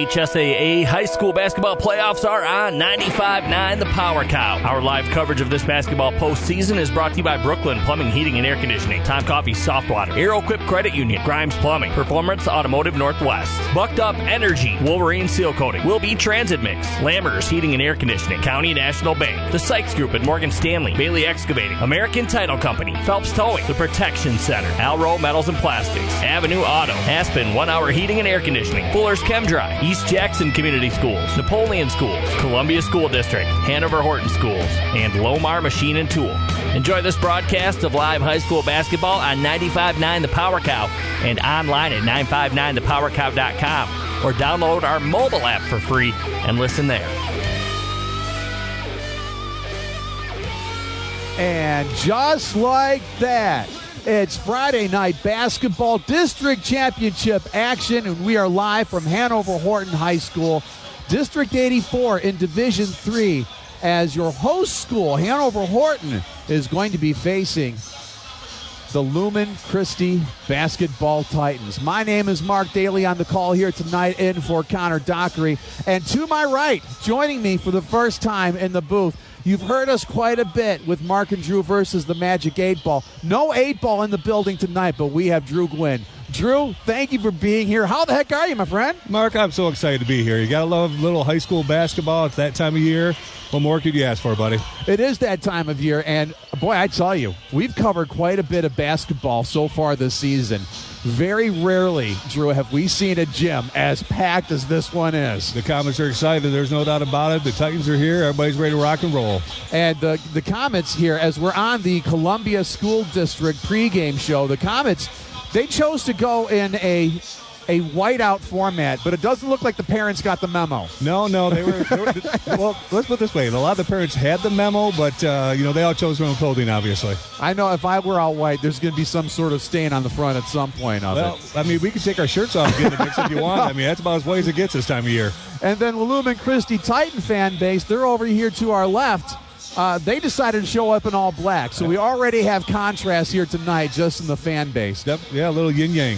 HSAA high school basketball playoffs are on 95.9 The Power Cow. Our live coverage of this basketball postseason is brought to you by Brooklyn Plumbing, Heating, and Air Conditioning, Tom Coffee Soft Water, Aeroquip Credit Union, Grimes Plumbing, Performance Automotive Northwest, Bucked Up Energy, Wolverine Seal Coating, Will Be Transit Mix, Lammers Heating and Air Conditioning, County National Bank, the Sykes Group at Morgan Stanley, Bailey Excavating, American Title Company, Phelps Towing, the Protection Center, Alro Metals and Plastics, Avenue Auto, Aspen 1 Hour Heating and Air Conditioning, Fuller's ChemDry, East Jackson Community Schools, Napoleon Schools, Columbia School District, Hanover Horton Schools, and Lomar Machine and Tool. Enjoy this broadcast of live high school basketball on 95.9 The Power Cow and online at 959thepowercow.com or download our mobile app for free and listen there. And just like that, it's Friday night basketball district championship action, and we are live from Hanover Horton High School, District 84 in Division III, as your host school, Hanover Horton, is going to be facing the Lumen Christi Basketball Titans. My name is Mark Daly on the call here tonight in for Connor Dockery. And to my right, joining me for the first time in the booth, you've heard us quite a bit with Mark and Drew versus the Magic 8-Ball. No 8-Ball in the building tonight, but we have Drew Gwynn. Drew, thank you for being here. How the heck are you, my friend? Mark, I'm so excited to be here. You got to love little high school basketball. It's that time of year. What more could you ask for, buddy? It is that time of year, and boy, I tell you, we've covered quite a bit of basketball so far this season. Very rarely, Drew, have we seen a gym as packed as this one is. The Comets are excited. There's no doubt about it. The Titans are here. Everybody's ready to rock and roll. And the Comets here, as we're on the Columbia School District pregame show, the Comets, they chose to go in a whiteout format, but it doesn't look like the parents got the memo. No, they were well, let's put it this way. A lot of the parents had the memo, but, they all chose their own clothing, obviously. I know if I were all white, there's going to be some sort of stain on the front at some point of it. I mean, we can take our shirts off and get in the mix if you want. I mean, that's about as white as it gets this time of year. And then the Lumen Christi Titan fan base, they're over here to our left. They decided to show up in all black, so we already have contrast here tonight just in the fan base. Yeah, a little yin-yang.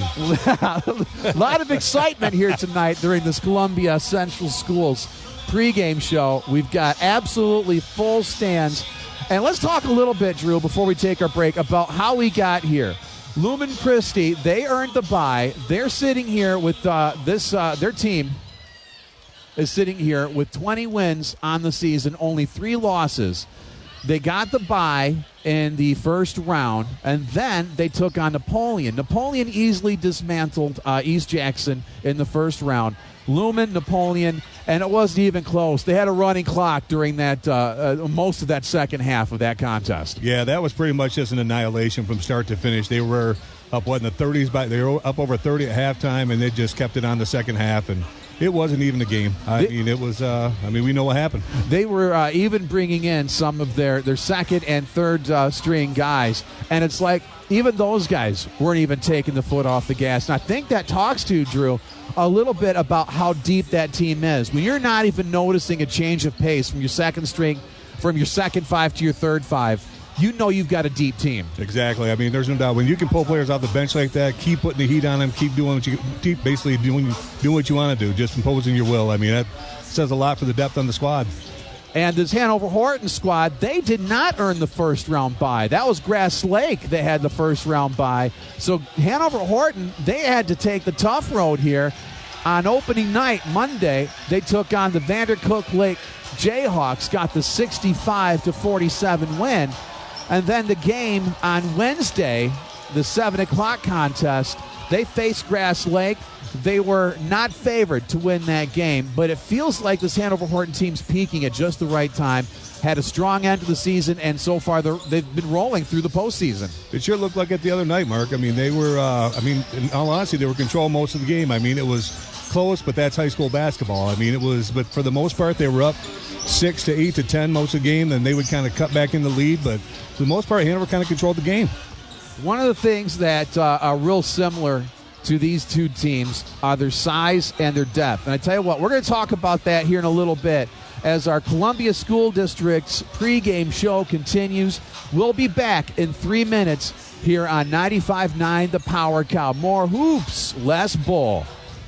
A lot of excitement here tonight during this Columbia Central Schools pregame show. We've got absolutely full stands. And let's talk a little bit, Drew, before we take our break, about how we got here. Lumen Christi, they earned the bye. They're sitting here with their team is sitting here with 20 wins on the season, only 3 losses. They got the bye in the first round, and then they took on Napoleon. Napoleon easily dismantled East Jackson in the first round. Lumen, Napoleon, and it wasn't even close. They had a running clock during that most of that second half of that contest. Yeah, that was pretty much just an annihilation from start to finish. They were up, in the 30s? They were up over 30 at halftime, and they just kept it on the second half, and it wasn't even a game. It was, we know what happened. They were even bringing in some of their second and third string guys, and it's like even those guys weren't even taking the foot off the gas. And I think that talks to, Drew, a little bit about how deep that team is. When you're not even noticing a change of pace from your second string, from your second five to your third five, you know you've got a deep team. Exactly. I mean, there's no doubt. When you can pull players off the bench like that, keep putting the heat on them, keep doing basically doing what you want to do, just imposing your will. I mean, that says a lot for the depth on the squad. And this Hanover Horton squad, they did not earn the first round bye. That was Grass Lake that had the first round bye. So Hanover Horton, they had to take the tough road here. On opening night, Monday, they took on the Vandercook Lake Jayhawks, got the 65-47 win. And then the game on Wednesday, the 7 o'clock contest, they faced Grass Lake. They were not favored to win that game, but it feels like this Hanover Horton team's peaking at just the right time. Had a strong end to the season, and so far they've been rolling through the postseason. It sure looked like it the other night, Mark. I mean, they were, in all honesty, they were controlling most of the game. I mean, it was close, but that's high school basketball. I mean, but for the most part, they were up 6 to 8 to 10 most of the game, then they would kind of cut back in the lead, but for the most part, Hanover kind of controlled the game. One of the things that are real similar to these two teams are their size and their depth. And I tell you what, we're going to talk about that here in a little bit as our Columbia School District's pregame show continues. We'll be back in 3 minutes here on 95.9 The Power Cow. More hoops, less bull.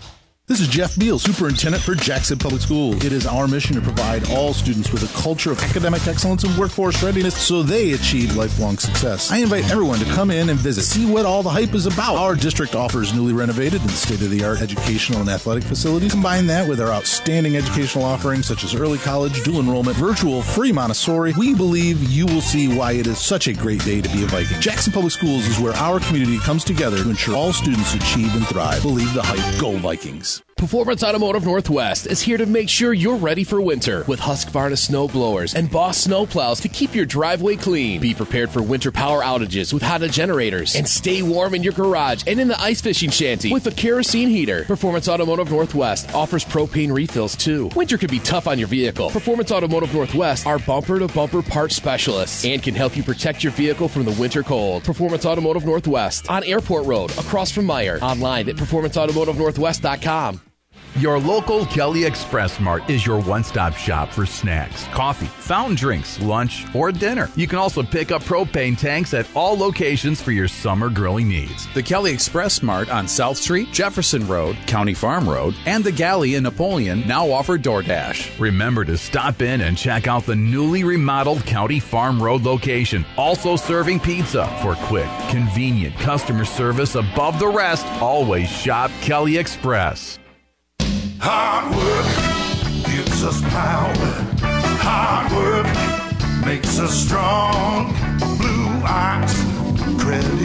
This is Jeff Beal, Superintendent for Jackson Public School. It is our mission to provide all students with a culture of academic excellence and workforce readiness so they achieve lifelong success. I invite everyone to come in and visit, see what all the hype is about. Our district offers newly renovated and state-of-the-art educational and athletic facilities. Combine that with our outstanding educational offerings such as early college, dual enrollment, virtual, free Montessori. We believe you will see why it is such a great day to be a Viking. Jackson Public Schools is where our community comes together to ensure all students achieve and thrive. Believe the hype. Go Vikings. Performance Automotive Northwest is here to make sure you're ready for winter with Husqvarna snow blowers and Boss snow plows to keep your driveway clean. Be prepared for winter power outages with Honda generators and stay warm in your garage and in the ice fishing shanty with a kerosene heater. Performance Automotive Northwest offers propane refills too. Winter can be tough on your vehicle. Performance Automotive Northwest are bumper-to-bumper parts specialists and can help you protect your vehicle from the winter cold. Performance Automotive Northwest on Airport Road across from Meyer. Online at performanceautomotivenorthwest.com. Your local Kelly Express Mart is your one-stop shop for snacks, coffee, fountain drinks, lunch, or dinner. You can also pick up propane tanks at all locations for your summer grilling needs. The Kelly Express Mart on South Street, Jefferson Road, County Farm Road, and the Galley in Napoleon now offer DoorDash. Remember to stop in and check out the newly remodeled County Farm Road location. Also serving pizza for quick, convenient customer service above the rest. Always shop Kelly Express. Hard work gives us power. Hard work makes us strong. Blue Ox Credit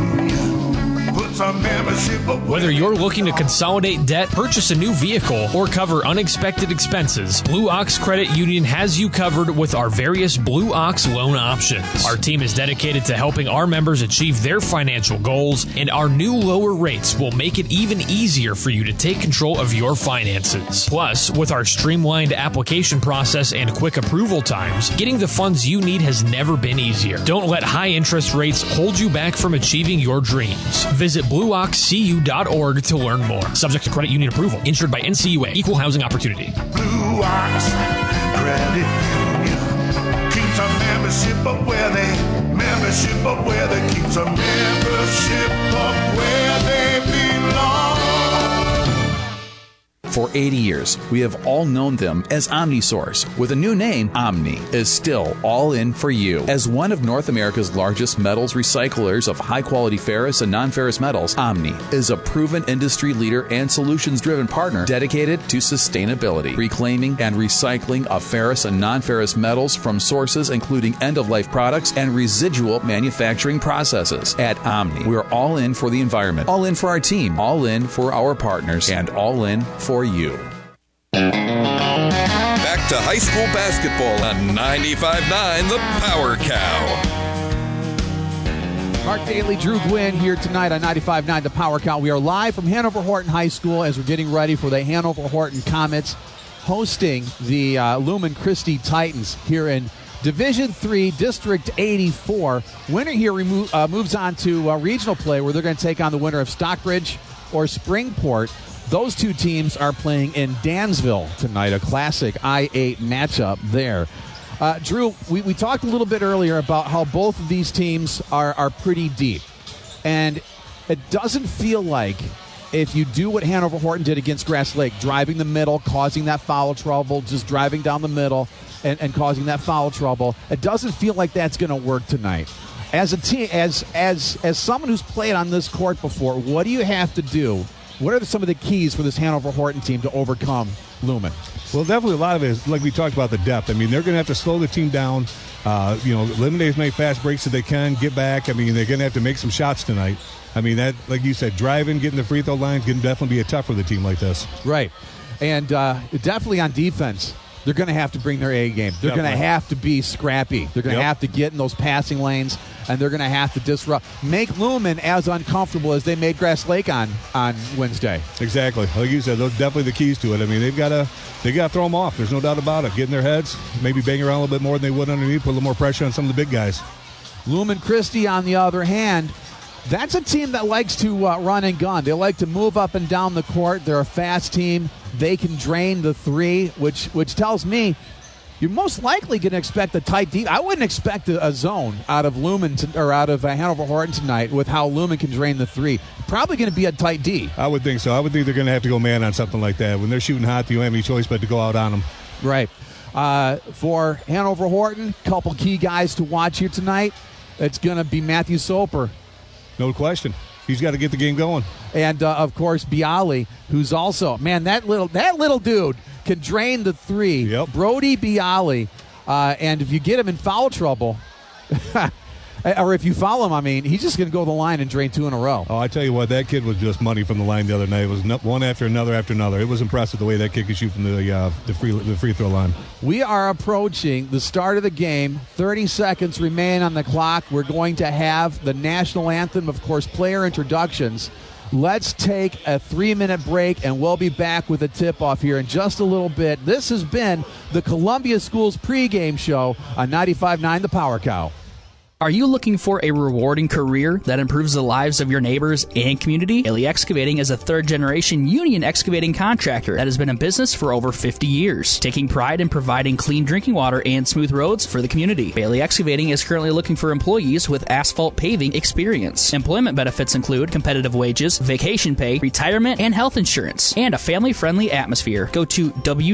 Union puts our membership up. Whether you're looking to consolidate debt, purchase a new vehicle, or cover unexpected expenses, Blue Ox Credit Union has you covered with our various Blue Ox loan options. Our team is dedicated to helping our members achieve their financial goals, and our new lower rates will make it even easier for you to take control of your finances. Plus, with our streamlined application process and quick approval times, getting the funds you need has never been easier. Don't let high interest rates hold you back from achieving your dreams. Visit BlueOxCU.org to learn more. Subject to credit union approval. Insured by NCUA. Equal housing opportunity. Blue Ox Credit Union keeps our membership up where they keeps our membership up where they belong. For 80 years, we have all known them as OmniSource. With a new name, Omni is still all in for you. As one of North America's largest metals recyclers of high-quality ferrous and non-ferrous metals, Omni is a proven industry leader and solutions-driven partner dedicated to sustainability, reclaiming and recycling of ferrous and non-ferrous metals from sources including end-of-life products and residual manufacturing processes. At Omni, we're all in for the environment, all in for our team, all in for our partners, and all in for you. Back to high school basketball on 95.9 The Power Cow. Mark Daly, Drew Gwynn here tonight on 95.9 The Power Cow. We are live from Hanover Horton High School as we're getting ready for the Hanover Horton Comets hosting the Lumen Christi Titans here in Division III, District 84. Winner here moves on to regional play where they're going to take on the winner of Stockbridge or Springport. Those two teams are playing in Dansville tonight, a classic I-8 matchup there. Drew, we talked a little bit earlier about how both of these teams are pretty deep. And it doesn't feel like if you do what Hanover Horton did against Grass Lake, driving the middle, causing that foul trouble, just driving down the middle and causing that foul trouble, it doesn't feel like that's going to work tonight. As a team, as someone who's played on this court before, what do you have to do? What are some of the keys for this Hanover Horton team to overcome Lumen? Well, definitely a lot of it is, like we talked about, the depth. I mean, they're going to have to slow the team down, eliminate as many fast breaks as they can, get back. I mean, they're going to have to make some shots tonight. I mean, that, like you said, driving, getting the free throw line can definitely be a tough for the team like this. Right. And definitely on defense, they're going to have to bring their A game. They're going to have to be scrappy. They're going to have to get in those passing lanes, and they're going to have to disrupt. Make Lumen as uncomfortable as they made Grass Lake on Wednesday. Exactly. Like you said, those are definitely the keys to it. I mean, they got to throw them off. There's no doubt about it. Get in their heads, maybe bang around a little bit more than they would underneath, put a little more pressure on some of the big guys. Lumen Christi, on the other hand, that's a team that likes to run and gun. They like to move up and down the court. They're a fast team. They can drain the three, which tells me you're most likely going to expect a tight deep. I wouldn't expect a zone out of Lumen or out of Hanover Horton tonight with how Lumen can drain the three. Probably going to be a tight D. I would think so. I would think they're going to have to go man on something like that. When they're shooting hot, you don't have any choice but to go out on them. Right. For Hanover Horton, couple key guys to watch here tonight. It's going to be Matthew Soper. No question. He's got to get the game going. And, of course, Bialy, who's also, man, that little dude can drain the three. Yep. Brody Bialy. And if you get him in foul trouble, or if you foul him, I mean, he's just going to go to the line and drain two in a row. Oh, I tell you what, that kid was just money from the line the other night. It was one after another after another. It was impressive the way that kid could shoot from the free throw line. We are approaching the start of the game. 30 seconds remain on the clock. We're going to have the national anthem, of course, player introductions. Let's take a 3-minute break, and we'll be back with a tip-off here in just a little bit. This has been the Columbia Schools pregame show on 95.9 The Power Cow. Are you looking for a rewarding career that improves the lives of your neighbors and community? Bailey Excavating is a third-generation union excavating contractor that has been in business for over 50 years, taking pride in providing clean drinking water and smooth roads for the community. Bailey Excavating is currently looking for employees with asphalt paving experience. Employment benefits include competitive wages, vacation pay, retirement, and health insurance, and a family-friendly atmosphere. Go to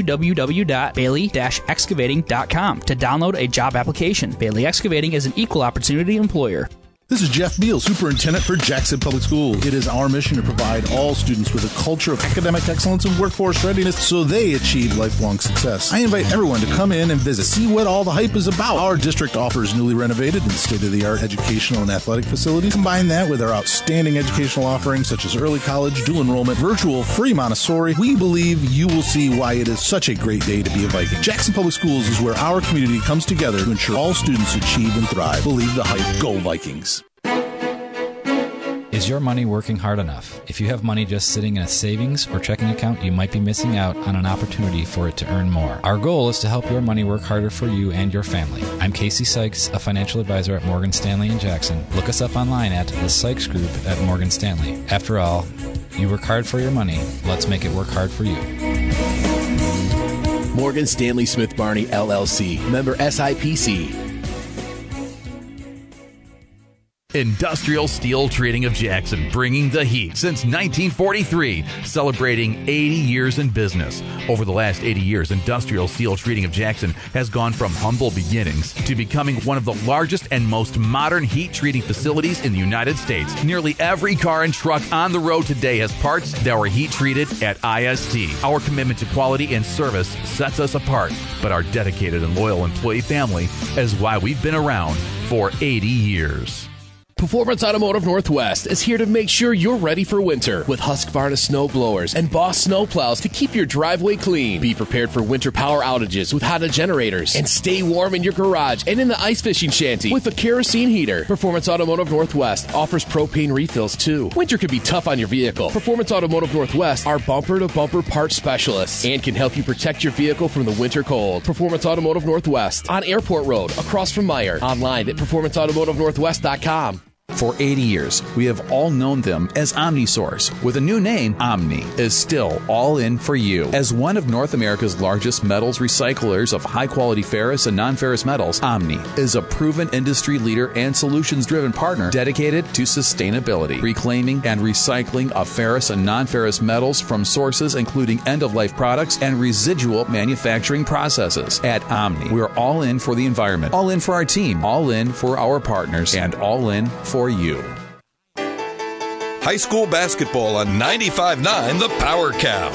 www.bailey-excavating.com to download a job application. Bailey Excavating is an equal opportunity employer. This is Jeff Beal, Superintendent for Jackson Public Schools. It is our mission to provide all students with a culture of academic excellence and workforce readiness so they achieve lifelong success. I invite everyone to come in and visit, see what all the hype is about. Our district offers newly renovated and state-of-the-art educational and athletic facilities. Combine that with our outstanding educational offerings such as early college, dual enrollment, virtual, free Montessori. We believe you will see why it is such a great day to be a Viking. Jackson Public Schools is where our community comes together to ensure all students achieve and thrive. Believe the hype. Go Vikings. Is your money working hard enough? If you have money just sitting in a savings or checking account, you might be missing out on an opportunity for it to earn more. Our goal is to help your money work harder for you and your family. I'm Casey Sykes, a financial advisor at Morgan Stanley in Jackson. Look us up online at the Sykes Group at Morgan Stanley. After all, you work hard for your money. Let's make it work hard for you. Morgan Stanley Smith Barney, LLC. Member SIPC. Industrial Steel Treating of Jackson, bringing the heat since 1943, celebrating 80 years in business. Over the last 80 years, Industrial Steel Treating of Jackson has gone from humble beginnings to becoming one of the largest and most modern heat treating facilities in the United States. Nearly every car and truck on the road today has parts that were heat treated at IST. Our commitment to quality and service sets us apart, but our dedicated and loyal employee family is why we've been around for 80 years. Performance Automotive Northwest is here to make sure you're ready for winter with Husqvarna snow blowers and Boss snow plows to keep your driveway clean. Be prepared for winter power outages with Honda generators and stay warm in your garage and in the ice fishing shanty with a kerosene heater. Performance Automotive Northwest offers propane refills too. Winter can be tough on your vehicle. Performance Automotive Northwest are bumper-to-bumper parts specialists and can help you protect your vehicle from the winter cold. Performance Automotive Northwest on Airport Road across from Meyer. Online at performanceautomotivenorthwest.com. For 80 years, we have all known them as OmniSource. With a new name, Omni is still all in for you. As one of North America's largest metals recyclers of high-quality ferrous and non-ferrous metals, Omni is a proven industry leader and solutions-driven partner dedicated to sustainability, reclaiming and recycling of ferrous and non-ferrous metals from sources including end-of-life products and residual manufacturing processes. At Omni, we're all in for the environment, all in for our team, all in for our partners, and all in for you. High school basketball on 95.9 The Power Cow.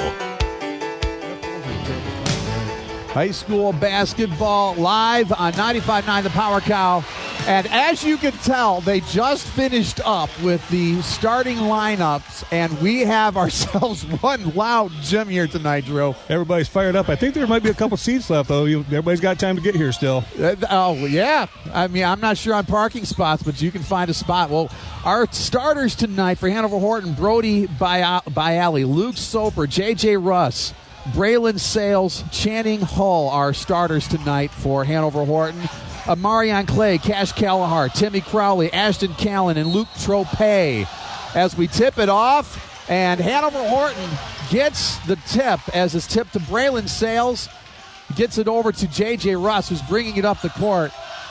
High school basketball live on 95.9 The Power Cow. And as you can tell, they just finished up with the starting lineups, and we have ourselves one loud gym here tonight, Drew. Everybody's fired up. I think there might be a couple seats left, though. Everybody's got time to get here still. Oh, yeah. I mean, I'm not sure on parking spots, but you can find a spot. Well, our starters tonight for Hanover Horton, Brody Bialy, Luke Soper, J.J. Russ, Braylon Sales, Channing Hull, our starters tonight for Hanover Horton. Marion Clay, Cash Callahar, Timmy Crowley, Ashton Callan, and Luke Tropay. As we tip it off, and Hanover Horton gets the tip as it's tipped to Braylon Sales. Gets it over to J.J. Russ, who's bringing it up the court.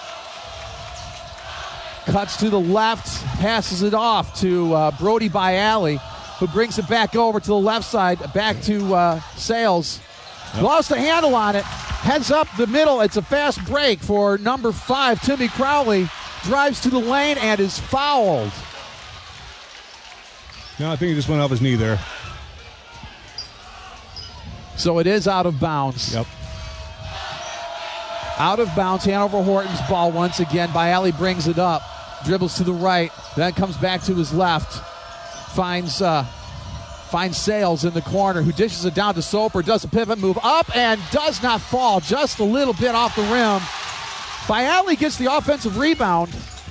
Cuts to the left, passes it off to Brody Bialy, who brings it back over to the left side, back to Sales. Lost the handle on it, heads up the middle. It's a fast break for number 5, Timmy Crowley. Drives to the lane and is fouled. No, I think he just went off his knee there. So it is out of bounds. Yep. Out of bounds, Hanover Horton's ball once again. Bialy brings it up, dribbles to the right, then comes back to his left. Finds Sales in the corner, who dishes it down to Soper, does a pivot move up and does not fall, just a little bit off the rim. Bialy gets the offensive rebound.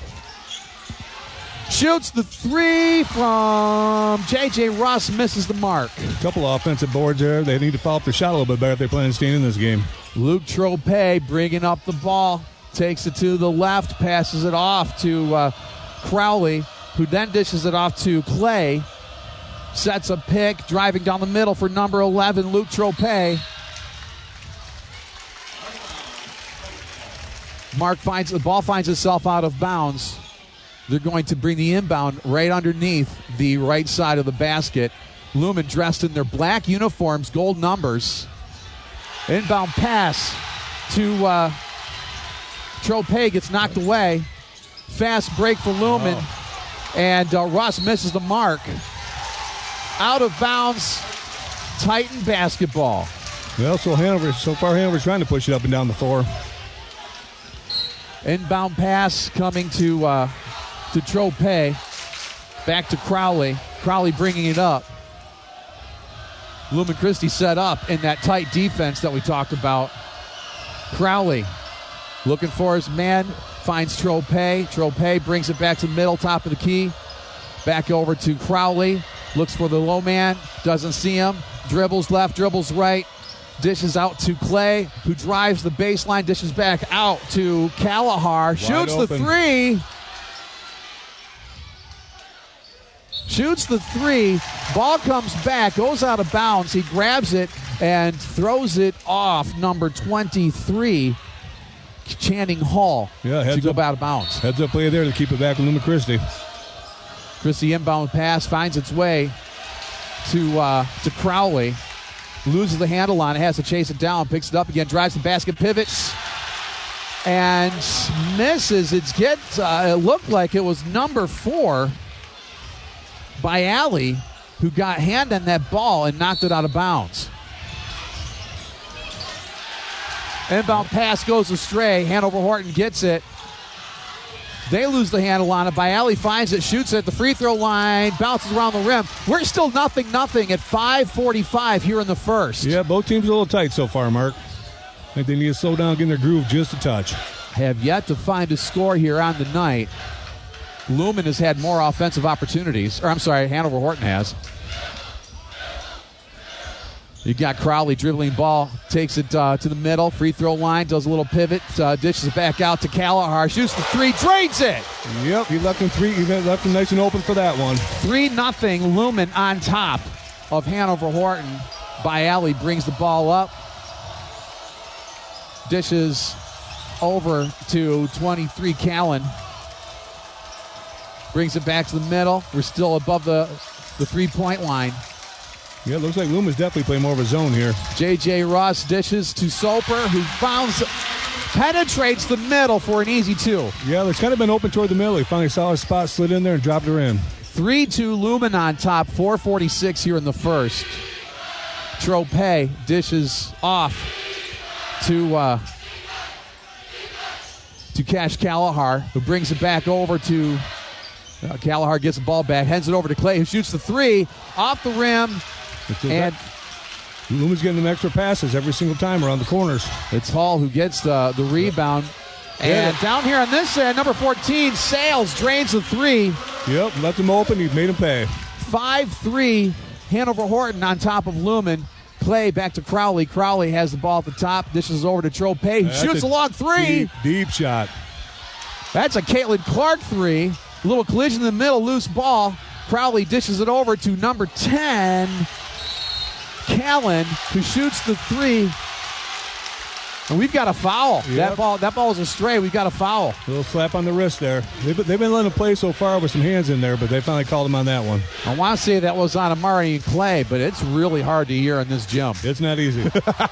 Shoots the 3 from J.J. Russ, misses the mark. A couple of offensive boards there. They need to follow up their shot a little bit better if they're planning to stay in this game. Luke Tropez bringing up the ball. Takes it to the left, passes it off to Crowley, who then dishes it off to Clay. Sets a pick, driving down the middle for number 11, Luke Tropez. The ball finds itself out of bounds. They're going to bring the inbound right underneath the right side of the basket. Lumen dressed in their black uniforms, gold numbers. Inbound pass to Tropez, gets knocked away. Fast break for Lumen. And Russ misses the mark. Out of bounds, Titan basketball. Well, so far Hanover's trying to push it up and down the floor. Inbound pass coming to Tropez. Back to Crowley. Crowley bringing it up. Lumen Christi set up in that tight defense that we talked about. Crowley looking for his man. Finds Tropez. Tropez brings it back to the middle, top of the key. Back over to Crowley. Looks for the low man. Doesn't see him. Dribbles left, dribbles right. Dishes out to Clay, who drives the baseline. Dishes back out to Kalahar. Shoots the 3. Shoots the 3. Ball comes back, goes out of bounds. He grabs it and throws it off number 23, Channing Hall, to go out of bounds. Heads up play there to keep it back with Lumen Christi. Christi inbound pass finds its way to Crowley. Loses the handle on it, has to chase it down, picks it up again, drives the basket, pivots, and misses. It looked like it was number 4, Bialy, who got hand on that ball and knocked it out of bounds. Inbound pass goes astray. Hanover Horton gets it. They lose the handle on it. Bialy finds it, shoots it at the free throw line, bounces around the rim. We're still 0-0 at 5:45 here in the first. Yeah, both teams a little tight so far, Mark. I think they need to slow down, get in their groove just a touch. Have yet to find a score here on the night. Lumen has had more offensive opportunities. Hanover Horton has. You got Crowley dribbling ball, takes it to the middle, free throw line, does a little pivot, dishes it back out to Kalahar, shoots the 3, drains it. Yep, he left him nice and open for that one. 3-0, Lumen on top of Hanover Horton. Bialy brings the ball up, dishes over to 23 Callan. Brings it back to the middle. We're still above the 3-point line. Yeah, it looks like Lumen's definitely playing more of a zone here. J.J. Ross dishes to Soper, who penetrates the middle for an easy 2. Yeah, it's kind of been open toward the middle. He finally saw his spot, slid in there, and dropped her in. 3-2 Lumen on top, 4:46 here in the first. Tropez dishes off to Cash Kalahar, who brings it back over to Kalahar, gets the ball back, hands it over to Clay, who shoots the 3 off the rim. And Lumen's getting them extra passes every single time around the corners. It's Hall who gets the rebound. And down here on this end, number 14, Sales drains the 3. Yep, left him open. He made him pay. 5-3, Hanover Horton on top of Lumen. Clay back to Crowley. Crowley has the ball at the top, dishes over to Tropez, who shoots a long 3. Deep shot. That's a Caitlin Clark 3. A little collision in the middle, loose ball. Crowley dishes it over to number 10, Callan, who shoots the 3. And we've got a foul. Yep. That ball is a stray. We've got a foul. A little slap on the wrist there. They've been letting him play so far with some hands in there, but they finally called him on that one. I want to say that was on Amari and Clay, but it's really hard to hear in this gym. It's not easy.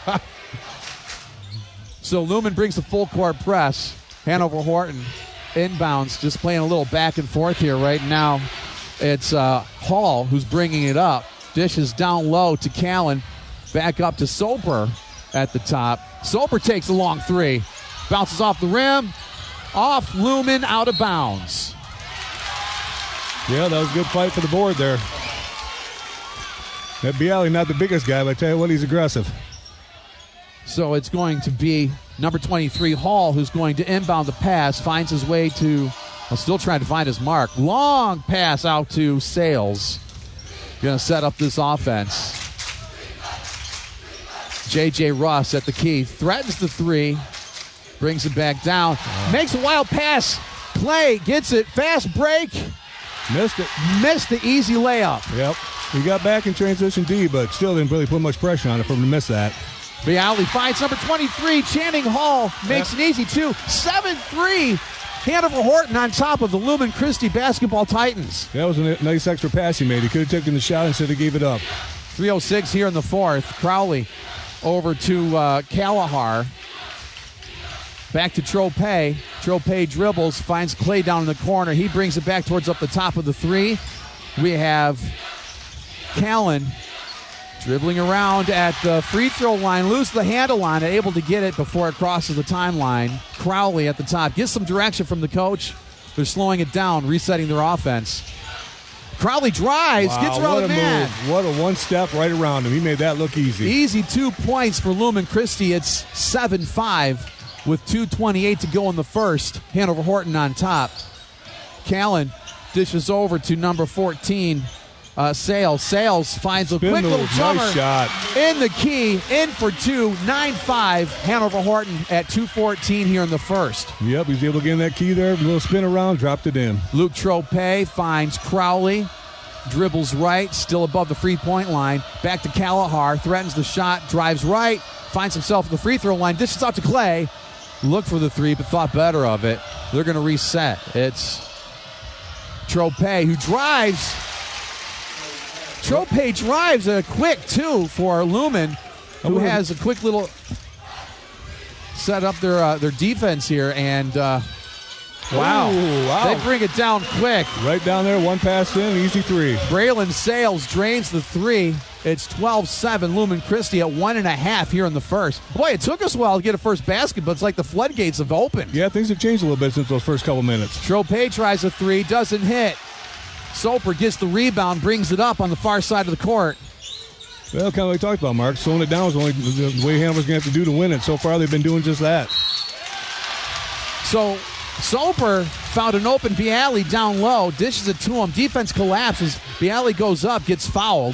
So Lumen brings the full court press. Hanover Horton inbounds, just playing a little back and forth here right now. It's Hall who's bringing it up. Dishes down low to Callan. Back up to Soper at the top. Soper takes a long three. Bounces off the rim. Off Lumen, out of bounds. Yeah, that was a good fight for the board there. That Bialy, not the biggest guy, but I tell you what, he's aggressive. So it's going to be number 23, Hall, who's going to inbound the pass. Finds his way to, still trying to find his mark. Long pass out to Sales. Going to set up this offense. J.J. Russ at the key. Threatens the three. Brings it back down. Makes a wild pass. Clay gets it. Fast break. Missed it. Missed the easy layup. Yep. He got back in transition D, but still didn't really put much pressure on it for him to miss that. Bialy finds number 23, Channing Hall. Makes an easy two. 7-3. Hanover Horton on top of the Lumen Christi basketball Titans. That was a nice extra pass he made. He could have taken the shot instead of gave it up. 3:06 here in the fourth. Crowley over to Kalahar. Back to Trope. Trope dribbles, finds Clay down in the corner. He brings it back towards up the top of the three. We have Callan dribbling around at the free throw line, lose the handle on it, able to get it before it crosses the timeline. Crowley at the top gets some direction from the coach. They're slowing it down, resetting their offense. Crowley drives, gets around the man. Move. What a one step right around him. He made that look easy. Easy 2 points for Lumen Christi. It's 7-5 with 2:28 to go in the first. Hanover Horton on top. Callan dishes over to number 14. Sales. Sales finds a quick little jumper. Nice shot. In the key, in for two, 9-5. Hanover Horton at 2:14 here in the first. Yep, he's able to get in that key there. A little spin around, dropped it in. Luke Trope finds Crowley. Dribbles right, still above the free-point line. Back to Kalahar, threatens the shot, drives right, finds himself at the free throw line, dishes out to Clay. Looked for the three, but thought better of it. They're going to reset. It's Trope who drives. Trope drives a quick two for Lumen, who has a quick little set up their defense here, and wow, they bring it down quick. Right down there, one pass in, easy three. Braylon Sales drains the three. It's 12-7, Lumen Christi at 1.5 here in the first. Boy, it took us a while to get a first basket, but it's like the floodgates have opened. Yeah, things have changed a little bit since those first couple minutes. Trope tries a three, doesn't hit. Soper gets the rebound, brings it up on the far side of the court. Well, kind of like we talked about, Mark. Slowing it down is only the way Hanover's going to have to do to win it. So far, they've been doing just that. So Soper found an open Bialy down low, dishes it to him. Defense collapses. Bialy goes up, gets fouled.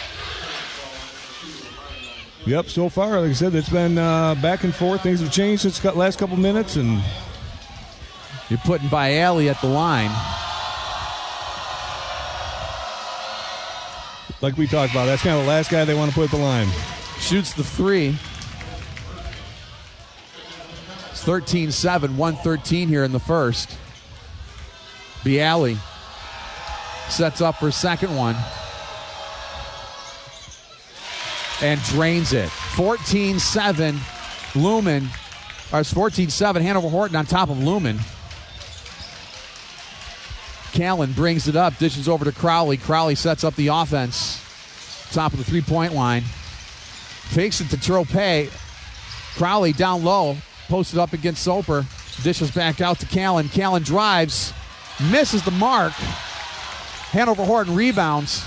Yep, so far, like I said, it's been back and forth. Things have changed since the last couple minutes. And you're putting Bialy at the line. Like we talked about, that's kind of the last guy they want to put at the line. Shoots the three. It's 13-7, 1:13 here in the first. Bialy sets up for second one. And drains it. 14-7, Lumen. Or it's 14-7, Hanover Horton on top of Lumen. Callan brings it up, dishes over to Crowley. Crowley sets up the offense. Top of the three-point line. Fakes it to Trope. Crowley down low. Posted up against Soper. Dishes back out to Callan. Callan drives. Misses the mark. Hanover Horton rebounds.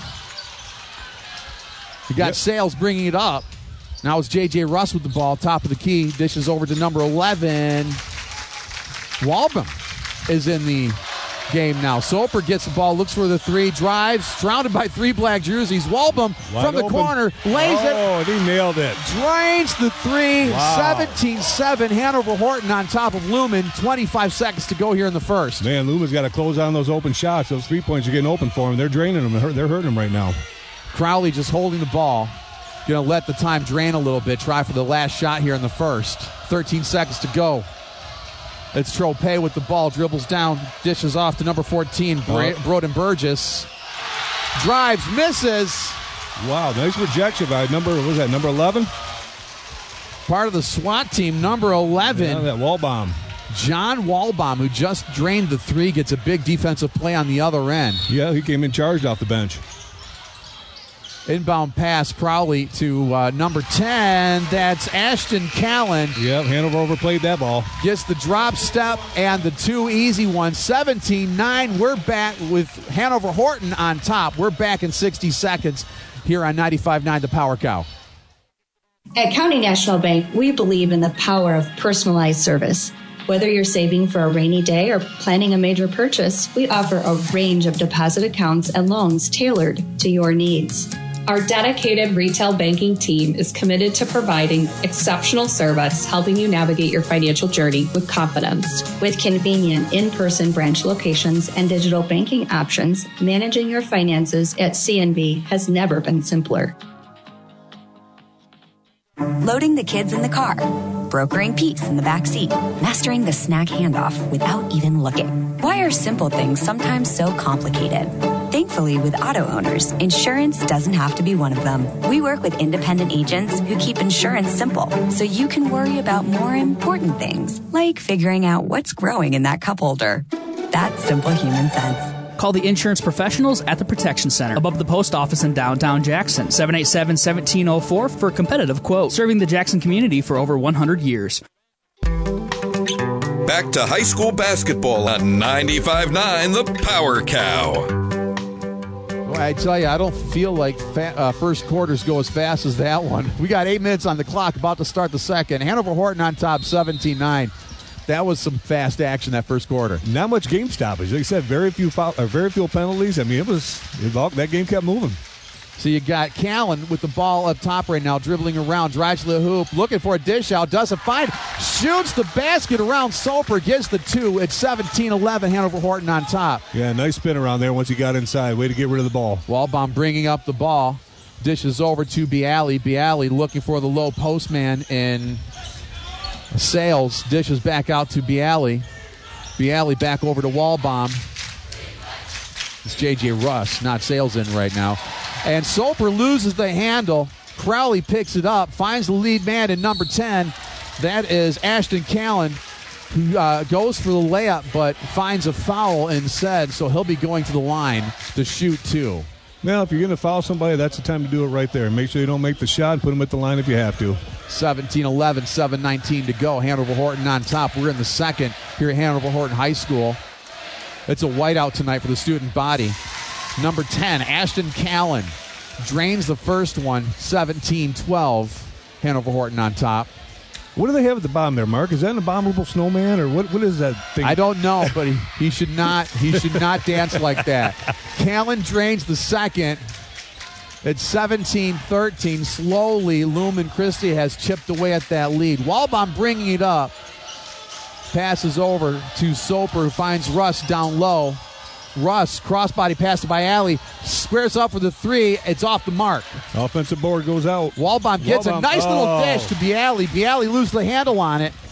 You got Sales bringing it up. Now it's J.J. Russ with the ball. Top of the key. Dishes over to number 11. Walbom is in the game now. Soper gets the ball, looks for the three, drives, surrounded by three black jerseys. Walbom from the corner, lays it. Oh, he nailed it. Drains the three. Wow. 17-7, Hanover Horton on top of Lumen. 25 seconds to go here in the first. Man, Lumen's got to close on those open shots. Those 3 points are getting open for him. They're draining them. They're hurting them right now. Crowley just holding the ball. Going to let the time drain a little bit. Try for the last shot here in the first. 13 seconds to go. It's Tropez with the ball. Dribbles down. Dishes off to number 14, Broden Burgess. Drives, misses. Wow, nice rejection by number 11? Part of the SWAT team, number 11. Yeah, that Walbaum. John Walbaum, who just drained the three, gets a big defensive play on the other end. Yeah, he came in charged off the bench. Inbound pass, Crowley to number 10. That's Ashton Callan. Yep, Hanover overplayed that ball. Gets the drop step and the two easy ones. 17-9. We're back with Hanover Horton on top. We're back in 60 seconds here on 95.9 The Power Cow. At County National Bank, we believe in the power of personalized service. Whether you're saving for a rainy day or planning a major purchase, we offer a range of deposit accounts and loans tailored to your needs. Our dedicated retail banking team is committed to providing exceptional service, helping you navigate your financial journey with confidence. With convenient in-person branch locations and digital banking options, managing your finances at CNB has never been simpler. Loading the kids in the car, brokering peace in the back seat, mastering the snack handoff without even looking. Why are simple things sometimes so complicated? Thankfully, with auto owners, insurance doesn't have to be one of them. We work with independent agents who keep insurance simple, so you can worry about more important things, like figuring out what's growing in that cup holder. That's simple human sense. Call the insurance professionals at the Protection Center above the post office in downtown Jackson. 787-1704 for a competitive quote. Serving the Jackson community for over 100 years. Back to high school basketball on 95.9 The Power Cow. Well, I tell you, I don't feel like first quarters go as fast as that one. We got 8 minutes on the clock, about to start the second. Hanover Horton on top, 17-9. That was some fast action that first quarter. Not much game stoppage. Like I said, very few penalties. I mean, that game kept moving. So you got Callan with the ball up top right now, dribbling around, drives to the hoop, looking for a dish out, doesn't find, shoots the basket around Soper, gets the two. It's 17-11, Hanover Horton on top. Yeah, nice spin around there once he got inside. Way to get rid of the ball. Walbaum bringing up the ball, dishes over to Bialy. Bialy looking for the low postman in Sales, dishes back out to Bialy. Bialy back over to Walbaum. It's J.J. Russ, not Sales in right now. And Soper loses the handle. Crowley picks it up, finds the lead man in number 10. That is Ashton Callan, who goes for the layup but finds a foul instead, so he'll be going to the line to shoot two. Well, if you're going to foul somebody, that's the time to do it right there. Make sure you don't make the shot and put them at the line if you have to. 17-11, 7:19 to go. Hanover Horton on top. We're in the second here at Hanover Horton High School. It's a whiteout tonight for the student body. Number 10, Ashton Callan, drains the first one, 17-12. Hanover Horton on top. What do they have at the bottom there, Mark? Is that an abominable snowman, or what is that thing? I don't know, but he should not dance like that. Callan drains the second. It's 17-13. Slowly, Lumen Christie has chipped away at that lead. Walbaum bringing it up. Passes over to Soper, who finds Russ down low. Russ, crossbody pass to Bialy, squares up for the three. It's off the mark. Offensive board goes out. Walbaum gets a nice little dish to Bialy. Bialy loses the handle on it.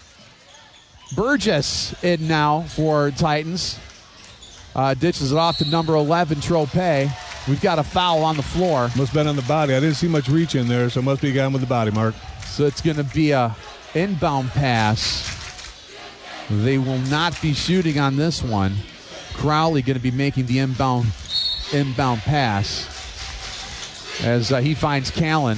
Burgess in now for Titans. Ditches it off to number 11, Tropez. We've got a foul on the floor. Must have been on the body. I didn't see much reach in there, so it must be a guy with the body, Mark. So it's going to be a inbound pass. They will not be shooting on this one. Crowley going to be making the inbound pass as he finds Callan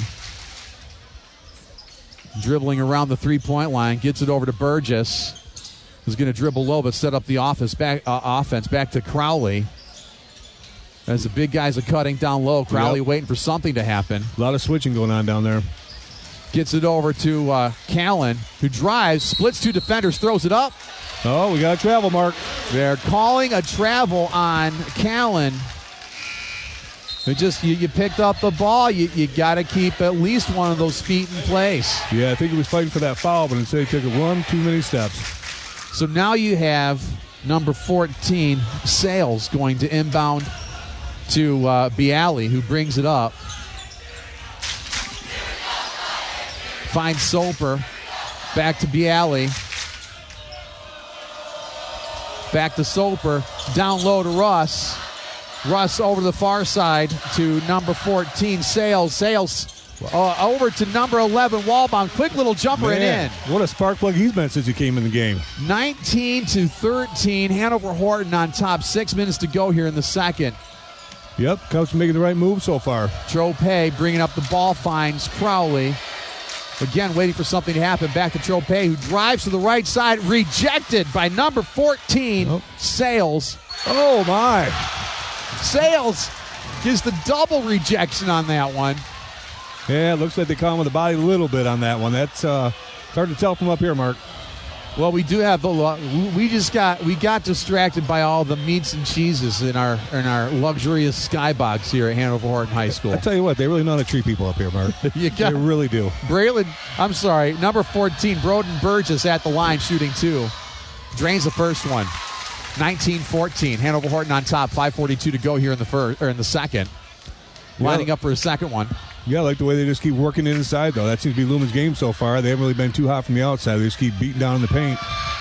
dribbling around the three-point line, gets it over to Burgess, who's going to dribble low but set up the offense back to Crowley. As the big guys are cutting down low, Crowley waiting for something to happen. A lot of switching going on down there. Gets it over to Callan, who drives, splits two defenders, throws it up. Oh, we got a travel, Mark. They're calling a travel on Callan. You picked up the ball. You got to keep at least one of those feet in place. Yeah, I think he was fighting for that foul, but instead he took one too many steps. So now you have number 14, Sales, going to inbound to Bialy, who brings it up. Finds Soper. Back to Bialy. Back to Soper. Down low to Russ. Russ over to the far side to number 14, Sales. Sales over to number 11, Walbaum. Quick little jumper and in. What a spark plug he's been since he came in the game. 19-13. Hanover Horton on top. 6 minutes to go here in the second. Yep, coach making the right move so far. Trope bringing up the ball, finds Crowley. Again, waiting for something to happen. Back to Trope, who drives to the right side. Rejected by number 14, Sales. Oh, my. Sales gives the double rejection on that one. Yeah, it looks like they caught him with the body a little bit on that one. That's hard to tell from up here, Mark. Well, we do have we got distracted by all the meats and cheeses in our luxurious skybox here at Hanover Horton High School. I tell you what, they really know how to treat people up here, Mark. They really do. Number 14, Broden Burgess at the line shooting 2. Drains the first one. 19-14. Hanover Horton on top. 5:42 to go here in the second. Lining up for a second one. Yeah, I like the way they just keep working inside, though. That seems to be Lumen's game so far. They haven't really been too hot from the outside. They just keep beating down in the paint.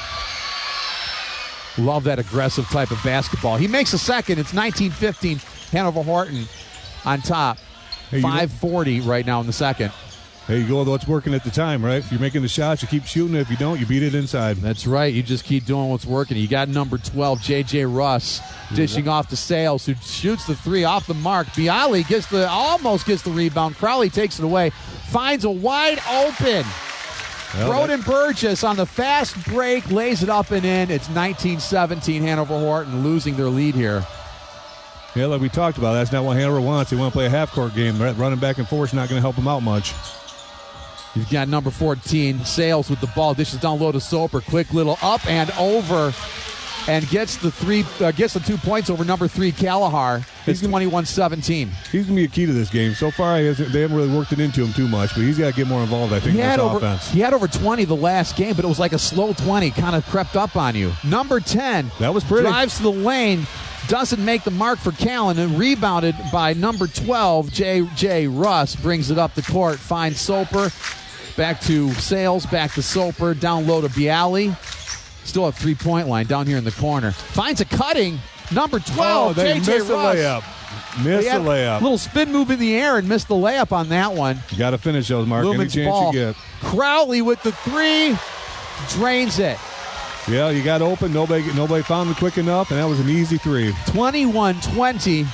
Love that aggressive type of basketball. He makes a second. It's 19-15. Hanover Horton on top. 5:40 right now in the second. There you go with what's working at the time, right? If you're making the shots, you keep shooting it. If you don't, you beat it inside. That's right. You just keep doing what's working. You got number 12, J.J. Russ, dishing off to Sales, who shoots the 3 off the mark. Bialy almost gets the rebound. Crowley takes it away. Finds a wide open. Broden Burgess on the fast break lays it up and in. It's 19-17. Hanover Horton losing their lead here. Yeah, like we talked about, that's not what Hanover wants. They want to play a half-court game. Running back and forth is not going to help them out much. You've got number 14, Sales with the ball. Dishes down low to Soper. Quick little up and over. And gets the 2 points over number 3, Kalahar. It's 21-17. He's going to be a key to this game. So far, they haven't really worked it into him too much, but he's got to get more involved, I think, in this offense. He had over 20 the last game, but it was like a slow 20, kind of crept up on you. Number 10. That was pretty. Drives to the lane. Doesn't make the mark for Callan, and rebounded by number 12, J.J. Russ. Brings it up the court. Finds Soper. Back to Sales. Back to Soper. Down low to Bialy. Still at 3-point line down here in the corner. Finds a cutting. Number 12, J.J. Russ. Missed the layup. Little spin move in the air and missed the layup on that one. You got to finish those, Mark. Lumen's any chance ball. you get. Crowley with the 3. Drains it. Yeah, you got open. Nobody found him quick enough, and that was an easy 3. 21-20.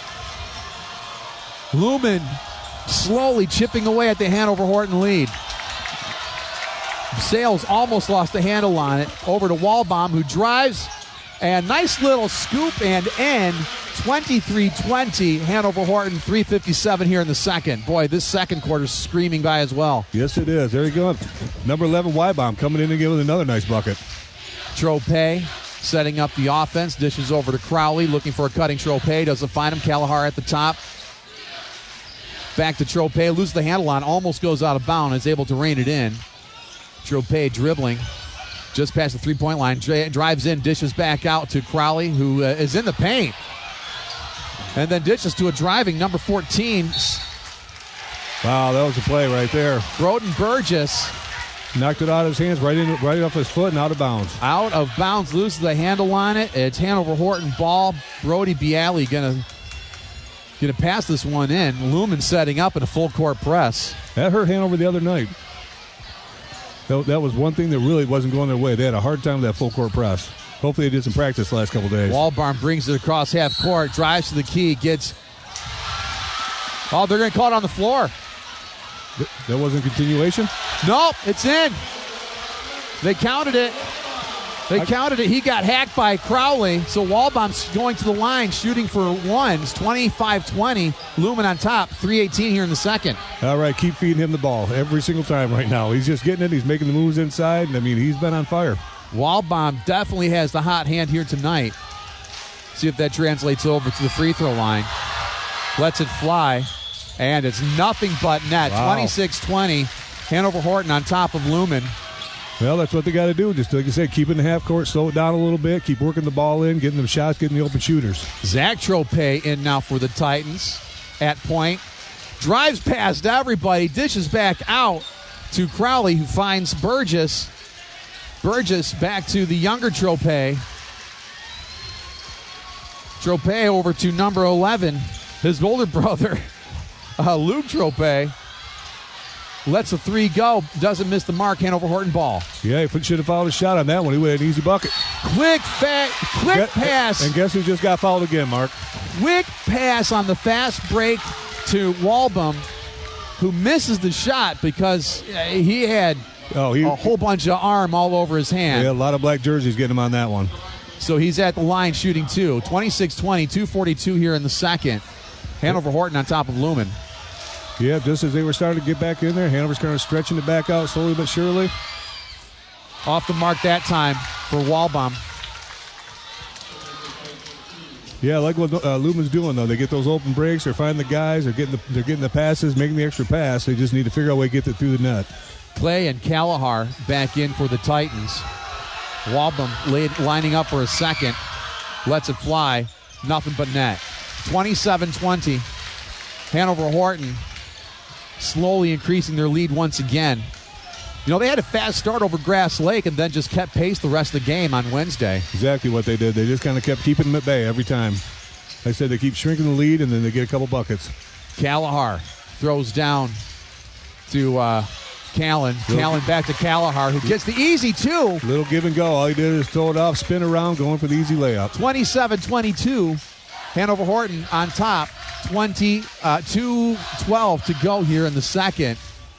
Lumen slowly chipping away at the Hanover Horton lead. Sales almost lost the handle on it. Over to Walbaum, who drives. And nice little scoop and end. 23-20. Hanover Horton, 3:57 here in the second. Boy, this second quarter's screaming by as well. Yes, it is. There you go. Number 11, Walbaum, coming in again with another nice bucket. Trope setting up the offense. Dishes over to Crowley, looking for a cutting Trope. Doesn't find him. Kalahar at the top. Back to Trope. Loses the handle on. Almost goes out of bounds. Is able to rein it in. Trope dribbling. Just past the 3-point line. Drives in. Dishes back out to Crowley, who is in the paint. And then dishes to a driving number 14. Wow, that was a play right there. Broden Burgess. Knocked it out of his hands, right off his foot and out of bounds. Out of bounds, loses the handle on it. It's Hanover Horton ball. Brody Bialy gonna pass this one in. Lumen setting up in a full court press. That hurt Hanover the other night. That was one thing that really wasn't going their way. They had a hard time with that full court press. Hopefully they did some practice the last couple days. Walbaum brings it across half court, drives to the key, gets... Oh, they're going to call it on the floor. That wasn't continuation? Nope, it's in. They counted it. He got hacked by Crowley, so Walbaum's going to the line, shooting for one. It's 25-20. Lumen on top, 3:18 here in the second. All right, keep feeding him the ball every single time right now. He's just getting it. He's making the moves inside, and, he's been on fire. Walbaum definitely has the hot hand here tonight. See if that translates over to the free throw line. Lets it fly, and it's nothing but net. Wow. 26-20. Hanover Horton on top of Lumen. Well, that's what they got to do. Just like I said, keep it in the half court, slow it down a little bit, keep working the ball in, getting the shots, getting the open shooters. Zach Trope in now for the Titans at point. Drives past everybody, dishes back out to Crowley, who finds Burgess. Burgess back to the younger Trope. Trope over to number 11. His older brother, Luke Trope, lets a three go. Doesn't miss the mark. Hanover Horton ball. Yeah, he should have fouled a shot on that one. He would have an easy bucket. Quick pass. And guess who just got fouled again, Mark? Quick pass on the fast break to Walbaum, who misses the shot because he had a whole bunch of arm all over his hand. Yeah, a lot of black jerseys getting him on that one. So he's at the line shooting two. 26-20, 2:42 here in the second. Hanover Horton on top of Lumen. Yeah, just as they were starting to get back in there, Hanover's kind of stretching it back out slowly but surely. Off the mark that time for Walbaum. Yeah, I like what Lumen's doing, though. They get those open breaks. They're finding the guys. They're getting the passes, making the extra pass. They just need to figure out a way to get it through the net. Clay and Kalahar back in for the Titans. Walbaum lining up for a second. Lets it fly. Nothing but net. 27-20. Hanover Horton slowly increasing their lead once again. You know, they had a fast start over Grass Lake and then just kept pace the rest of the game on Wednesday. Exactly what they did. They just kind of kept keeping them at bay every time. Like I said, they keep shrinking the lead, and then they get a couple buckets. Kalahar throws down to Callan. Callan back to Kalahar, who gets the easy two. Little give and go. All he did is throw it off, spin around, going for the easy layup. 27-22. Hanover Horton on top. 2:12 to go here in the second.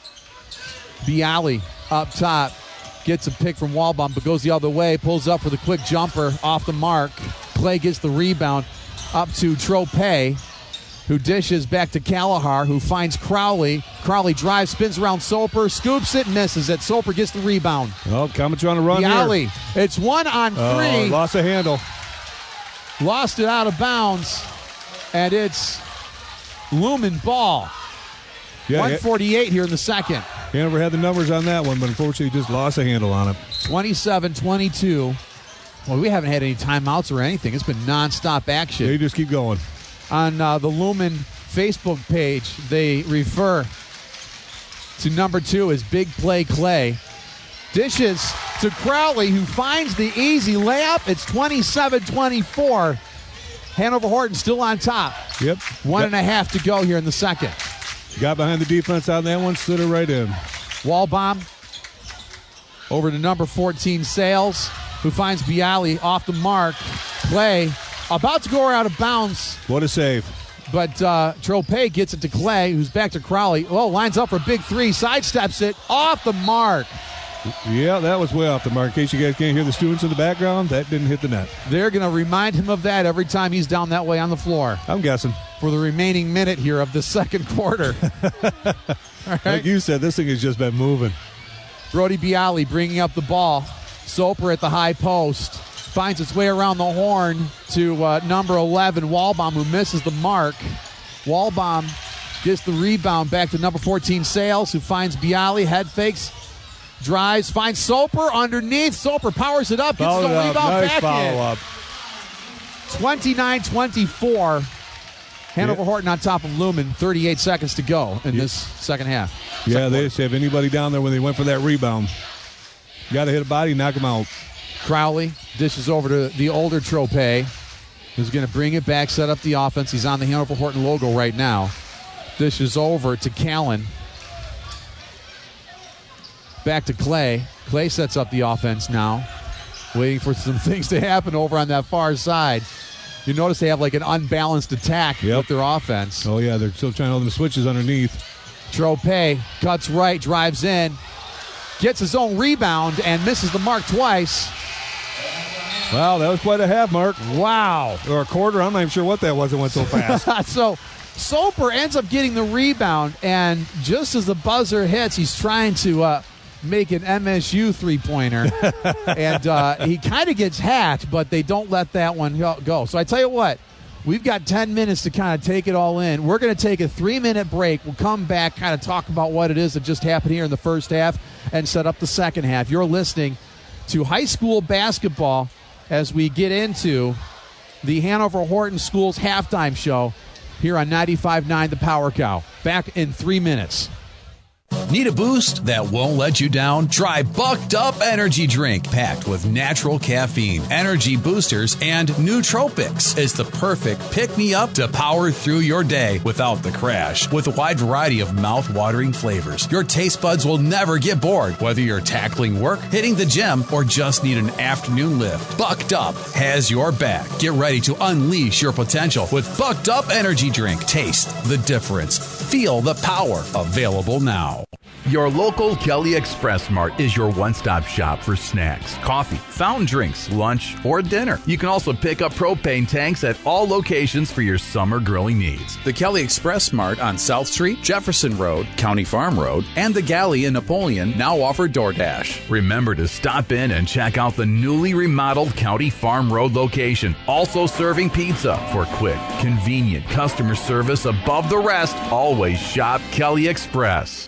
Bialy up top. Gets a pick from Walbaum, but goes the other way. Pulls up for the quick jumper off the mark. Clay gets the rebound up to Trope, who dishes back to Kalahar, who finds Crowley. Crowley drives, spins around Soper, scoops it, misses it. Soper gets the rebound. Oh, Comets on a run Bialy. here. It's 1 on 3. Lost a handle. Lost it out of bounds, and it's Lumen ball. Yeah, 148 here in the second. Hanover had the numbers on that one, but unfortunately just lost a handle on it. 27-22. Well, we haven't had any timeouts or anything. It's been nonstop action. They just keep going. On the Lumen Facebook page, they refer to number 2 as Big Play Clay. Dishes to Crowley, who finds the easy layup. It's 27-24. Hanover Horton still on top. Yep. 1.5 to go here in the second. Got behind the defense on that one, slid it right in. Walbaum over to number 14, Sales, who finds Bialy off the mark. Clay about to go out of bounds. What a save. But Trope gets it to Clay, who's back to Crowley. Oh, lines up for a big three, sidesteps it, off the mark. Yeah, that was way off the mark. In case you guys can't hear the students in the background, that didn't hit the net. They're going to remind him of that every time he's down that way on the floor. I'm guessing. For the remaining minute here of the second quarter. All right. Like you said, this thing has just been moving. Brody Bialy bringing up the ball. Soper at the high post. Finds its way around the horn to number 11, Walbaum, who misses the mark. Walbaum gets the rebound back to number 14, Sales, who finds Bialy, head fakes, drives, finds Soper underneath. Soper powers it up, gets the rebound back in. 29-24. Hanover Horton on top of Lumen. 38 seconds to go in this second half. Yeah, they just have anybody down there when they went for that rebound. You got to hit a body, knock them out. Crowley dishes over to the older Trope, who's going to bring it back, set up the offense. He's on the Hanover Horton logo right now. Dishes over to Callan. Back to Clay. Clay sets up the offense now. Waiting for some things to happen over on that far side. You notice they have like an unbalanced attack with their offense. Oh, yeah, they're still trying all the switches underneath. Trope cuts right, drives in, gets his own rebound, and misses the mark twice. Wow, that was quite a half, Mark. Wow. Or a quarter. I'm not even sure what that was. It went so fast. So Soper ends up getting the rebound, and just as the buzzer hits, he's trying to make an MSU three-pointer. And he kind of gets hacked, but they don't let that one go. So I tell you what, we've got 10 minutes to kind of take it all in. We're going to take a 3-minute break. We'll come back, kind of talk about what it is that just happened here in the first half and set up the second half. You're listening to high school basketball as we get into the Hanover Horton Schools halftime show here on 95.9 The Power Cow. Back in 3 minutes. Need a boost that won't let you down? Try Bucked Up Energy Drink, packed with natural caffeine, energy boosters, and nootropics. It's the perfect pick-me-up to power through your day without the crash. With a wide variety of mouth-watering flavors, your taste buds will never get bored, whether you're tackling work, hitting the gym, or just need an afternoon lift. Bucked Up has your back. Get ready to unleash your potential with Bucked Up Energy Drink. Taste the difference. Feel the power. Available now. Your local Kelly Express Mart is your one-stop shop for snacks, coffee, fountain drinks, lunch, or dinner. You can also pick up propane tanks at all locations for your summer grilling needs. The Kelly Express Mart on South Street, Jefferson Road, County Farm Road, and the Galley in Napoleon now offer DoorDash. Remember to stop in and check out the newly remodeled County Farm Road location. Also serving pizza for quick, convenient customer service above the rest. Always shop Kelly Express.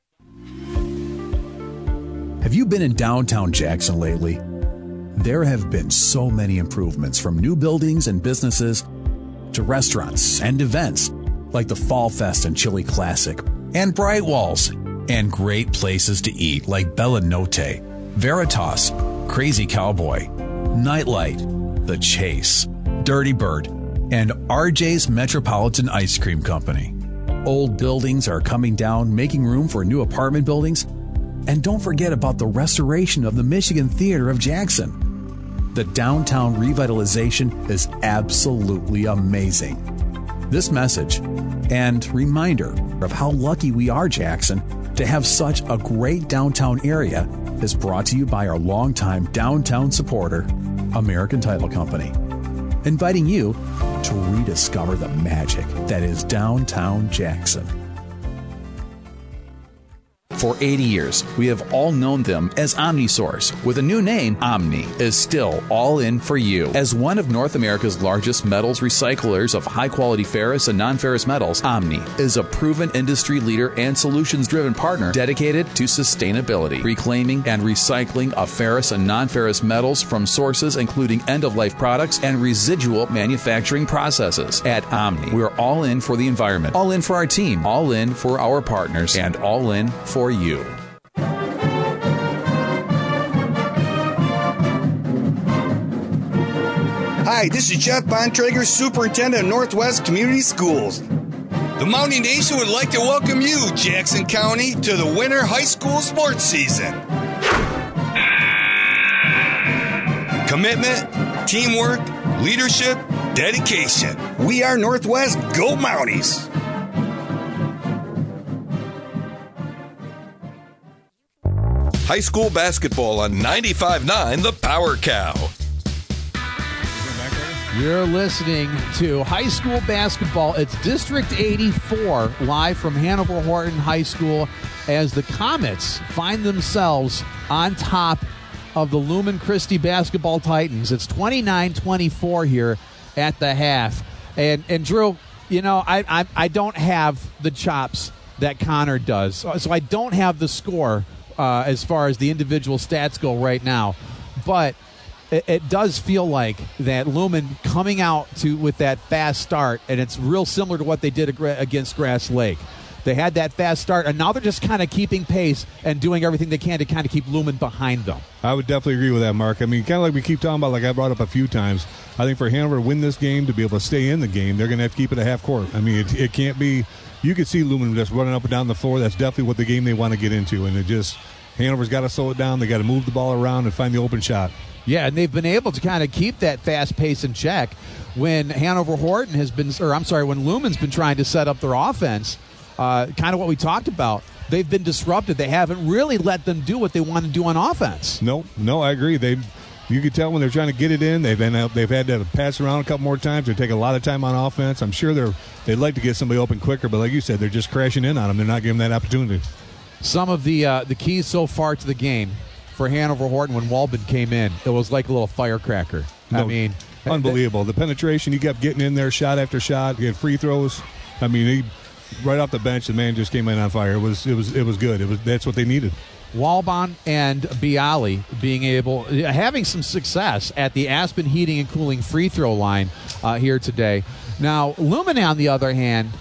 Have you been in downtown Jackson lately? There have been so many improvements, from new buildings and businesses to restaurants and events like the Fall Fest and Chili Classic, and Bright Walls, and great places to eat like Bella Notte, Veritas, Crazy Cowboy, Nightlight, The Chase, Dirty Bird, and RJ's Metropolitan Ice Cream Company. Old buildings are coming down, making room for new apartment buildings. And don't forget about the restoration of the Michigan Theater of Jackson. The downtown revitalization is absolutely amazing. This message and reminder of how lucky we are, Jackson, to have such a great downtown area is brought to you by our longtime downtown supporter, American Title Company, inviting you to rediscover the magic that is downtown Jackson. For 80 years, we have all known them as OmniSource. With a new name, Omni is still all in for you. As one of North America's largest metals recyclers of high-quality ferrous and non-ferrous metals, Omni is a proven industry leader and solutions-driven partner dedicated to sustainability, reclaiming and recycling of ferrous and non-ferrous metals from sources including end-of-life products and residual manufacturing processes. At Omni, we're all in for the environment, all in for our team, all in for our partners, and all in for you. Hi, this is Jeff Bontrager, Superintendent of Northwest Community Schools. The Mountie Nation would like to welcome you, Jackson County, to the winter high school sports season. Commitment, teamwork, leadership, dedication. We are Northwest Go Mounties. High school basketball on 95.9 The Power Cow. You're listening to high school basketball. It's District 84, live from Hanover Horton High School, as the Comets find themselves on top of the Lumen Christi basketball Titans. It's 29-24 here at the half. And Drew, you know, I don't have the chops that Connor does, so I don't have the score as far as the individual stats go right now. But it does feel like that Lumen coming out with that fast start, and it's real similar to what they did against Grass Lake. They had that fast start, and now they're just kind of keeping pace and doing everything they can to kind of keep Lumen behind them. I would definitely agree with that, Mark. I mean, kind of like we keep talking about, like I brought up a few times, I think for Hanover to win this game, to be able to stay in the game, they're going to have to keep it at half court. I mean, it can't be – you could see Lumen just running up and down the floor. That's definitely what the game they want to get into, and it just – Hanover's got to slow it down. They got to move the ball around and find the open shot. Yeah, and they've been able to kind of keep that fast pace in check when Hanover Horton has been, or I'm sorry, when Lumen's been trying to set up their offense. Kind of what we talked about. They've been disrupted. They haven't really let them do what they want to do on offense. No, I agree. You could tell when they're trying to get it in. They've had to pass around a couple more times. They take a lot of time on offense. I'm sure they'd like to get somebody open quicker, but like you said, they're just crashing in on them. They're not giving that opportunity. Some of the keys so far to the game for Hanover Horton when Walbin came in, it was like a little firecracker. No, I mean, unbelievable. The penetration, he kept getting in there, shot after shot. He had free throws. I mean, right off the bench, the man just came in on fire. It was good. That's what they needed. Walbon and Bialy having some success at the Aspen Heating and Cooling free throw line here today. Now, Lumen, on the other hand,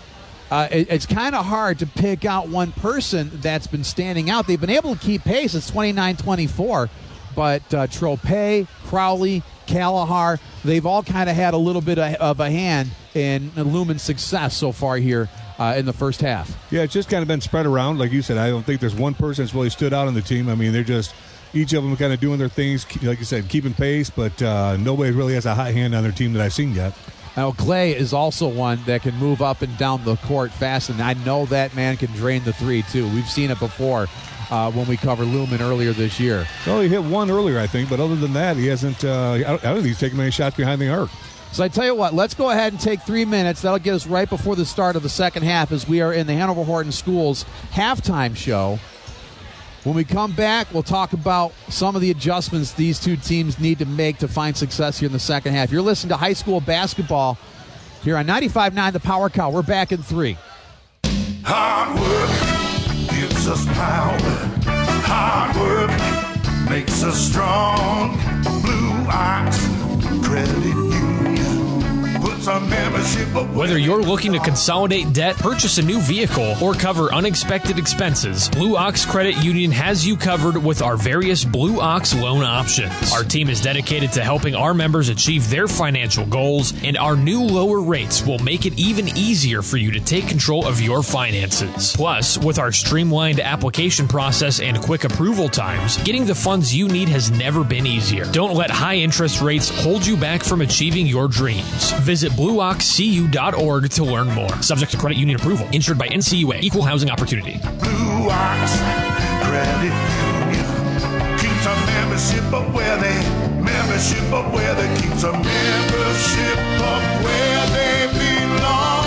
it's kind of hard to pick out one person that's been standing out. They've been able to keep pace. It's 29-24, but Tropez, Crowley, Kalahar, they've all kind of had a little bit of a hand in Lumen's success so far here in the first half. Yeah, it's just kind of been spread around. Like you said, I don't think there's one person that's really stood out on the team. I mean, they're just each of them kind of doing their things, like you said, keeping pace, but nobody really has a hot hand on their team that I've seen yet. Now, Clay is also one that can move up and down the court fast, and I know that man can drain the three, too. We've seen it before when we covered Lumen earlier this year. Well, he hit one earlier, I think, but other than that, he hasn't I don't think he's taken many shots behind the arc. So I tell you what, let's go ahead and take 3 minutes. That'll get us right before the start of the second half as we are in the Hanover Horton Schools halftime show. When we come back, we'll talk about some of the adjustments these two teams need to make to find success here in the second half. You're listening to high school basketball here on 95.9 The Power Cow. We're back in 3. Hard work gives us power. Hard work makes us strong. Blue Ox Credit Union puts our membership up. Whether you're looking to consolidate debt, purchase a new vehicle, or cover unexpected expenses, Blue Ox Credit Union has you covered with our various Blue Ox loan options. Our team is dedicated to helping our members achieve their financial goals, and our new lower rates will make it even easier for you to take control of your finances. Plus, with our streamlined application process and quick approval times, getting the funds you need has never been easier. Don't let high interest rates hold you back from achieving your dreams. Visit BlueOxCU.org to learn more. Subject to credit union approval. Insured by NCUA. Equal housing opportunity. Blue Ox Credit Union keeps our membership up where they keeps our membership up where they belong.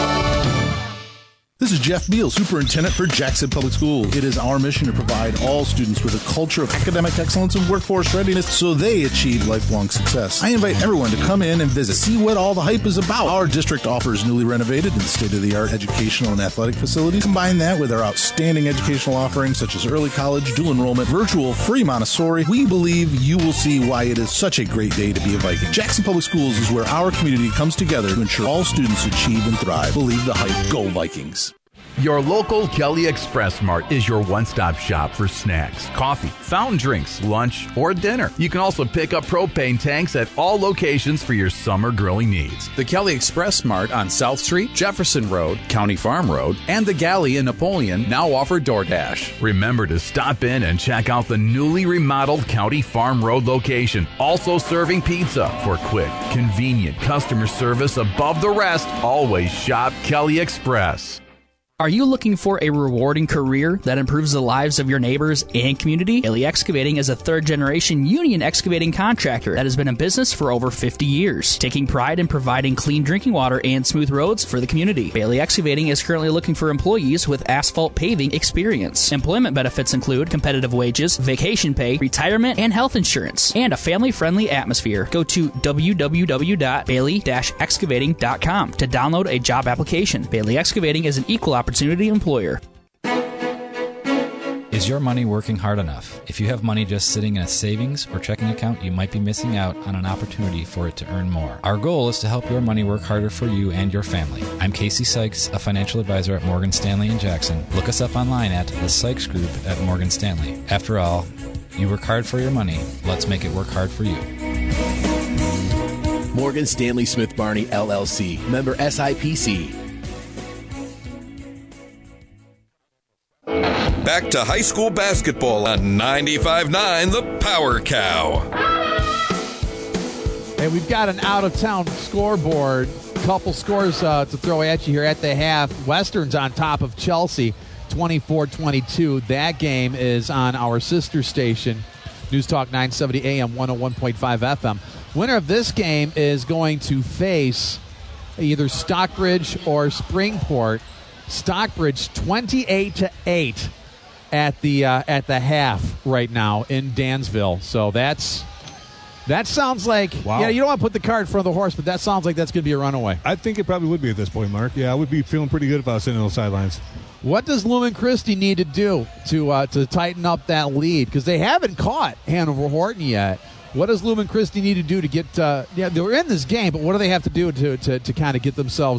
This is Jeff Beal, Superintendent for Jackson Public School. It is our mission to provide all students with a culture of academic excellence and workforce readiness so they achieve lifelong success. I invite everyone to come in and visit, see what all the hype is about. Our district offers newly renovated and state-of-the-art educational and athletic facilities. Combine that with our outstanding educational offerings such as early college, dual enrollment, virtual, free Montessori. We believe you will see why it is such a great day to be a Viking. Jackson Public Schools is where our community comes together to ensure all students achieve and thrive. Believe the hype. Go Vikings. Your local Kelly Express Mart is your one-stop shop for snacks, coffee, fountain drinks, lunch, or dinner. You can also pick up propane tanks at all locations for your summer grilling needs. The Kelly Express Mart on South Street, Jefferson Road, County Farm Road, and the Galley in Napoleon now offer DoorDash. Remember to stop in and check out the newly remodeled County Farm Road location. Also serving pizza. For quick, convenient customer service above the rest, always shop Kelly Express. Are you looking for a rewarding career that improves the lives of your neighbors and community? Bailey Excavating is a third-generation union excavating contractor that has been in business for over 50 years, taking pride in providing clean drinking water and smooth roads for the community. Bailey Excavating is currently looking for employees with asphalt paving experience. Employment benefits include competitive wages, vacation pay, retirement, and health insurance, and a family-friendly atmosphere. Go to www.bailey-excavating.com to download a job application. Bailey Excavating is an equal opportunity employer. Is your money working hard enough? If you have money just sitting in a savings or checking account, you might be missing out on an opportunity for it to earn more. Our goal is to help your money work harder for you and your family. I'm Casey Sykes, a financial advisor at Morgan Stanley in Jackson. Look us up online at the Sykes Group at Morgan Stanley. After all, you work hard for your money. Let's make it work hard for you. Morgan Stanley Smith Barney, LLC. Member SIPC. Back to high school basketball on 95.9 The Power Cow. And we've got an out-of-town scoreboard. Couple scores to throw at you here at the half. Western's on top of Chelsea, 24-22. That game is on our sister station, News Talk 970 AM, 101.5 FM. Winner of this game is going to face either Stockbridge or Springport. Stockbridge 28-8 at the half right now in Dansville. So that sounds like, wow. Yeah, you don't want to put the cart in front of the horse, but that sounds like that's going to be a runaway. I think it probably would be at this point, Mark. Yeah, I would be feeling pretty good if I was sitting on the sidelines. What does Lumen Christi need to do to tighten up that lead? Because they haven't caught Hanover Horton yet. What does Lumen Christi need to do to get? They're in this game, but what do they have to do to kind of get themselves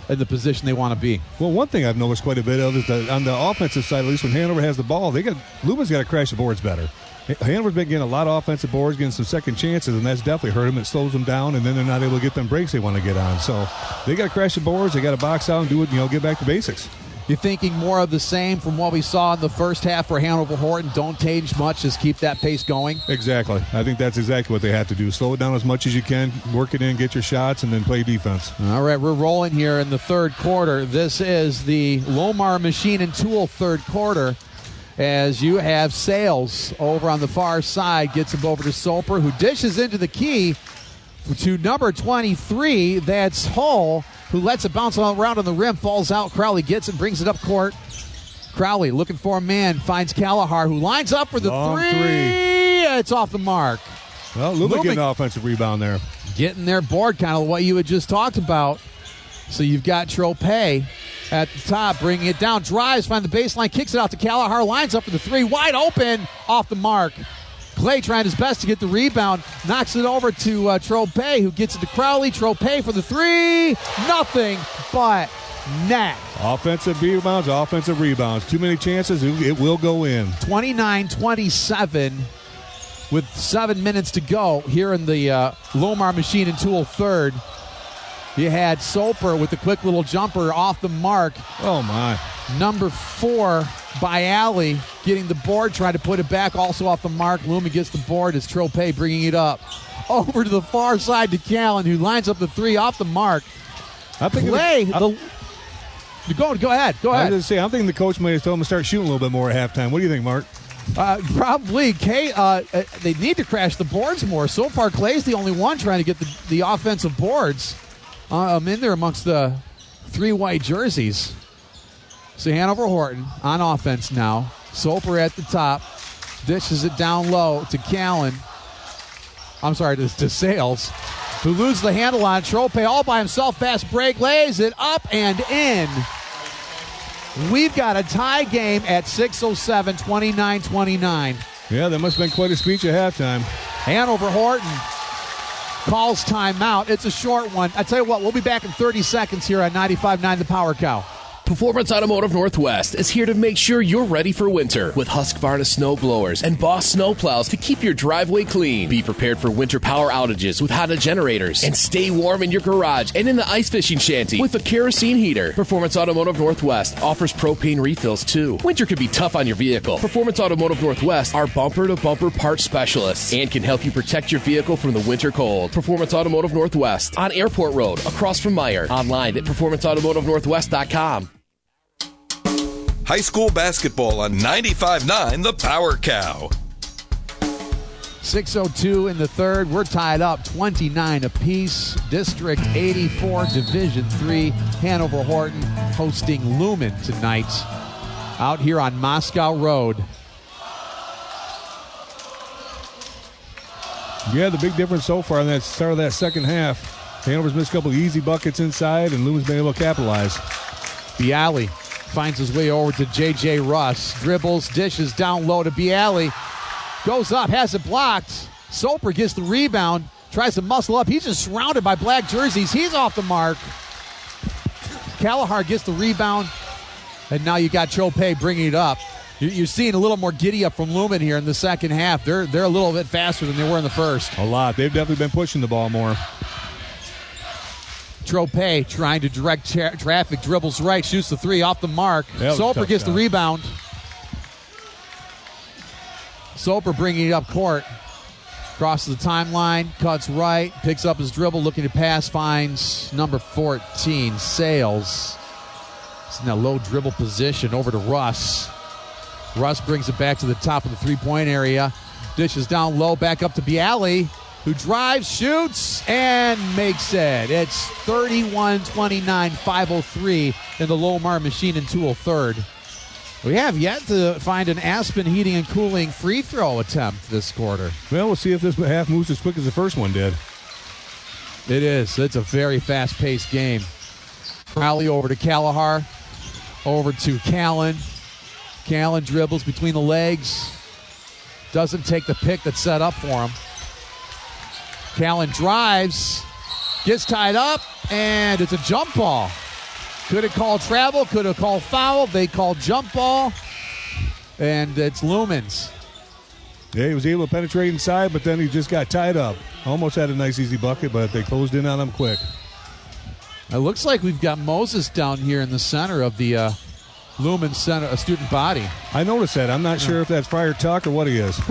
in the position they want to be. Well, one thing I've noticed quite a bit of is that on the offensive side, at least when Hanover has the ball, Lumen's got to crash the boards better. Hanover's been getting a lot of offensive boards, getting some second chances, and that's definitely hurt them. It slows them down, and then they're not able to get them breaks they want to get on. So they got to crash the boards. They got to box out and do it. Get back to basics. You're thinking more of the same from what we saw in the first half for Hanover Horton. Don't change much, just keep that pace going. Exactly. I think that's exactly what they have to do. Slow it down as much as you can, work it in, get your shots, and then play defense. All right, we're rolling here in the third quarter. This is the Lomar Machine and Tool third quarter, as you have Sales over on the far side, gets him over to Soper, who dishes into the key to number 23. That's Hull, who lets it bounce around on the rim, falls out. Crowley gets it, brings it up court. Crowley looking for a man, finds Kalahar, who lines up for the three. It's off the mark. Well, Lumen getting an offensive rebound there. Getting their board, kind of what you had just talked about. So you've got Trope at the top, bringing it down, drives, finds the baseline, kicks it out to Kalahar, lines up for the three, wide open, off the mark. Clay trying his best to get the rebound, knocks it over to Trope, who gets it to Crowley. Trope for the three, nothing but net. Offensive rebounds. Too many chances, it will go in. 29-27 with 7 minutes to go here in the Lomar Machine and Tool third. You had Soper with the quick little jumper off the mark. Oh, my. Number 4 by Alley getting the board, trying to put it back, also off the mark. Lumen gets the board as Trope bringing it up. Over to the far side to Callan, who lines up the three off the mark. I think Go ahead. I was going to say, I'm thinking the coach might have told him to start shooting a little bit more at halftime. What do you think, Mark? Probably. They need to crash the boards more. So far, Clay's the only one trying to get the offensive boards. I'm in there amongst the 3 white jerseys. So Hanover Horton on offense now. Soper at the top. Dishes it down low to Callan. I'm sorry, to Sales, who loses the handle on Trope all by himself. Fast break, lays it up and in. We've got a tie game at 6:07, 29-29. Yeah, that must have been quite a speech at halftime. Hanover Horton calls timeout. It's a short one. I tell you what, we'll be back in 30 seconds here on 95.9 The Power Cow. Performance Automotive Northwest is here to make sure you're ready for winter with Husqvarna snow blowers and Boss snow plows to keep your driveway clean. Be prepared for winter power outages with Honda generators and stay warm in your garage and in the ice fishing shanty with a kerosene heater. Performance Automotive Northwest offers propane refills too. Winter can be tough on your vehicle. Performance Automotive Northwest are bumper-to-bumper parts specialists and can help you protect your vehicle from the winter cold. Performance Automotive Northwest on Airport Road across from Meyer. Online at performanceautomotivenorthwest.com. High school basketball on 95.9 The Power Cow. 6:02 in the third. We're tied up 29 apiece. District 84, Division 3. Hanover Horton hosting Lumen tonight out here on Moscow Road. Yeah, the big difference so far in that start of that second half. Hanover's missed a couple of easy buckets inside, and Lumen's been able to capitalize. Bialy finds his way over to J.J. Russ. Dribbles, dishes down low to Bialy. Goes up, has it blocked. Soper gets the rebound, tries to muscle up. He's just surrounded by black jerseys. He's off the mark. Kalahar gets the rebound, and now you got Trope bringing it up. You're seeing a little more giddy up from Lumen here in the second half. They're a little bit faster than they were in the first. A lot. They've definitely been pushing the ball more. Trope trying to direct traffic, dribbles right, shoots the three off the mark. Soper gets the rebound. Soper bringing it up court. Crosses the timeline, cuts right, picks up his dribble, looking to pass, finds number 14, Sales. It's in that low dribble position over to Russ. Russ brings it back to the top of the three-point area. Dishes down low, back up to Bialy, who drives, shoots, and makes it. It's 31-29, 5:03 in the Lomar Machine and Tool third. We have yet to find an Aspen Heating and Cooling free throw attempt this quarter. Well, we'll see if this half moves as quick as the first one did. It is. It's a very fast-paced game. Crowley over to Kalahar, over to Callan. Callan dribbles between the legs. Doesn't take the pick that's set up for him. Callan drives, gets tied up, and it's a jump ball. Could have called travel, could have called foul. They called jump ball, and it's Lumens. Yeah, he was able to penetrate inside, but then he just got tied up. Almost had a nice, easy bucket, but they closed in on him quick. It looks like we've got Moses down here in the center of the Lumen Center, student body. I noticed that. I'm not sure if that's Friar Tuck or what he is.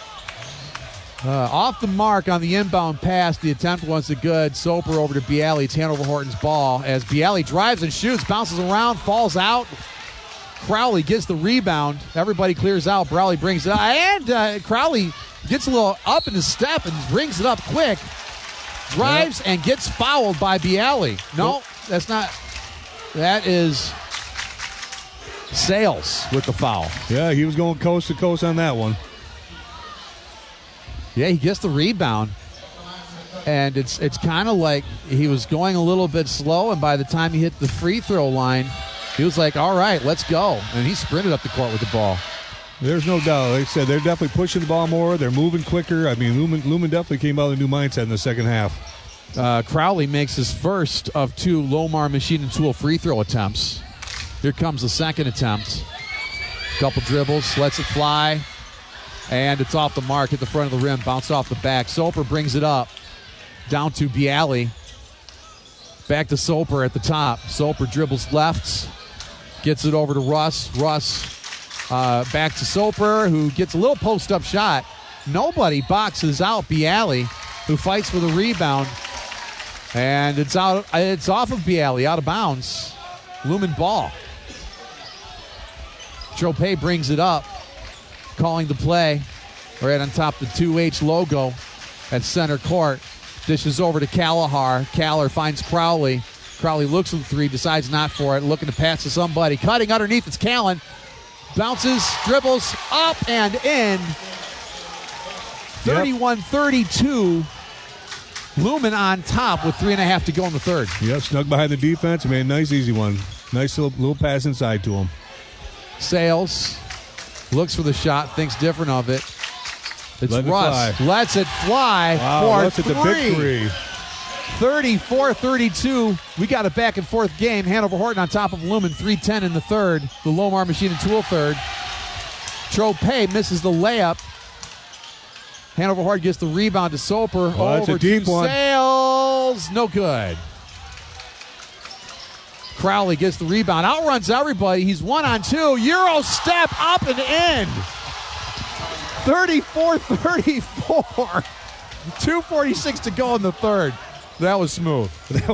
Off the mark on the inbound pass. The attempt wasn't good. Soper over to Bialy. It's Hanover Horton's ball as Bialy drives and shoots, bounces around, falls out. Crowley gets the rebound. Everybody clears out. Crowley brings it up. And Crowley gets a little up in his step and brings it up quick. Drives and gets fouled by Bialy. No, that's not. That is Sales with the foul. Yeah, he was going coast to coast on that one. Yeah, he gets the rebound. And it's kind of like he was going a little bit slow, and by the time he hit the free throw line, he was like, all right, let's go. And he sprinted up the court with the ball. There's no doubt. Like I said, they're definitely pushing the ball more. They're moving quicker. I mean, Lumen definitely came out with a new mindset in the second half. Crowley makes his first of 2 Lomar Machine and Tool free throw attempts. Here comes the second attempt. Couple dribbles, lets it fly, and it's off the mark at the front of the rim, bounced off the back. Soper brings it up, down to Bialy. Back to Soper at the top. Soper dribbles left, gets it over to Russ. Russ back to Soper, who gets a little post-up shot. Nobody boxes out Bialy, who fights for the rebound. And it's off of Bialy, out of bounds. Lumen ball. Tropez brings it up, calling the play right on top of the 2H logo at center court. Dishes over to Callahar. Caller finds Crowley. Crowley looks at the 3, decides not for it, looking to pass to somebody. Cutting underneath, it's Callan. Bounces, dribbles, up and in. 31-32. Lumen on top with 3.5 to go in the third. Yep, snug behind the defense. Man, nice, easy one. Nice little pass inside to him. Sales looks for the shot, thinks different of it. It's Russ. Lets it fly for Russ at the big 3. 34-32. We got a back and forth game. Hanover Horton on top of Lumen, 3:10 in the third. The Lomar Machine and Tool third. Tropez misses the layup. Hanover Horton gets the rebound to Soper. That's a deep one. Sales. No good. Crowley gets the rebound. Outruns everybody. He's 1-on-2. Euro step up and in. 34-34. 2:46 to go in the third. That was smooth.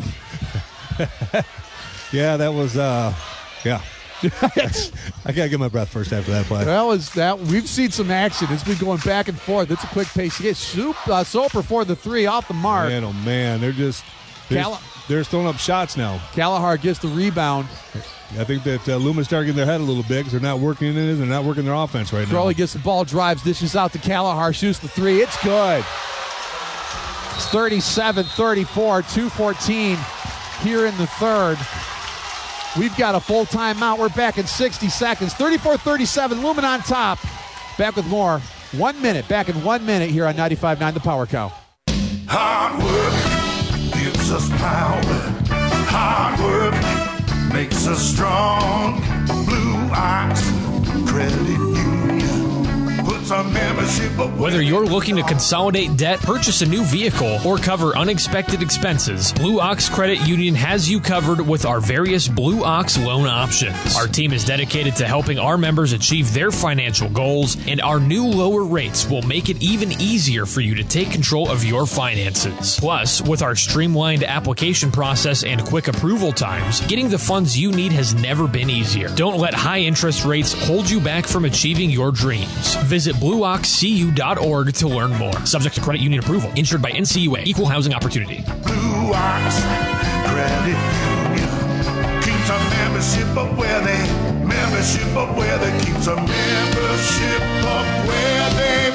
Yeah, that was, yeah. I gotta get my breath first after that play. That. We've seen some action. It's been going back and forth. It's a quick pace. He gets Soper for the 3 off the mark. Man, oh man, they're throwing up shots now. Callahar gets the rebound. I think that Lumen's starting their head a little bit because they're not working in it. They're not working their offense right now. Crowley gets the ball, drives, dishes out to Callahar, shoots the 3. It's good. It's 37-34, 2:14 here in the third. We've got a full timeout. We're back in 60 seconds. 34-37, Lumen on top. Back with more. 1 minute. Back in 1 minute here on 95.9 The Power Cow. Hard work gives us power. Hard work makes us strong. Blue Ox Credit Union puts our membership up. Whether you're looking to consolidate debt, purchase a new vehicle, or cover unexpected expenses, Blue Ox Credit Union has you covered with our various Blue Ox loan options. Our team is dedicated to helping our members achieve their financial goals, and our new lower rates will make it even easier for you to take control of your finances. Plus, with our streamlined application process and quick approval times, getting the funds you need has never been easier. Don't let high interest rates hold you back from achieving your dreams. Visit BlueOxCU.org to learn more. Subject to credit union approval. Insured by NCUA. Equal housing opportunity. Blue Ox Credit Union keeps our membership up where they keeps our membership up where they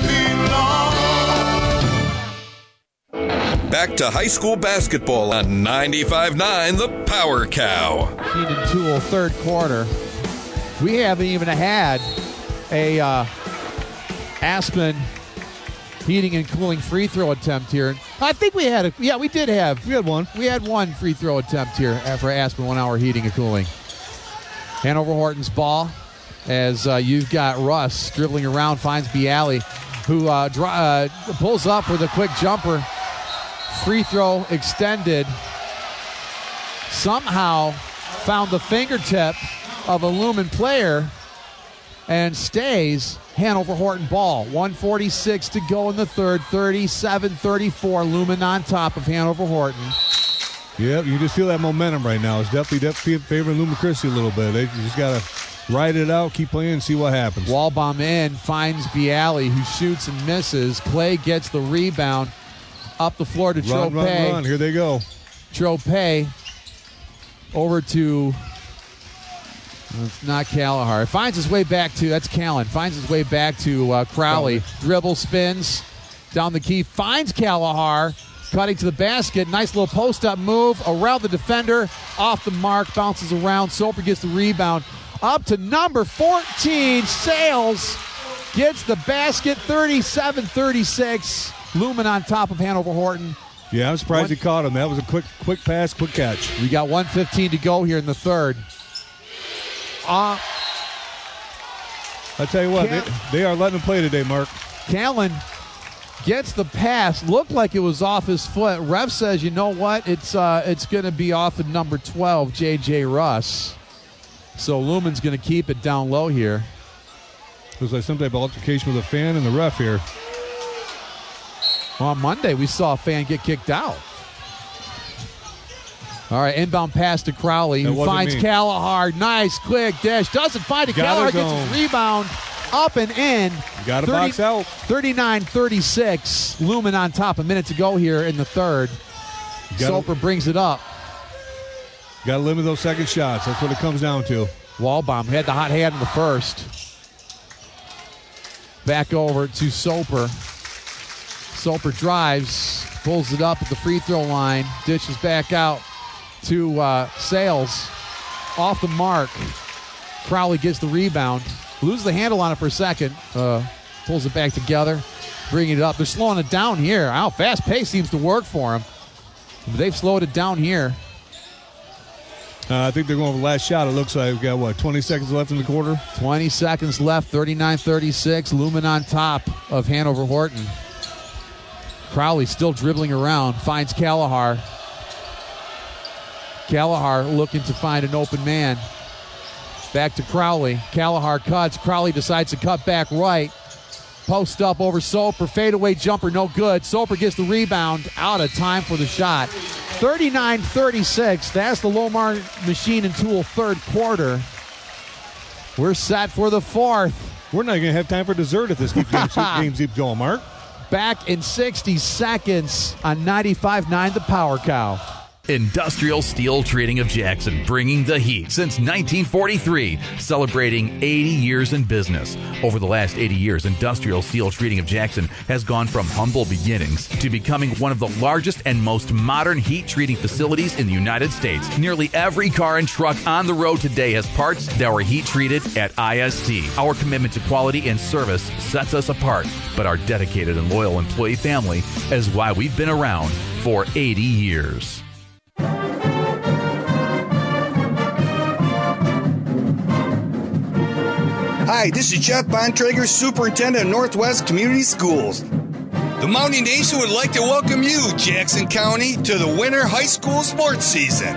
belong. Back to high school basketball on 95.9 The Power Cow. Keenan Toole, third quarter. We haven't even had a Aspen heating and cooling free throw attempt here. I think we had we had one. We had one free throw attempt here for Aspen 1 Hour Heating and Cooling. Hanover Horton's ball as you've got Russ dribbling around, finds Bialy, who pulls up with a quick jumper. Free throw extended. Somehow found the fingertip of a Lumen player and stays. Hanover Horton ball. 1:46 to go in the third. 37-34. Lumen on top of Hanover Horton. Yep, you just feel that momentum right now. It's definitely favoring Lumen Christi a little bit. You just got to ride it out, keep playing, and see what happens. Wallbaum in, finds Bialy, who shoots and misses. Clay gets the rebound. Up the floor to Trope. Run. Here they go. Trope over to... It's not Kalahar. Finds his way back to, that's Callan. Finds his way back to Crowley. Dribble, spins down the key. Finds Kalahar. Cutting to the basket. Nice little post-up move. Around the defender. Off the mark. Bounces around. Soper gets the rebound. Up to number 14. Sales gets the basket. 37-36. Lumen on top of Hanover Horton. Yeah, I'm surprised he caught him. That was a quick pass, quick catch. We got 1:15 to go here in the third. I tell you what, they are letting him play today, Mark. Callan gets the pass. Looked like it was off his foot. Ref says, you know what? It's going to be off of number 12, J.J. Russ. So Lumen's going to keep it down low here. Looks like some type of altercation with a fan and the ref here. On Monday, we saw a fan get kicked out. All right, inbound pass to Crowley, who finds Kalahar. Nice, quick dish. Doesn't find it. Kalahar gets his rebound up and in. Got to box out. 39-36. Lumen on top. A minute to go here in the third. Soper brings it up. Got to limit those second shots. That's what it comes down to. Wallbaum had the hot hand in the first. Back over to Soper. Soper drives, pulls it up at the free throw line, dishes back out to Sales. Off the mark. Crowley gets the rebound. Loses the handle on it for a second. Pulls it back together. Bringing it up. They're slowing it down here. Wow, fast pace seems to work for them. They've slowed it down here. I think they're going for the last shot. It looks like we've got, 20 seconds left in the quarter? 20 seconds left. 39-36. Lumen on top of Hanover Horton. Crowley still dribbling around. Finds Kalahar. Kalahar looking to find an open man. Back to Crowley. Kalahar cuts. Crowley decides to cut back right. Post up over Soper. Fadeaway jumper, no good. Soper gets the rebound. Out of time for the shot. 39-36. That's the Lomar Machine and Tool third quarter. We're set for the fourth. We're not going to have time for dessert if this game keeps going, Mark. Back in 60 seconds on 95.9 The Power Cow. Industrial Steel Treating of Jackson, bringing the heat since 1943, celebrating 80 years in business. Over the last 80 years, Industrial Steel Treating of Jackson has gone from humble beginnings to becoming one of the largest and most modern heat treating facilities in the United States. Nearly every car and truck on the road today has parts that were heat treated at IST. Our commitment to quality and service sets us apart, but our dedicated and loyal employee family is why we've been around for 80 years. Hi, this is Jeff Bontrager, Superintendent of Northwest Community Schools. The Mountain Nation would like to welcome you, Jackson County, to the winter high school sports season.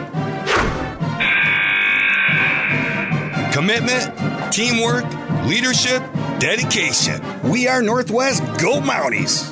Commitment, teamwork, leadership, dedication. We are Northwest. Go Mounties!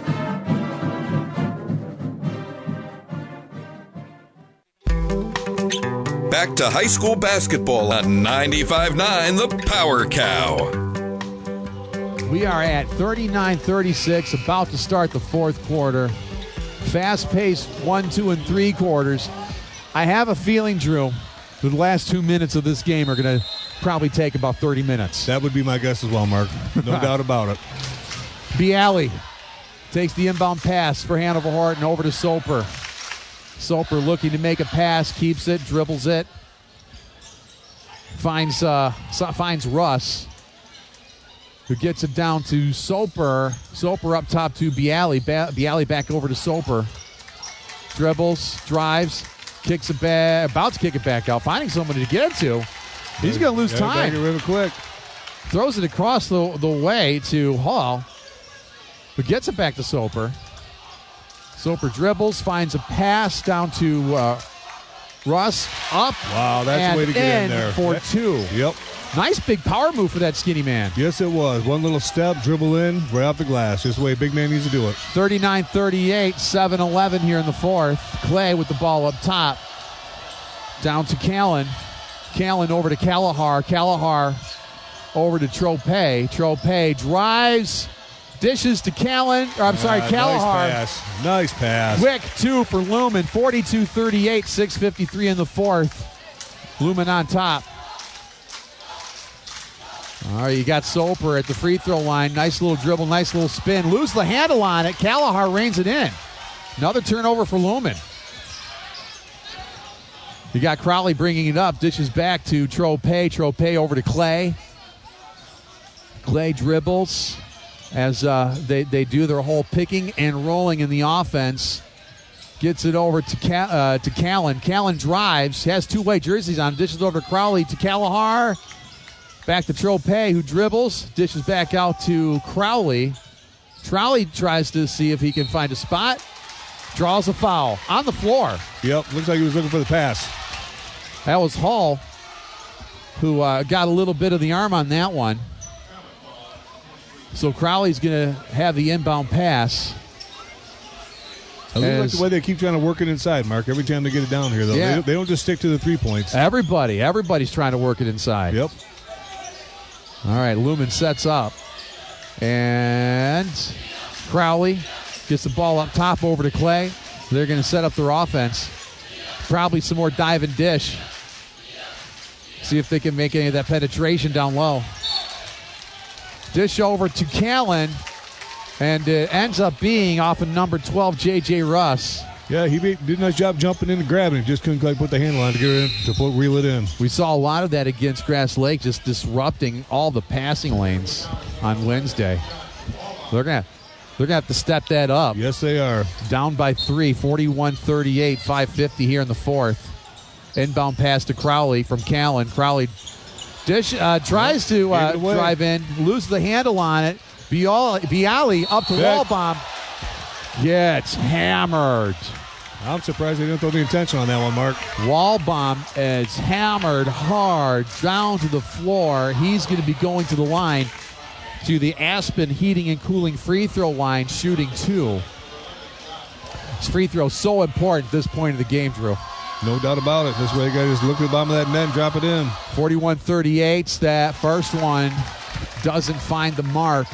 Back to high school basketball on 95.9 The Power Cow. We are at 39-36, about to start the fourth quarter. Fast-paced 1, 2, and 3 quarters. I have a feeling, Drew, that the last 2 minutes of this game are going to probably take about 30 minutes. That would be my guess as well, Mark. No doubt about it. Bialy takes the inbound pass for Hanover Horton over to Soper. Soper looking to make a pass, keeps it, dribbles it. Finds Russ. who gets it down to Soper. Soper up top to Bialy. Bialy back over to Soper. Dribbles, drives, kicks it back, about to kick it back out, finding somebody to get it to. He's going to lose time. Back it really quick. Throws it across the way to Hall, who gets it back to Soper. Soper dribbles, finds a pass down to Russ. Up. Wow, that's the way to get in there. For two. Yep. Nice big power move for that skinny man. Yes, it was. One little step, dribble in, right off the glass. Just the way a big man needs to do it. 39-38, 7-11 here in the fourth. Clay with the ball up top. Down to Callan. Callan over to Kalahar. Kalahar over to Trope. Trope drives, dishes to Callan. Kalahar. Nice pass. Quick two for Lumen. 42-38, 6:53 in the fourth. Lumen on top. All right, you got Soper at the free throw line. Nice little dribble, nice little spin. Lose the handle on it. Kalahar reins it in. Another turnover for Lumen. You got Crowley bringing it up. Dishes back to Trope. Trope over to Clay. Clay dribbles as they do their whole picking and rolling in the offense. Gets it over to Callan. Callan drives, has two-way jerseys on. Dishes over to Crowley to Kalahar. Back to Trope, who dribbles, dishes back out to Crowley. Crowley tries to see if he can find a spot. Draws a foul on the floor. Yep, looks like he was looking for the pass. That was Hall, who got a little bit of the arm on that one. So Crowley's going to have the inbound pass. I like the way they keep trying to work it inside, Mark. Every time they get it down here, though, yeah. They don't just stick to the 3 points. Everybody's trying to work it inside. Yep. All right, Lumen sets up. And Crowley gets the ball up top over to Clay. They're going to set up their offense. Probably some more dive and dish. See if they can make any of that penetration down low. Dish over to Callan. And it ends up being off of number 12, J.J. Russ. Yeah, he did a nice job jumping in and grabbing it. Just couldn't quite put the handle on to get it in, to reel it in. We saw a lot of that against Grass Lake, just disrupting all the passing lanes on Wednesday. They're gonna have to step that up. Yes, they are. Down by 3, 41-38, 5:50 here in the fourth. Inbound pass to Crowley from Callan. Crowley tries to drive in, loses the handle on it. Bialy up to Wallbaum. Gets hammered. I'm surprised they didn't throw the intention on that one, Mark. Wallbaum is hammered hard down to the floor. He's going to be going to the line, to the Aspen Heating and Cooling free throw line, shooting 2. This free throw is so important at this point of the game, Drew. No doubt about it. This way, guys, just look at the bottom of that net and drop it in. 41-38. That first one doesn't find the mark.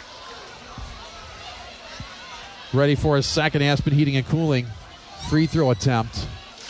Ready for his second Aspen Heating and Cooling free throw attempt.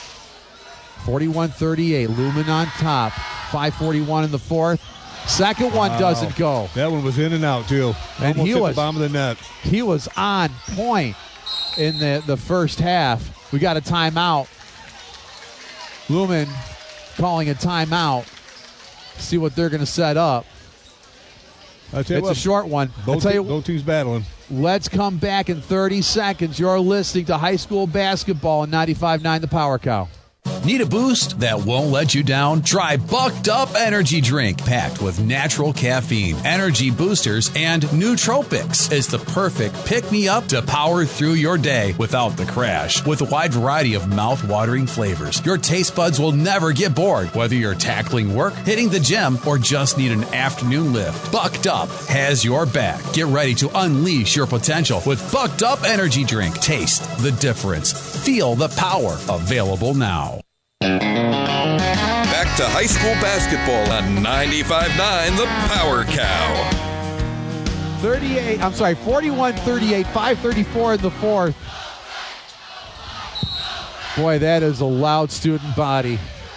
41-38. Lumen on top. 5:41 in the fourth. Second one doesn't go. That one was in and out, too. And almost he hit was the bottom of the net. He was on point in the first half. We got a timeout. Lumen calling a timeout. See what they're going to set up. It's a short one. Both teams battling. Let's come back in 30 seconds. You're listening to high school basketball on 95.9 The Power Cow. Need a boost that won't let you down? Try Bucked Up Energy Drink, packed with natural caffeine, energy boosters, and nootropics. Is the perfect pick-me-up to power through your day without the crash. With a wide variety of mouth-watering flavors, your taste buds will never get bored. Whether you're tackling work, hitting the gym, or just need an afternoon lift, Bucked Up has your back. Get ready to unleash your potential with Bucked Up Energy Drink. Taste the difference. Feel the power. Available now. Back to high school basketball on 95.9 The Power Cow. 41-38, 5:34 in the fourth. Boy, that is a loud student body.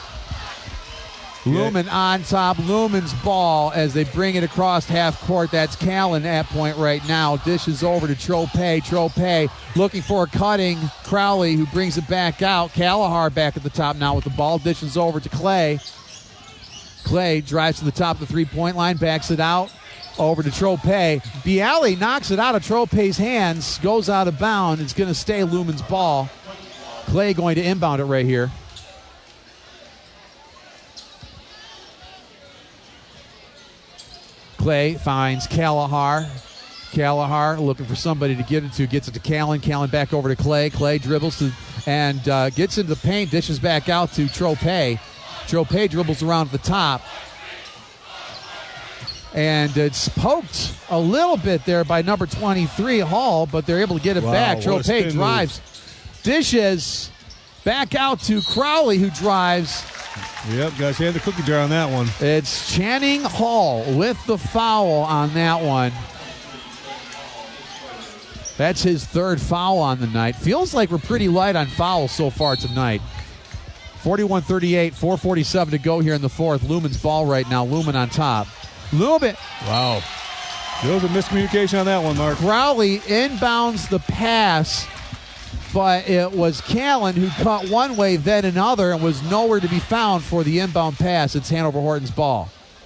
Lumen on top. Lumen's ball as they bring it across half court. That's Callan at point right now. Dishes over to Trope. Trope looking for a cutting Crowley, who brings it back out. Kalahar back at the top now with the ball. Dishes over to Clay. Clay drives to the top of the three-point line, backs it out. over to Trope. Bialy knocks it out of Trope's hands, goes out of bounds. It's going to stay Lumen's ball. Clay going to inbound it right here. Clay finds Kalahar. Kalahar looking for somebody to get it to. Gets it to Callan. Callan back over to Clay. Clay dribbles and gets into the paint. Dishes back out to Trope. Trope dribbles around the top. And it's poked a little bit there by number 23, Hall, but they're able to get it back. Trope drives. Dishes back out to Crowley, who drives. Yep, guys, he had the cookie jar on that one. It's Channing Hall with the foul on that one. That's his third foul on the night. Feels like we're pretty light on fouls so far tonight. 41-38, 4:47 to go here in the fourth. Lumen's ball right now. Lumen on top. Lumen. Wow. There was a miscommunication on that one, Mark. Crowley inbounds the pass, but it was Callan who cut one way, then another, and was nowhere to be found for the inbound pass. It's Hanover Horton's ball.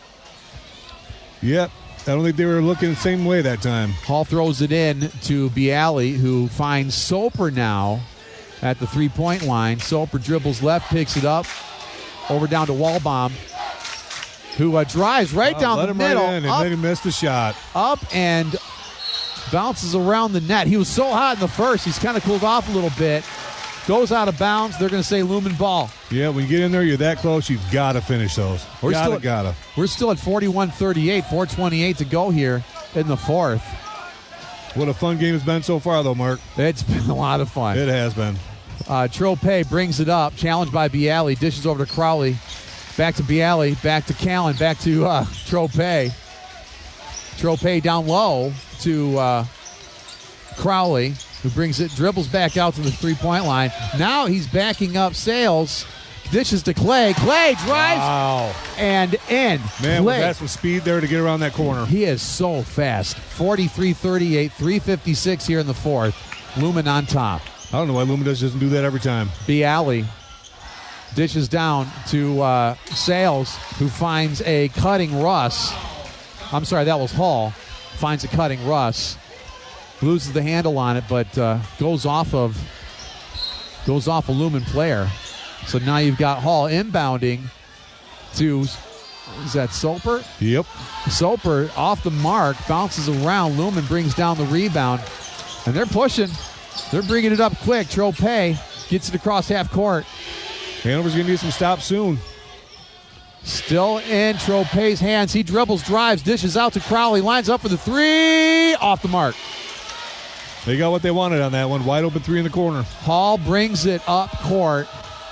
Yep. I don't think they were looking the same way that time. Hall throws it in to Bialy, who finds Soper now at the three-point line. Soper dribbles left, picks it up, over down to Walbaum, who drives right down the middle. Right in, and then he missed the shot. Up and bounces around the net. He was so hot in the first, he's kind of cooled off a little bit. Goes out of bounds. They're going to say Lumen ball. Yeah, when you get in there, you're that close, you've got to finish those. We're still at 41-38, 4:28 to go here in the fourth. What a fun game it's been so far, though, Mark. It's been a lot of fun. It has been. Trope brings it up. Challenged by Bialy. Dishes over to Crowley. Back to Bialy. Back to Callan. Back to Trope. Trope down low to Crowley, who brings it, dribbles back out to the three-point line. Now he's backing up Sales. Dishes to Clay. Clay drives and in. Man, Clay. that's some speed there to get around that corner. He is so fast. 43-38, 3:56 here in the fourth. Lumen on top. I don't know why Lumen doesn't do that every time. Bialy dishes down to Sales, who finds a cutting Russ. I'm sorry, that was Hall. Finds a cutting Russ. Loses the handle on it, but goes off a Lumen player. So now you've got Hall inbounding to, is that Soper? Yep. Soper off the mark, bounces around. Lumen brings down the rebound, and they're pushing. They're bringing it up quick. Trope gets it across half court. Hanover's going to need some stops soon. Still in Trope's hands. He dribbles, drives, dishes out to Crowley. Lines up for the three. Off the mark. They got what they wanted on that one. Wide open three in the corner. Hall brings it up court.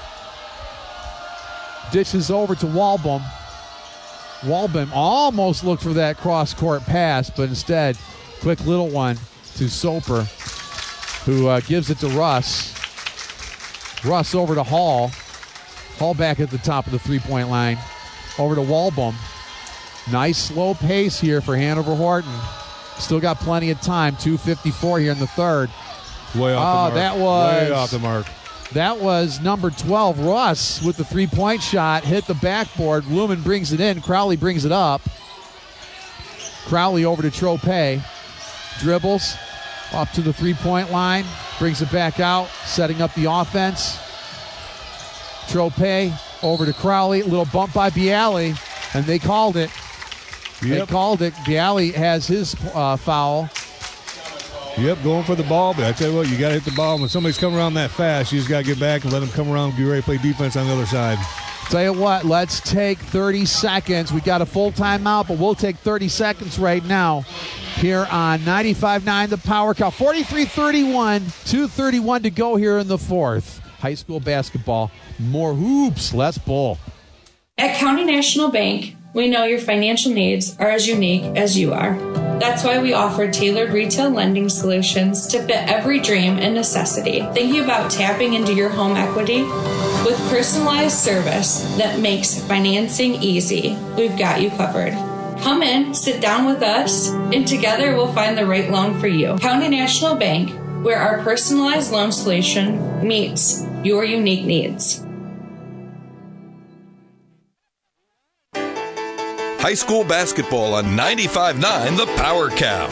Dishes over to Walbaum. Walbaum almost looked for that cross-court pass, but instead, quick little one to Soper, who gives it to Russ. Russ over to Hall. Hall back at the top of the three-point line. Over to Walbaum. Nice slow pace here for Hanover Horton. Still got plenty of time. 2:54 here in the third. Way off the mark. Way off the mark. That was number 12, Russ, with the three-point shot. Hit the backboard. Lumen brings it in. Crowley brings it up. Crowley over to Trope. Dribbles up to the three-point line. Brings it back out, setting up the offense. Trope over to Crowley. A little bump by Bialy, and they called it. Yep. They called it. Bialy has his foul. Yep, going for the ball, but I tell you what, you got to hit the ball. When somebody's coming around that fast, you just got to get back and let them come around and be ready to play defense on the other side. Tell you what, let's take 30 seconds. We got a full timeout, but we'll take 30 seconds right now here on 95.9 The Power Cow. 43-31, 2:31 to go here in the fourth. High school basketball, more hoops, less bull. At County National Bank, we know your financial needs are as unique as you are. That's why we offer tailored retail lending solutions to fit every dream and necessity. Thinking about tapping into your home equity? With personalized service that makes financing easy, we've got you covered. Come in, sit down with us, and together we'll find the right loan for you. County National Bank, where our personalized loan solution meets your unique needs. High school basketball on 95.9 The Power Cow.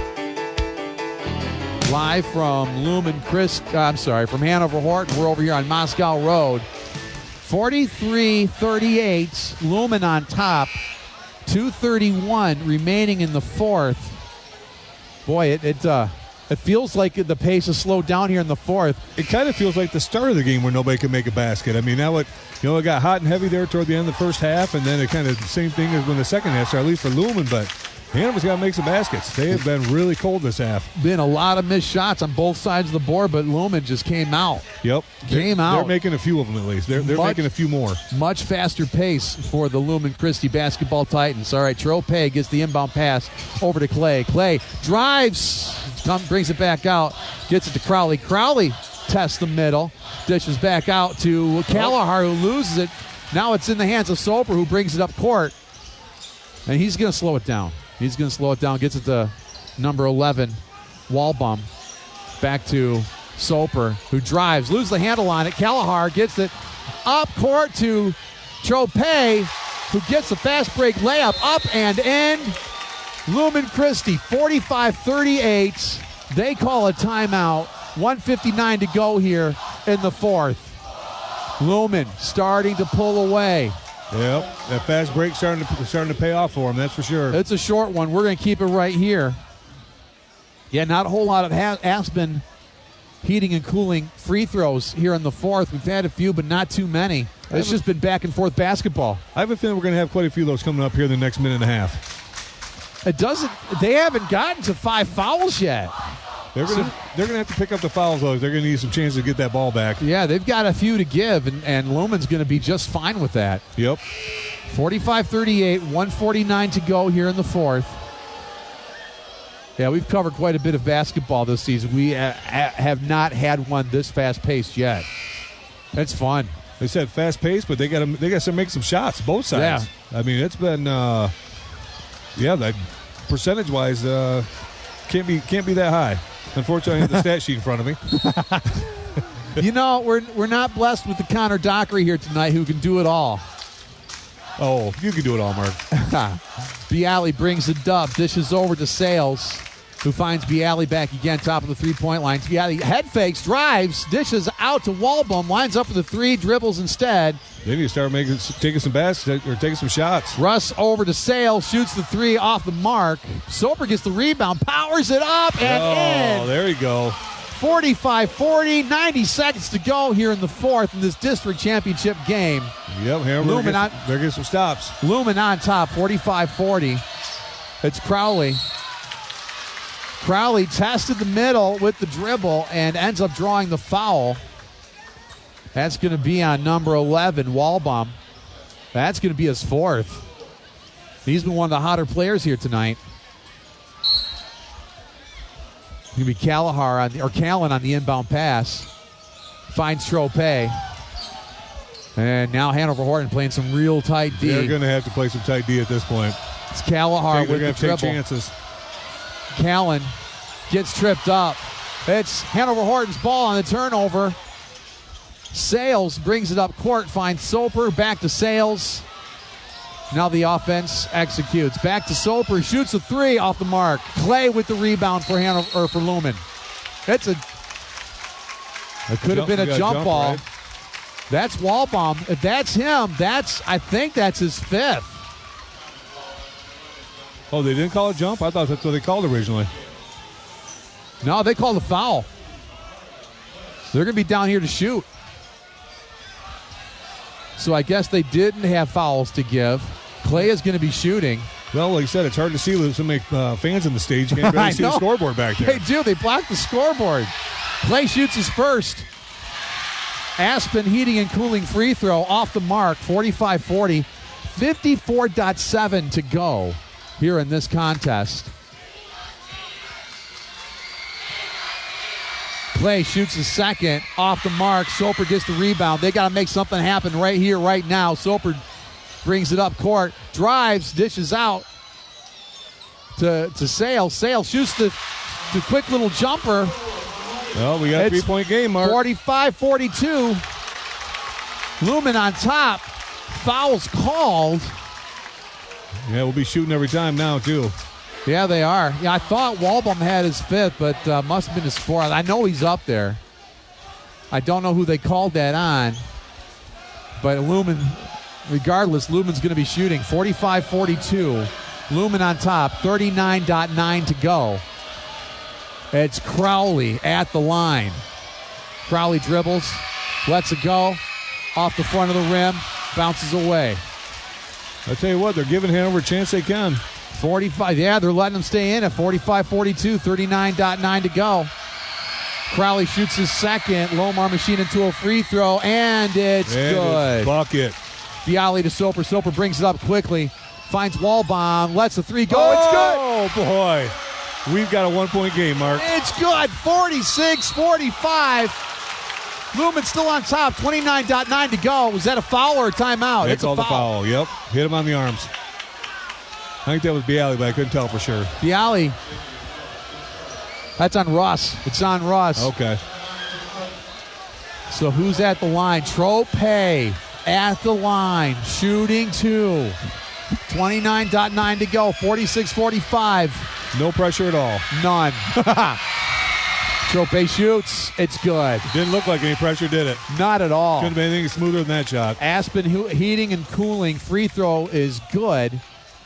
Live from from Hanover Horton. We're over here on Moscow Road. 43-38, Lumen on top. 2:31 remaining in the fourth. Boy, it feels like the pace has slowed down here in the fourth. It kind of feels like the start of the game where nobody could make a basket. I mean, now it got hot and heavy there toward the end of the first half, and then it kind of the same thing as when the second half started, at least for Lumen, but Hanover's got to make some baskets. They have been really cold this half. Been a lot of missed shots on both sides of the board, but Lumen just came out. Yep. Came out. They're making a few of them at least. They're making a few more. Much faster pace for the Lumen Christi basketball Titans. All right, Trope gets the inbound pass over to Clay. Clay drives, brings it back out, gets it to Crowley. Crowley tests the middle, dishes back out to Callahar, who loses it. Now it's in the hands of Soper, who brings it up court, and he's going to slow it down. He's going to slow it down, gets it to number 11, Walbaum. Back to Soper, who drives, loses the handle on it. Callahar gets it up court to Trope, who gets the fast break layup up and in. Lumen Christi, 45-38. They call a timeout. 1:59 to go here in the fourth. Lumen starting to pull away. Yep, that fast break starting to pay off for him, that's for sure. It's a short one. We're going to keep it right here. Yeah, not a whole lot of Aspen heating and cooling free throws here in the fourth. We've had a few, but not too many. It's just been back and forth basketball. I have a feeling we're going to have quite a few of those coming up here in the next minute and a half. They haven't gotten to 5 fouls yet. They're going to have to pick up the fouls, though. They're going to need some chances to get that ball back. Yeah, they've got a few to give, and Lumen's going to be just fine with that. Yep. 45-38, 1:49 to go here in the fourth. Yeah, we've covered quite a bit of basketball this season. We have not had one this fast-paced yet. That's fun. They said fast-paced, but they got to make some shots, both sides. Yeah. I mean, it's been, that percentage-wise, can't be that high. Unfortunately, I have the stat sheet in front of me. We're not blessed with the Connor Dockery here tonight who can do it all. Oh, you can do it all, Mark. Bialy brings the dub, dishes over to Sales, who finds Bialy back again, top of the three-point line. Bialy head fakes, drives, dishes out to Walbaum, lines up for the three, dribbles instead. They need to start taking some baskets or taking some shots. Russ over to Sales, shoots the three off the mark. Soper gets the rebound, powers it up and in. Oh, there you go. 45-40, 90 seconds to go here in the fourth in this district championship game. Yep, Lumen they're getting some stops. Lumen on top, 45-40. It's Crowley. Crowley tested the middle with the dribble and ends up drawing the foul. That's going to be on number 11, Walbaum. That's going to be his fourth. He's been one of the hotter players here tonight. Going to be Callan on the inbound pass. Finds Trope. And now Hanover Horton playing some real tight D. They're going to have to play some tight D at this point. It's Callahar with the dribble. Take chances. Callan gets tripped up. It's Hanover Horton's ball on the turnover. Sales brings it up court, finds Soper, back to Sales. Now the offense executes. Back to Soper, shoots a three off the mark. Clay with the rebound for Lumen. It could have been a jump ball. Right? That's Walbaum. If that's him, I think that's his fifth. Oh, they didn't call a jump? I thought that's what they called originally. No, they called a foul. They're going to be down here to shoot. So I guess they didn't have fouls to give. Clay is going to be shooting. Well, like you said, it's hard to see with so many fans in the stage. You can't really see the scoreboard back there. They do. They blocked the scoreboard. Clay shoots his first. Aspen heating and cooling free throw off the mark, 45-40. 54.7 to go here in this contest. Clay shoots his second off the mark. Soper gets the rebound. They got to make something happen right here, right now. Soper brings it up court, drives, dishes out to Sales. Sales shoots the quick little jumper. Well, we got a 3-point game, Mark. 45-42. Lumen on top. Fouls called. Yeah, we'll be shooting every time now, too. Yeah, they are. Yeah, I thought Walbaum had his 5th, but must have been his 4th. I know he's up there. I don't know who they called that on. But Lumen, regardless, Lumen's going to be shooting 45-42. Lumen on top, 39.9 to go. It's Crowley at the line. Crowley dribbles, lets it go, off the front of the rim, bounces away. I tell you what, they're giving Hanover a chance they can. 45, yeah, they're letting them stay in at 45-42, 39.9 to go. Crowley shoots his second. Lomar machine into a free throw, and it's good. Bucket. Bialy to Soper. Soper brings it up quickly, finds Walbaum, lets the 3 go. It's good. Oh, boy. We've got a 1-point game, Mark. It's good. 46-45. Lumen still on top. 29.9 to go. Was that a foul or a timeout? They called a foul. Yep. Hit him on the arms. I think that was Bialy, but I couldn't tell for sure. Bialy. That's on Ross. It's on Ross. Okay. So who's at the line? Trope at the line. Shooting 2. 29.9 to go. 46-45. No pressure at all. None. Trope shoots. It's good. Didn't look like any pressure, did it? Not at all. Couldn't have been anything smoother than that shot. Aspen Heating and Cooling free throw is good.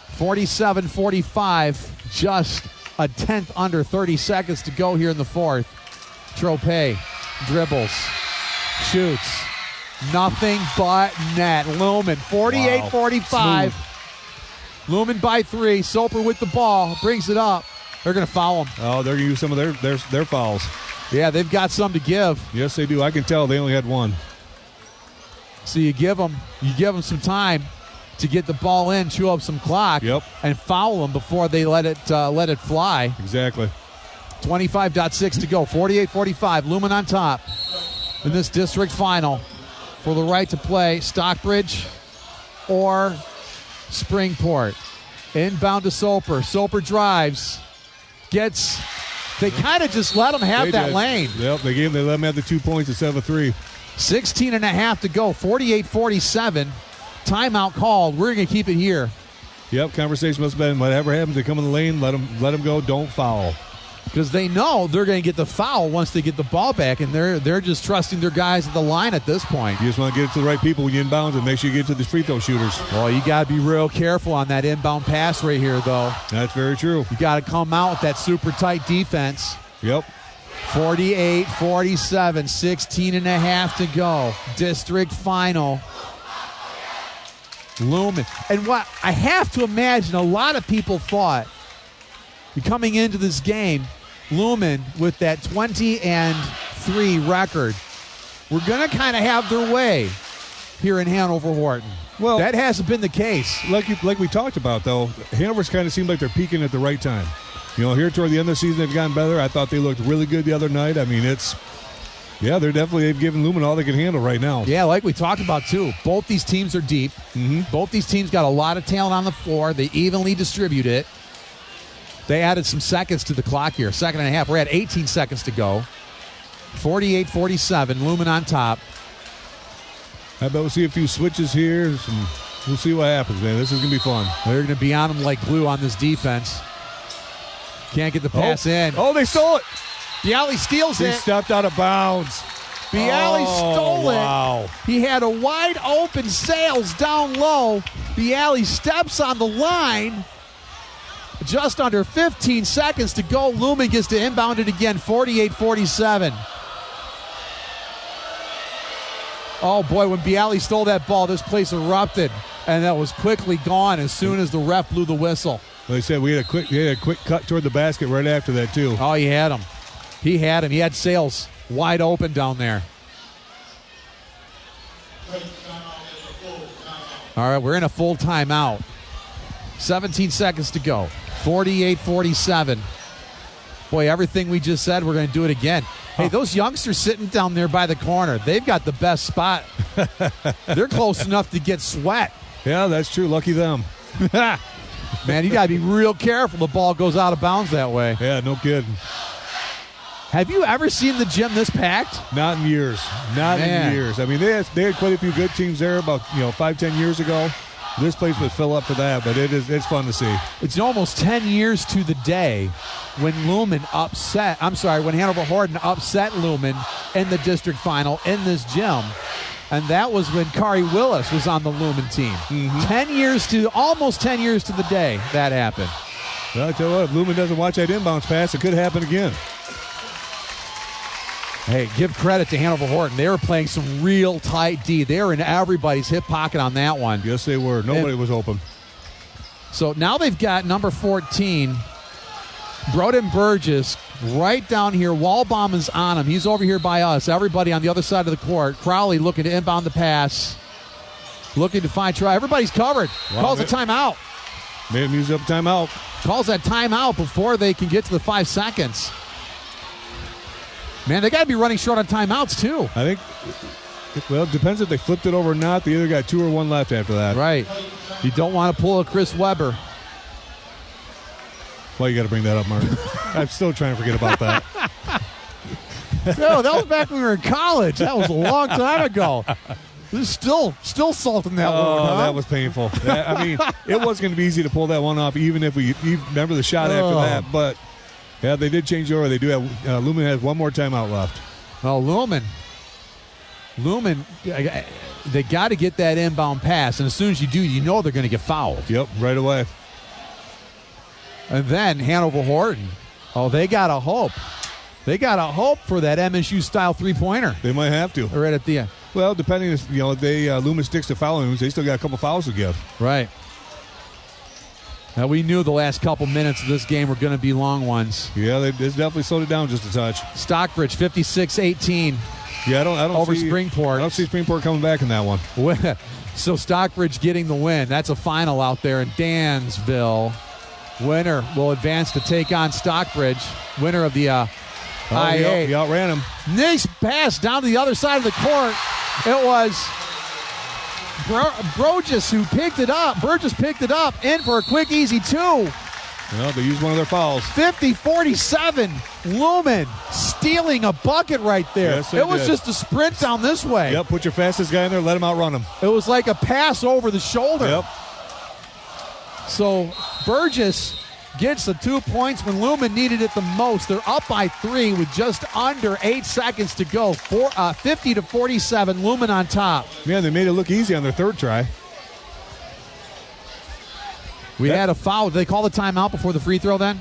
47-45. Just a tenth under 30 seconds to go here in the 4th. Trope dribbles. Shoots. Nothing but net. Lumen 48-45. Lumen by 3. Soper with the ball. Brings it up. They're going to foul him. Oh, they're going to use some of their fouls. Yeah, they've got some to give. Yes, they do. I can tell they only had 1. So you give them some time to get the ball in, chew up some clock, and foul them before they let it fly. Exactly. 25.6 to go. 48-45. Lumen on top in this district final for the right to play Stockbridge or Springport. Inbound to Soper. Soper drives. They kind of just let them have that lane. Yep, they let them have the 2 points instead of a 3. 16.5 to go. 48-47. Timeout called. We're going to keep it here. Yep, conversation must have been whatever happens, they come in the lane, let them go, don't foul. Because they know they're going to get the foul once they get the ball back, and they're just trusting their guys at the line at this point. You just want to get it to the right people when you inbound and make sure you get to the free throw shooters. Well, you got to be real careful on that inbound pass right here, though. That's very true. You got to come out with that super tight defense. Yep. 48-47, 16.5 to go. District final. Lumen. And what I have to imagine, a lot of people thought coming into this game, Lumen with that 20-3 record, we're going to kind of have their way here in Hanover-Wharton. Well, that hasn't been the case. Like we talked about, though, Hanover's kind of seemed like they're peaking at the right time. You know, here toward the end of the season, they've gotten better. I thought they looked really good the other night. I mean, they've given Lumen all they can handle right now. Yeah, like we talked about, too. Both these teams are deep. Mm-hmm. Both these teams got a lot of talent on the floor. They evenly distribute it. They added some seconds to the clock here. 2.5. We're at 18 seconds to go. 48-47. Lumen on top. I bet we'll see a few switches here. We'll see what happens, man. This is going to be fun. They're going to be on them like glue on this defense. Can't get the pass in. Oh, they stole it. Bialy steals it. He stepped out of bounds. Bialy stole it. Wow. He had a wide open Sales down low. Bialy steps on the line. Just under 15 seconds to go. Lumen gets to inbound it again. 48-47. Oh, boy, when Bialy stole that ball, this place erupted. And that was quickly gone as soon as the ref blew the whistle. Well, they said we had a quick cut toward the basket right after that, too. Oh, he had him. He had Sales wide open down there. All right, we're in a full timeout. 17 seconds to go. 48-47. Boy, everything we just said, we're going to do it again. Hey, those youngsters sitting down there by the corner, they've got the best spot. They're close enough to get sweat. Yeah, that's true. Lucky them. Man, you got to be real careful. The ball goes out of bounds that way. Yeah, no kidding. Have you ever seen the gym this packed? Not in years. Not in years. I mean, they had quite a few good teams there about 5-10 years ago. This place would fill up for that, but it's fun to see. It's almost 10 years to the day when when Hanover Horton upset Lumen in the district final in this gym. And that was when Kari Willis was on the Lumen team. Almost 10 years to the day that happened. Well, I tell you what, if Lumen doesn't watch that inbounds pass, it could happen again. Hey, give credit to Hanover Horton. They were playing some real tight D. They were in everybody's hip pocket on that one. Yes, they were. Nobody was open. So now they've got number 14, Broden Burgess, right down here. Wallbaum is on him. He's over here by us. Everybody on the other side of the court. Crowley looking to inbound the pass. Looking to find try. Everybody's covered. Calls a timeout. Made him use up timeout. Calls that timeout before they can get to the 5 seconds. Man, they got to be running short on timeouts, too. I think, well, it depends if they flipped it over or not. They either got 2 or 1 left after that. Right. You don't want to pull a Chris Weber. Well, you got to bring that up, Mark. I'm still trying to forget about that. No, that was back when we were in college. That was a long time ago. This is still salting that one. Huh? That was painful. I mean, it wasn't going to be easy to pull that one off, even if we remember the shot after that. But, yeah, they did change over. They do have Lumen has 1 more timeout left. Well, Lumen, they got to get that inbound pass. And as soon as you do, you know they're going to get fouled. Yep, right away. And then Hanover Horton. Oh, they got to hope. They got to hope for that MSU-style three-pointer. They might have to. Right at the end. Well, depending, if Lumen sticks to fouling, they still got a couple fouls to give. Right. Now, we knew the last couple minutes of this game were going to be long ones. Yeah, they definitely slowed it down just a touch. Stockbridge, 56-18. Yeah, I don't over see Springport. I don't see Springport coming back in that one. So Stockbridge getting the win. That's a final out there in Dansville. Winner will advance to take on Stockbridge. Winner of the IA. He outran him. Nice pass down to the other side of the court. It was Burgess who picked it up. Burgess picked it up. In for a quick, easy 2. Well, they used one of their fouls. 50-47. Lumen stealing a bucket right there. Yes, it was just a sprint down this way. Yep, put your fastest guy in there, let him outrun him. It was like a pass over the shoulder. Yep. So Burgess gets the 2 points when Lumen needed it the most. They're up by 3 with just under 8 seconds to go. 50-47, Lumen on top. Yeah, they made it look easy on their third try. We had a foul. Did they call the timeout before the free throw then?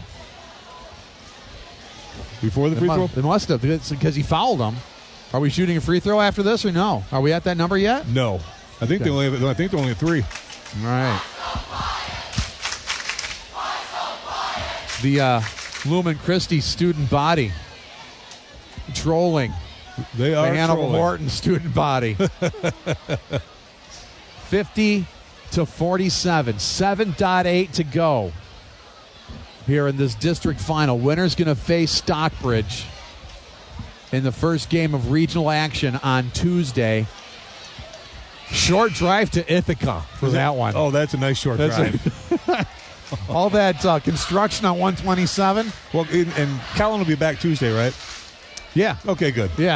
Before the free throw? They must have, because he fouled them. Are we shooting a free throw after this or no? Are we at that number yet? No. I think they're only at 3. All right. The Lumen Christi student body trolling. They are the Hanover trolling. Horton student body. 50-47, 7.8 to go here in this district final. Winner's going to face Stockbridge in the first game of regional action on Tuesday. Short drive to Ithaca for that one. Oh, that's a nice short drive. All that construction on 127. Well, and Callan will be back Tuesday, right? Yeah. Okay, good. Yeah.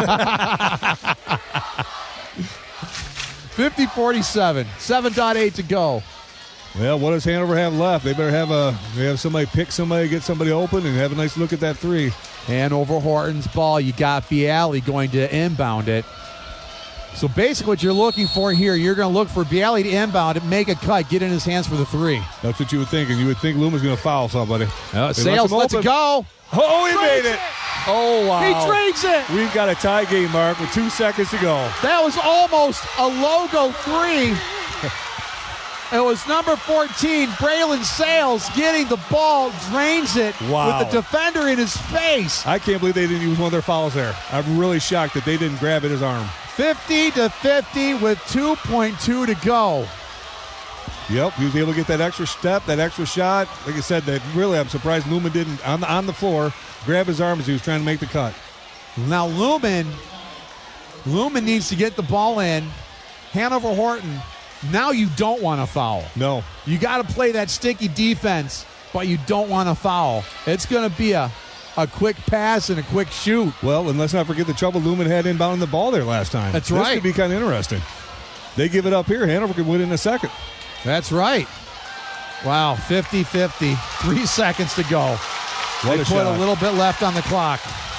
50-47, 7.8 to go. Well, what does Hanover have left? They better have somebody pick somebody, get somebody open, and have a nice look at that 3. Hanover Horton's ball. You got Bialy going to inbound it. So basically what you're looking for here, you're going to look for Bialy to inbound and make a cut, get in his hands for the 3. That's what you would think, and you would think Lumen's going to foul somebody. Sales lets it go. Oh, he made it. Oh, wow. He trades it. We've got a tie game, Mark, with 2 seconds to go. That was almost a logo 3. It was number 14, Braylon Sales, getting the ball, drains it with the defender in his face. I can't believe they didn't use one of their fouls there. I'm really shocked that they didn't grab at his arm. 50-50 with 2.2 to go. Yep, he was able to get that extra step, that extra shot. Like I said, I'm surprised Lumen didn't, on the floor, grab his arm as he was trying to make the cut. Now Lumen needs to get the ball in. Hanover Horton, now you don't want to foul. No. You got to play that sticky defense, but you don't want to foul. It's going to be a quick pass and a quick shoot. Well, and let's not forget the trouble Lumen had inbounding the ball there last time. That's right. This could be kind of interesting. They give it up here. Hanover could win in a second. That's right. Wow, 50-50. 3 seconds to go. What they a put shot. a little bit left on the clock.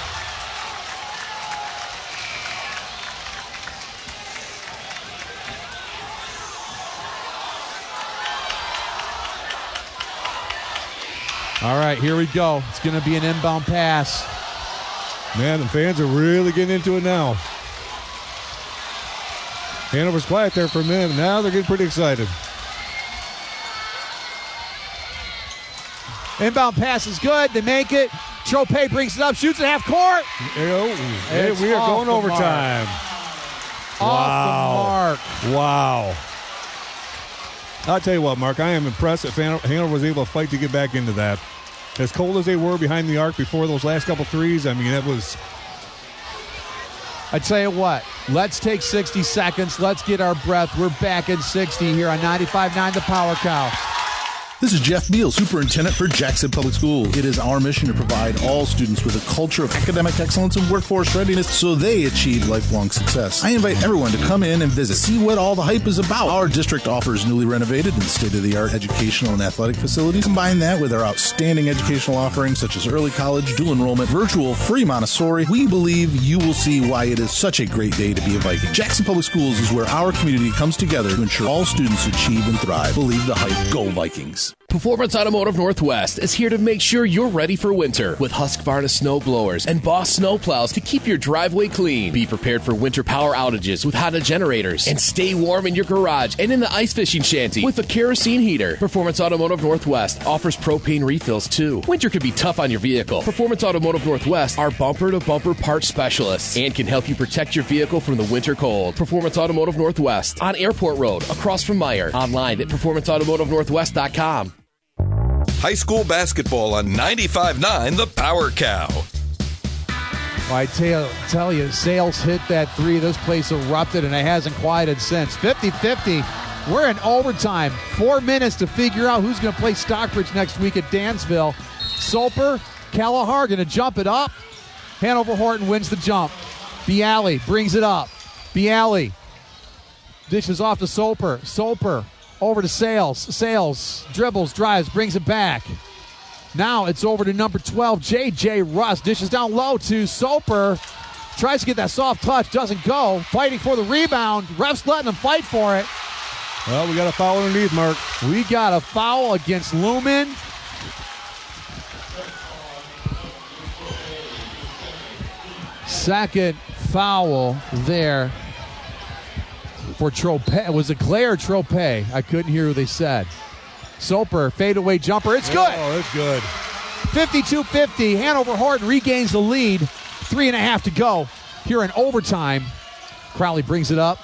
All right, here we go. It's going to be an inbound pass. Man, the fans are really getting into it now. Hanover's quiet there for a minute. Now they're getting pretty excited. Inbound pass is good. They make it. Trope brings it up, shoots at half court. Hey, we are going overtime. Off the mark. Wow. I'll tell you what, Mark, I am impressed that Hanover was able to fight to get back into that. As cold as they were behind the arc before those last couple threes, I mean, it was... I tell you what, let's take 60 seconds. Let's get our breath. We're back in 60 here on 95.9 The Power Cow. This is Jeff Beal, Superintendent for Jackson Public School. It is our mission to provide all students with a culture of academic excellence and workforce readiness so they achieve lifelong success. I invite everyone to come in and visit, see what all the hype is about. Our district offers newly renovated and state-of-the-art educational and athletic facilities. Combine that with our outstanding educational offerings such as early college, dual enrollment, virtual, free Montessori. We believe you will see why it is such a great day to be a Viking. Jackson Public Schools is where our community comes together to ensure all students achieve and thrive. Believe the hype. Go Vikings. Performance Automotive Northwest is here to make sure you're ready for winter with Husqvarna snow blowers and Boss snow plows to keep your driveway clean. Be prepared for winter power outages with Honda generators and stay warm in your garage and in the ice fishing shanty with a kerosene heater. Performance Automotive Northwest offers propane refills too. Winter can be tough on your vehicle. Performance Automotive Northwest are bumper-to-bumper parts specialists and can help you protect your vehicle from the winter cold. Performance Automotive Northwest on Airport Road across from Meyer. Online at performanceautomotivenorthwest.com. High school basketball on 95.9 The Power Cow. Well, I tell you, Sales hit that three. This place erupted, and it hasn't quieted since. 50-50. We're in overtime. 4 minutes to figure out who's going to play Stockbridge next week at Dansville. Soper, Kalahar going to jump it up. Hanover Horton wins the jump. Bialy brings it up. Bialy dishes off to Soper. Soper over to Sales. Sales dribbles, drives, brings it back. Now it's over to number 12, J.J. Russ. Dishes down low to Soper. Tries to get that soft touch. Doesn't go. Fighting for the rebound. Ref's letting him fight for it. Well, we got a foul underneath, Mark. We got a foul against Lumen. Second foul there for Trope. Was it Clay or Trope? I couldn't hear who they said. Soper, fadeaway jumper. It's good. Oh, it's good. 52-50. Hanover Horton regains the lead. 3.5 to go here in overtime. Crowley brings it up.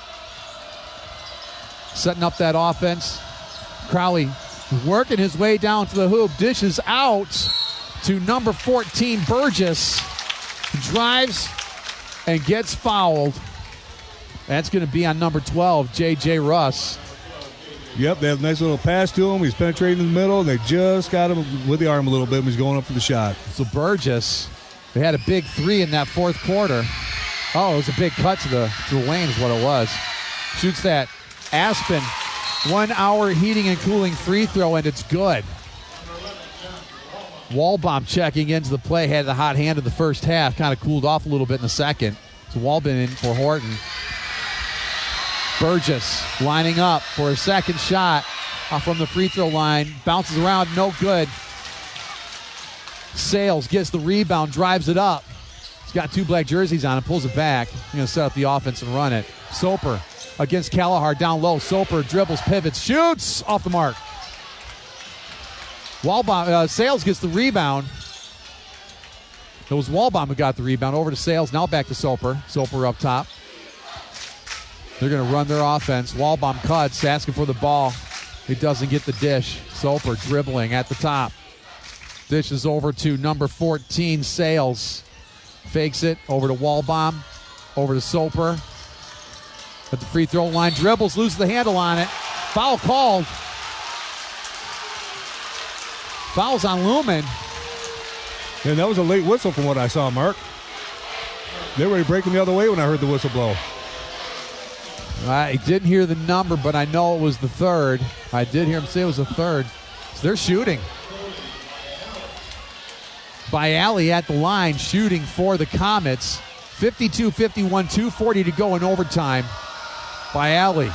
Setting up that offense. Crowley working his way down to the hoop. Dishes out to number 14, Burgess. Drives and gets fouled. That's going to be on number 12, J.J. Russ. Yep, they have a nice little pass to him. He's penetrating in the middle, and they just got him with the arm a little bit, and he's going up for the shot. So Burgess, they had a big three in that fourth quarter. Oh, it was a big cut to the lane is what it was. Shoots that Aspen 1 hour heating and cooling free throw, and it's good. Walbaum checking into the play, had the hot hand in the first half, kind of cooled off a little bit in the second. So Walbaum in for Horton. Burgess lining up for a second shot from the free throw line. Bounces around, no good. Sales gets the rebound, drives it up. He's got 2 black jerseys on and pulls it back. He's going to set up the offense and run it. Soper against Kalahar down low. Soper dribbles, pivots, shoots off the mark. Walbaum, Sales gets the rebound. It was Walbaum who got the rebound. Over to Sales, now back to Soper. Soper up top. They're going to run their offense. Walbaum cuts, asking for the ball. He doesn't get the dish. Soper dribbling at the top. Dishes over to number 14, Sales. Fakes it over to Walbaum. Over to Soper. At the free throw line. Dribbles, loses the handle on it. Foul called. Foul's on Lumen. And that was a late whistle from what I saw, Mark. They were breaking the other way when I heard the whistle blow. I didn't hear the number, but I know it was the third. I did hear him say it was the third. So they're shooting. Bialy at the line shooting for the Comets. 52-51, 2:40 to go in overtime. Bialy.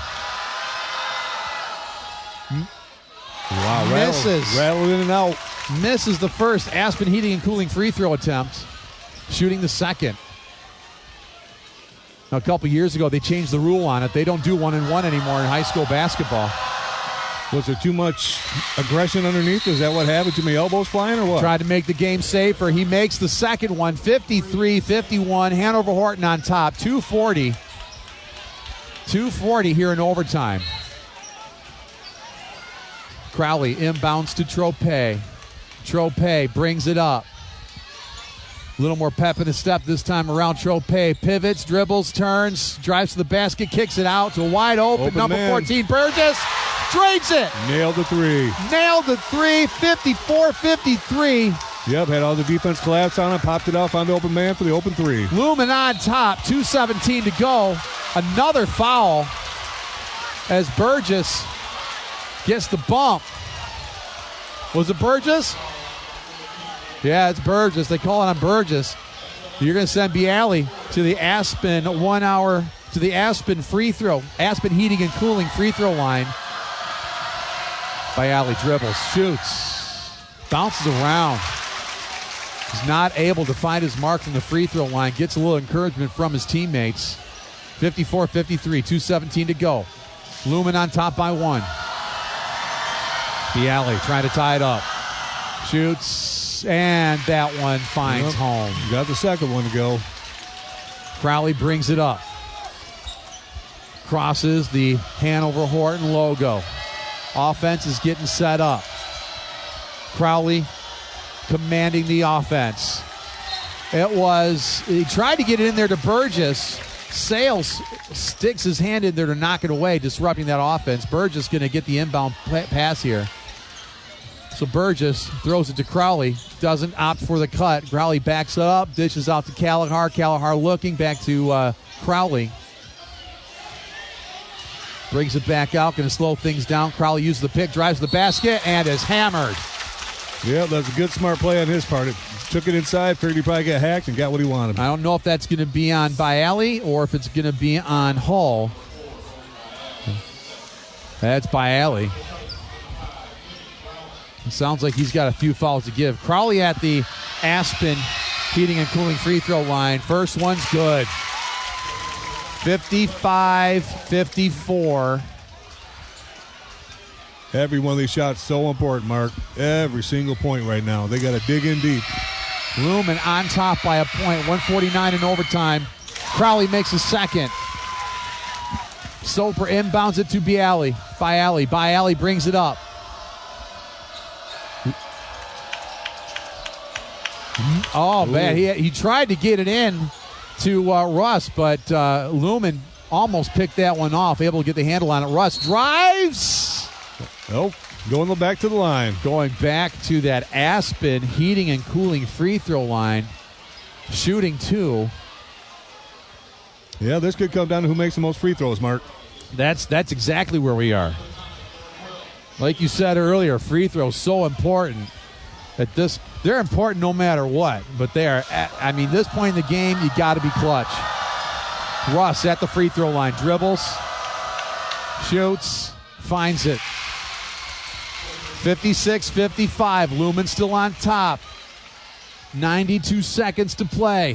Wow, misses. Rattled in and out. Misses the first Aspen Heating and Cooling free throw attempt. Shooting the second. Now, a couple years ago, they changed the rule on it. They don't do 1-and-1 anymore in high school basketball. Was there too much aggression underneath? Is that what happened? Too many elbows flying or what? Tried to make the game safer. He makes the second one, 53-51. Hanover Horton on top, 2:40. 2:40 here in overtime. Crowley inbounds to Trope. Trope brings it up. A little more pep in his step this time around. Trope pivots, dribbles, turns, drives to the basket, kicks it out to a wide open number man. 14, Burgess. Drains it. Nailed the three. Nailed the three, 54-53. Yep, had all the defense collapse on it, popped it off on the open man for the open three. Lumen on top, 2:17 to go. Another foul as Burgess gets the bump. Was it Burgess? Yeah, it's Burgess. They call it on Burgess. You're going to send Bialy to the Aspen Aspen Heating and Cooling free throw line. Bialy dribbles, shoots, bounces around. He's not able to find his mark from the free throw line. Gets a little encouragement from his teammates. 54-53, 2:17 to go. Lumen on top by one. Bialy trying to tie it up. Shoots, and that one finds home. Got the second one to go. Crowley brings it up. Crosses the Hanover Horton logo. Offense is getting set up. Crowley commanding the offense. He tried to get it in there to Burgess. Sales sticks his hand in there to knock it away, disrupting that offense. Burgess going to get the inbound pass here. So Burgess throws it to Crowley. Doesn't opt for the cut. Crowley backs it up, dishes out to Callahar. Callahar looking back to Crowley. Brings it back out, going to slow things down. Crowley uses the pick, drives the basket, and is hammered. Yeah, that's a good, smart play on his part. It took it inside, figured he probably got hacked and got what he wanted. I don't know if that's going to be on Bialy or if it's going to be on Hull. That's Bialy. It sounds like he's got a few fouls to give. Crowley at the Aspen Heating and Cooling free throw line. First one's good. 55-54. Every one of these shots so important, Mark. Every single point right now. They got to dig in deep. Lumen on top by a point. 1:49 in overtime. Crowley makes a second. Soper inbounds it to Bialy. Bialy brings it up. Oh, man. He tried to get it in to Russ, but Lumen almost picked that one off, able to get the handle on it. Russ drives. Nope. Going back to the line. Going back to that Aspen Heating and Cooling free throw line. Shooting two. Yeah, this could come down to who makes the most free throws, Mark. That's exactly where we are. Like you said earlier, free throws so important. They're important no matter what, but they are. This point in the game, you got to be clutch. Russ at the free throw line, dribbles, shoots, finds it. 56-55. Lumen still on top. 92 seconds to play.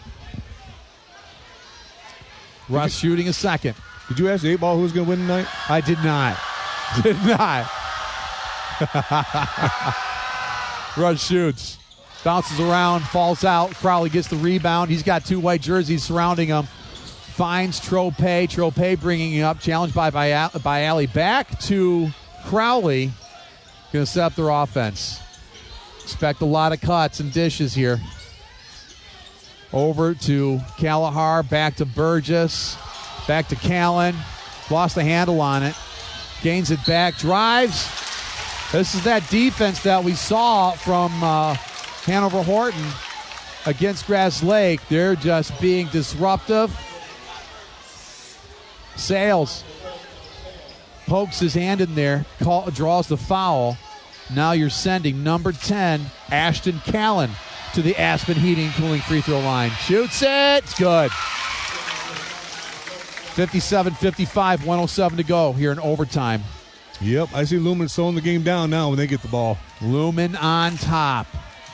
Russ shooting a second. Did you ask the 8-ball who's going to win tonight? I did not. Russ shoots. Bounces around, falls out. Crowley gets the rebound. He's got two white jerseys surrounding him. Finds Trope. Trope bringing it up. Challenged by Bialy. Back to Crowley. Going to set up their offense. Expect a lot of cuts and dishes here. Over to Callahar. Back to Burgess. Back to Callan. Lost the handle on it. Gains it back. Drives. This is that defense that we saw from Hanover Horton against Grass Lake. They're just being disruptive. Sales pokes his hand in there, draws the foul. Now you're sending number 10, Ashton Callan, to the Aspen Heating and Cooling free throw line. Shoots it. It's good. 57-55, 107 to go here in overtime. Yep, I see Lumen slowing the game down now when they get the ball. Lumen on top.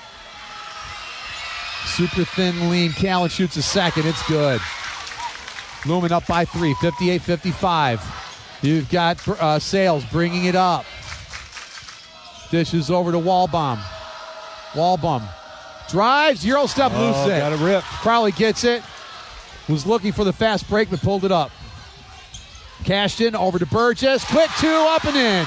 Super thin lean. Callan shoots a second. It's good. Lumen up by 3, 58-55. You've got Sales bringing it up. Dishes over to Walbaum. Walbaum drives, Euro step, loose it. Got a rip. Crowley gets it. Was looking for the fast break, but pulled it up. Cashton over to Burgess. Quick 2 up and in.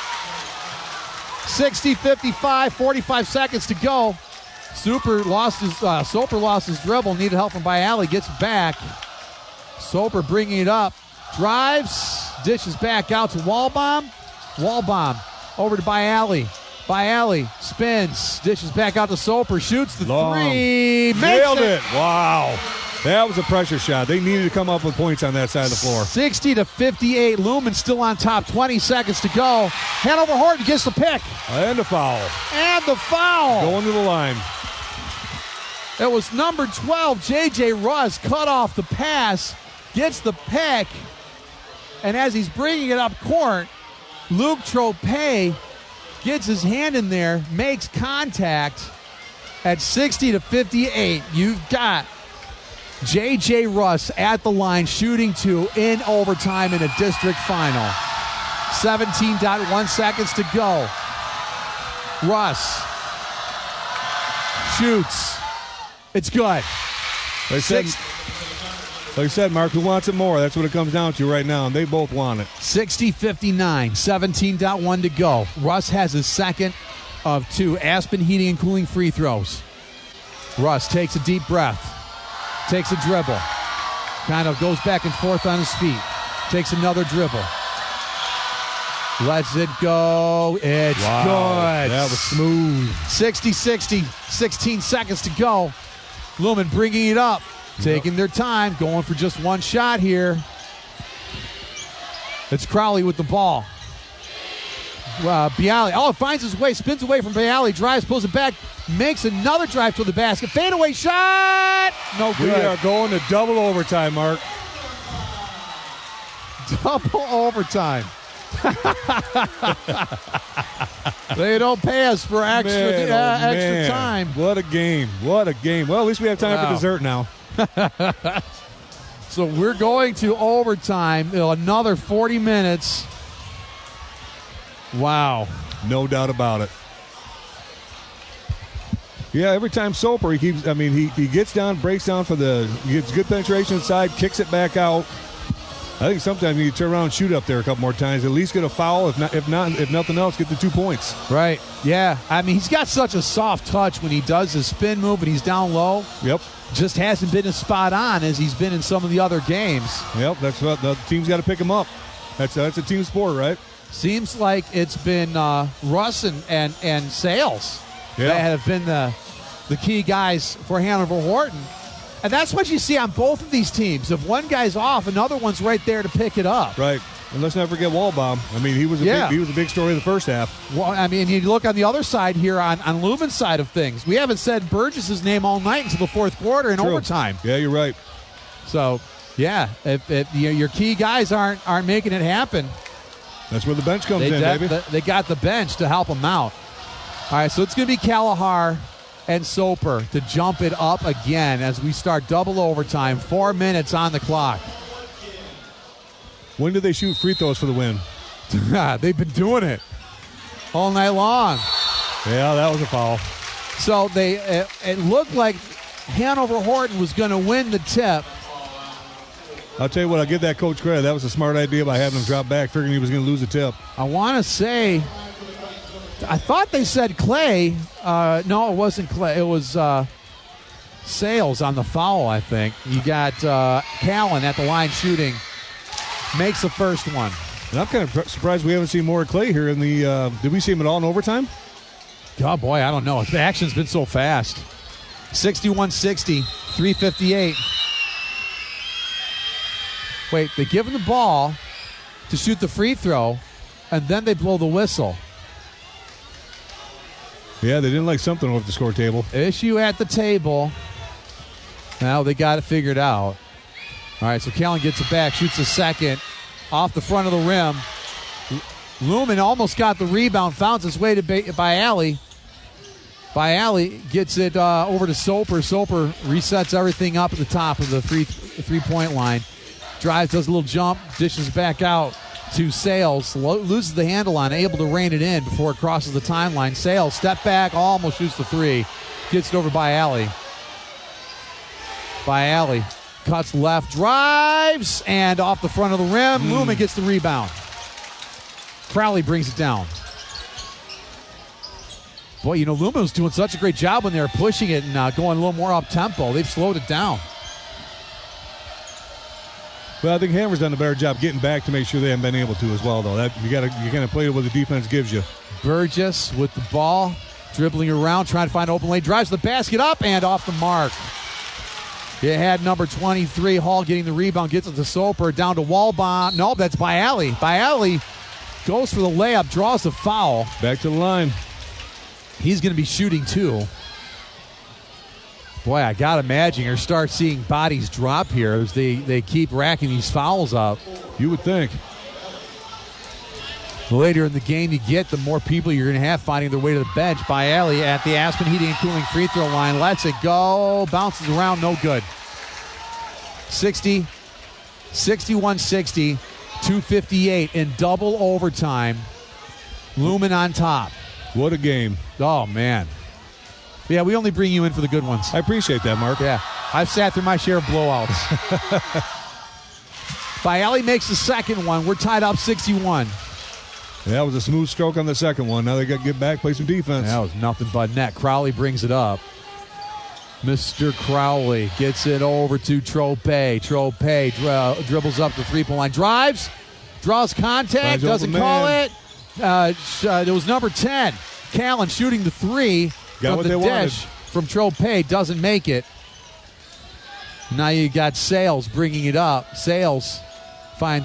60-55, 45 seconds to go. Soper lost his dribble. Needed help from Bialy. Gets back. Soper bringing it up. Drives. Dishes back out to Walbaum. Walbaum over to Bialy. Bialy spins. Dishes back out to Soper. Shoots the three. Nailed it. Wow. That was a pressure shot. They needed to come up with points on that side of the floor. 60-58. Lumen still on top. 20 seconds to go. Hanover Horton gets the pick. And the foul. And the foul. Going to the line. It was number 12, J.J. Russ, cut off the pass, gets the pick, and as he's bringing it up court, Luke Tropay gets his hand in there, makes contact at 60-58. You've got J.J. Russ at the line, shooting 2 in overtime in a district final. 17.1 seconds to go. Russ shoots. It's good. Like I said, Mark, who wants it more? That's what it comes down to right now, and they both want it. 60-59, 17.1 to go. Russ has his second of 2 Aspen Heating and Cooling free throws. Russ takes a deep breath, takes a dribble, kind of goes back and forth on his feet, takes another dribble. Lets it go. It's good. That was smooth. 60-60, 16 seconds to go. Lumen bringing it up, taking their time, going for just one shot here. It's Crowley with the ball. Bialy, finds his way, spins away from Bialy, drives, pulls it back, makes another drive to the basket. Fadeaway shot! No good. We are going to double overtime, Mark. Double overtime. They don't pay us for extra time. What a game. What a game. Well, at least we have time for dessert now. So we're going to overtime. Another 40 minutes. Wow. No doubt about it. Yeah, every time Soper, he gets down, breaks down he gets good penetration inside, kicks it back out. I think sometimes you need to turn around and shoot up there a couple more times. At least get a foul. If nothing else, get the 2 points. Right. Yeah. I mean, he's got such a soft touch when he does his spin move and he's down low. Yep. Just hasn't been as spot on as he's been in some of the other games. Yep. That's what the team's got to pick him up. That's a team sport, right? Seems like it's been Russ and Sales that have been the key guys for Hanover Horton. And that's what you see on both of these teams. If one guy's off, another one's right there to pick it up. Right. And let's not forget Walbaum. I mean, he was a big story in the first half. Well, I mean, you look on the other side here on Lumen's side of things. We haven't said Burgess's name all night until the fourth quarter in overtime. Yeah, you're right. So, yeah, if your key guys aren't making it happen, that's where the bench comes in, baby. They got the bench to help them out. All right, so it's going to be Kalahar and Soper to jump it up again as we start double overtime. 4 minutes on the clock. When did they shoot free throws for the win? They've been doing it all night long. Yeah, that was a foul. So it looked like Hanover Horton was going to win the tip. I'll tell you what, I'll give that coach credit. That was a smart idea by having him drop back, figuring he was going to lose the tip. I want to say, I thought they said Clay. No, it wasn't Clay. It was Sales on the foul, I think. You got Callan at the line shooting. Makes the first one. And I'm kind of surprised we haven't seen more of Clay here in the did we see him at all in overtime? Oh, boy, I don't know. The action's been so fast. 61-60, 3:58. Wait, they give him the ball to shoot the free throw, and then they blow the whistle. Yeah, they didn't like something over the score table. Issue at the table. Now they got it figured out. All right, so Callan gets it back, shoots a second off the front of the rim. Lumen almost got the rebound, found his way to Bialy. Bialy gets it over to Soper. Soper resets everything up at the top of the three-point line. Drives, does a little jump, dishes back out to Sales. Loses the handle on it, able to rein it in before it crosses the timeline. Sales, step back, almost shoots the three. Gets it over Bialy. Bialy cuts left, drives, and off the front of the rim. Lumen gets the rebound. Crowley brings it down. Boy, you know, Lumen was doing such a great job when they were pushing it and going a little more up-tempo. They've slowed it down. Well, I think Hammer's done a better job getting back to make sure they haven't been able to as well, though. You got to play what the defense gives you. Burgess with the ball, dribbling around, trying to find open lane, drives the basket up and off the mark. You had number 23, Hall, getting the rebound, gets it to Soper, down to Walbon. No, that's Bialy. Bialy goes for the layup, draws the foul. Back to the line. He's going to be shooting too. Boy, I got to imagine or start seeing bodies drop here as they keep racking these fouls up. You would think. The later in the game you get, the more people you're going to have finding their way to the bench. Bialy at the Aspen Heating and Cooling free throw line. Lets it go. Bounces around. No good. 61-60. 2:58 in double overtime. Lumen on top. What a game. Oh, man. Yeah, we only bring you in for the good ones. I appreciate that, Mark. Yeah. I've sat through my share of blowouts. Bialy makes the second one. We're tied up 61. Yeah, that was a smooth stroke on the second one. Now they got to get back, play some defense. That was nothing but net. Crowley brings it up. Mr. Crowley gets it over to Trope. Trope dribbles up the three-point line. Drives, draws contact, doesn't call it. It was number 10. Callan shooting the three from the dish from Trope. Doesn't make it. Now you got Sales bringing it up. Sales finds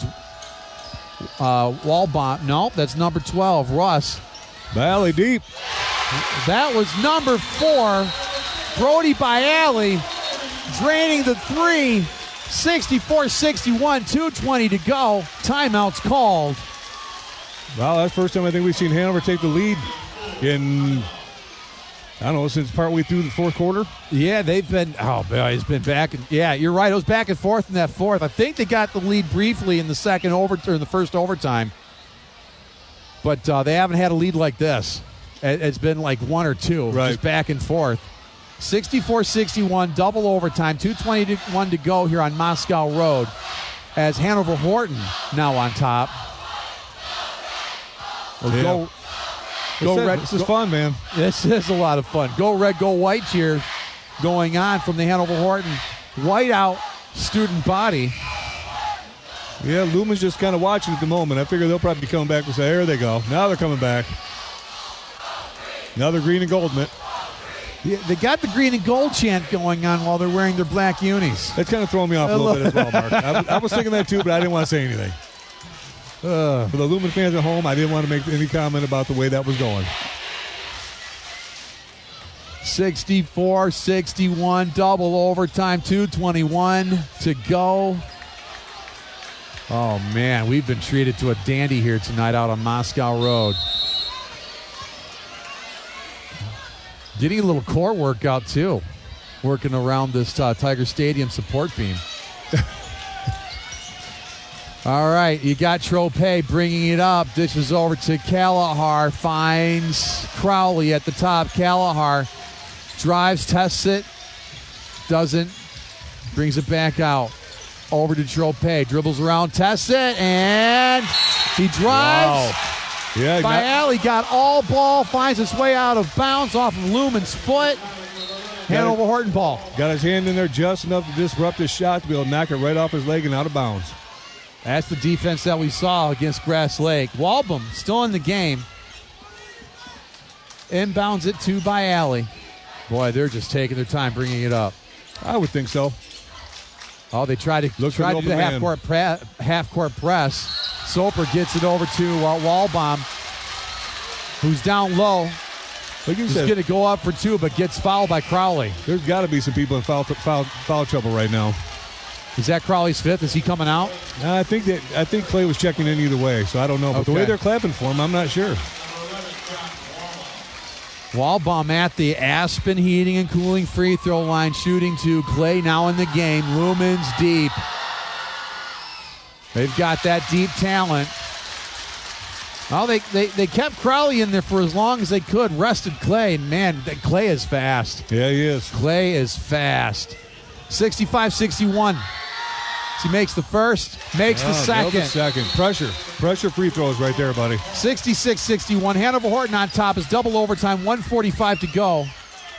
Walbon. No, that's number 12, Russ. Bialy deep. That was number 4. Brody Bialy draining the three. 64-61, 2:20 to go. Timeout's called. Well, that's the first time I think we've seen Hanover take the lead in, I don't know, since partway through the fourth quarter. Yeah, they've been, it's been back. Yeah, you're right. It was back and forth in that fourth. I think they got the lead briefly in the the first overtime. But they haven't had a lead like this. It's been like one or two, just back and forth. 64-61, double overtime, 2:21 to go here on Moscow Road as Hanover Horton now on top. Go Red. This is fun, man. This is a lot of fun. Go Red, go White cheer going on from the Hanover Horton whiteout student body. Yeah, Lumen's just kind of watching at the moment. I figure they'll probably be coming back and say, there they go. Now they're coming back. Another green and gold mitt. Yeah, they got the green and gold chant going on while they're wearing their black unis. That's kind of throwing me off a little bit as well, Mark. I was thinking that too, but I didn't want to say anything. For the Lumen fans at home, I didn't want to make any comment about the way that was going. 64-61, double overtime, 2:21 to go. Oh, man, we've been treated to a dandy here tonight out on Moscow Road. Getting a little core workout, too, working around this Tiger Stadium support beam. All right, you got Trope bringing it up. Dishes over to Kalahar. Finds Crowley at the top. Kalahar drives, tests it. Doesn't. Brings it back out. Over to Trope. Dribbles around, tests it, and he drives. Wow. Yeah, Bialy got all ball, finds its way out of bounds off of Lumen's foot. Hanover Horton ball. Got his hand in there just enough to disrupt his shot to be able to knock it right off his leg and out of bounds. That's the defense that we saw against Grass Lake. Walbom still in the game. Inbounds it to Bialy. Boy, they're just taking their time bringing it up. I would think so. Oh, they try to do the half-court press. Soper gets it over to Waldbaum, who's down low. He's going to go up for two, but gets fouled by Crowley. There's got to be some people in foul trouble right now. Is that Crowley's fifth? Is he coming out? I think Clay was checking in either way, so I don't know. But the way they're clapping for him, I'm not sure. Waldbaum at the Aspen Heating and Cooling free throw line, shooting to Clay now in the game. Lumens deep. They've got that deep talent. Well, they kept Crowley in there for as long as they could, rested Clay. And man, Clay is fast. Yeah, he is. Clay is fast. 65-61. He makes the first, makes the second. Pressure free throws right there, buddy. 66-61. Hanover Horton on top is double overtime, 1:45 to go.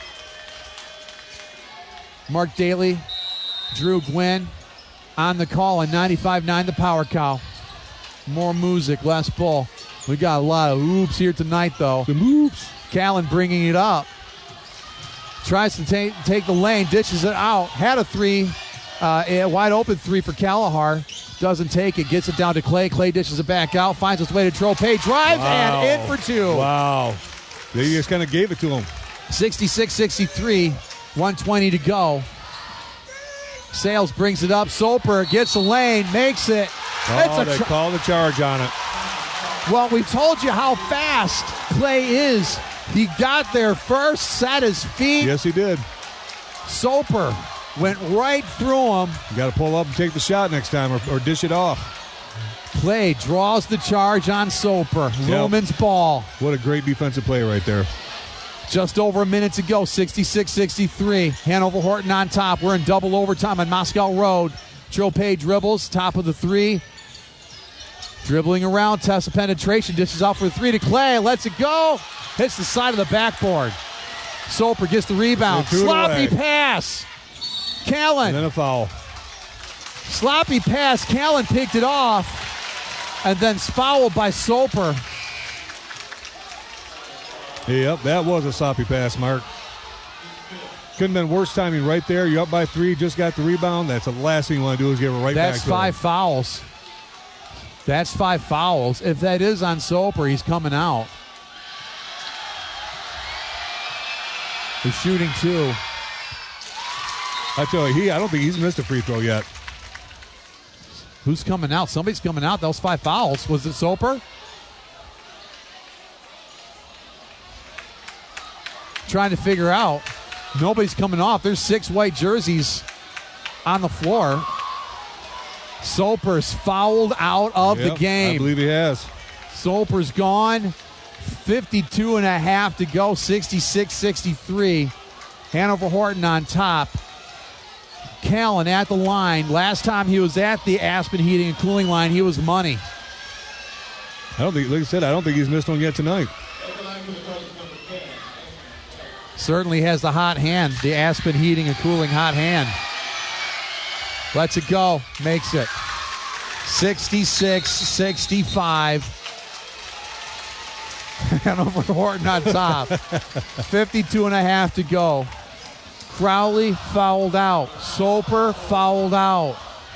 Mark Daly, Drew Gwynn on the call on 95.9 The Power Cow. More music, less bull. We got a lot of oops here tonight, though. The oops. Callan bringing it up. Tries to take the lane, dishes it out. Had a three. A wide open three for Kalahar. Doesn't take it. Gets it down to Clay. Clay dishes it back out. Finds its way to Tropay. Drives and in for two. Wow. They just kind of gave it to him. 66-63. 1:20 to go. Sales brings it up. Soper gets a lane. Makes it. They call the charge on it. Well, we told you how fast Clay is. He got there first, sat his feet. Yes, he did. Soper went right through him. You got to pull up and take the shot next time or dish it off. Clay draws the charge on Soper. Lumen's ball. What a great defensive play right there. Just over a minute to go, 66-63. Hanover Horton on top. We're in double overtime on Moscow Road. Tropay dribbles, top of the three. Dribbling around, tests a penetration, dishes out for the three to Clay. Lets it go. Hits the side of the backboard. Soper gets the rebound. Sloppy pass. Callan. And then a foul. Sloppy pass. Callan picked it off. And then fouled by Soper. Yep, that was a sloppy pass, Mark. Couldn't have been worse timing right there. You're up by three, just got the rebound. That's the last thing you want to do is give it right back to him. That's 5 fouls. That's 5 fouls. If that is on Soper, he's coming out. He's shooting two. I tell you, I don't think he's missed a free throw yet. Who's coming out? Somebody's coming out. That was 5 fouls. Was it Soper? Trying to figure out. Nobody's coming off. There's 6 white jerseys on the floor. Soper's fouled out of the game. I believe he has. Soper's gone. 52 and a half to go. 66-63. Hanover Horton on top. Callan at the line. Last time he was at the Aspen Heating and Cooling line, he was money. Like I said, I don't think he's missed one yet tonight. Certainly has the hot hand, the Aspen Heating and Cooling hot hand. Lets it go, makes it. 66-65. Hanover Horton on top. 52 and a half to go. Crowley fouled out. Soper fouled out.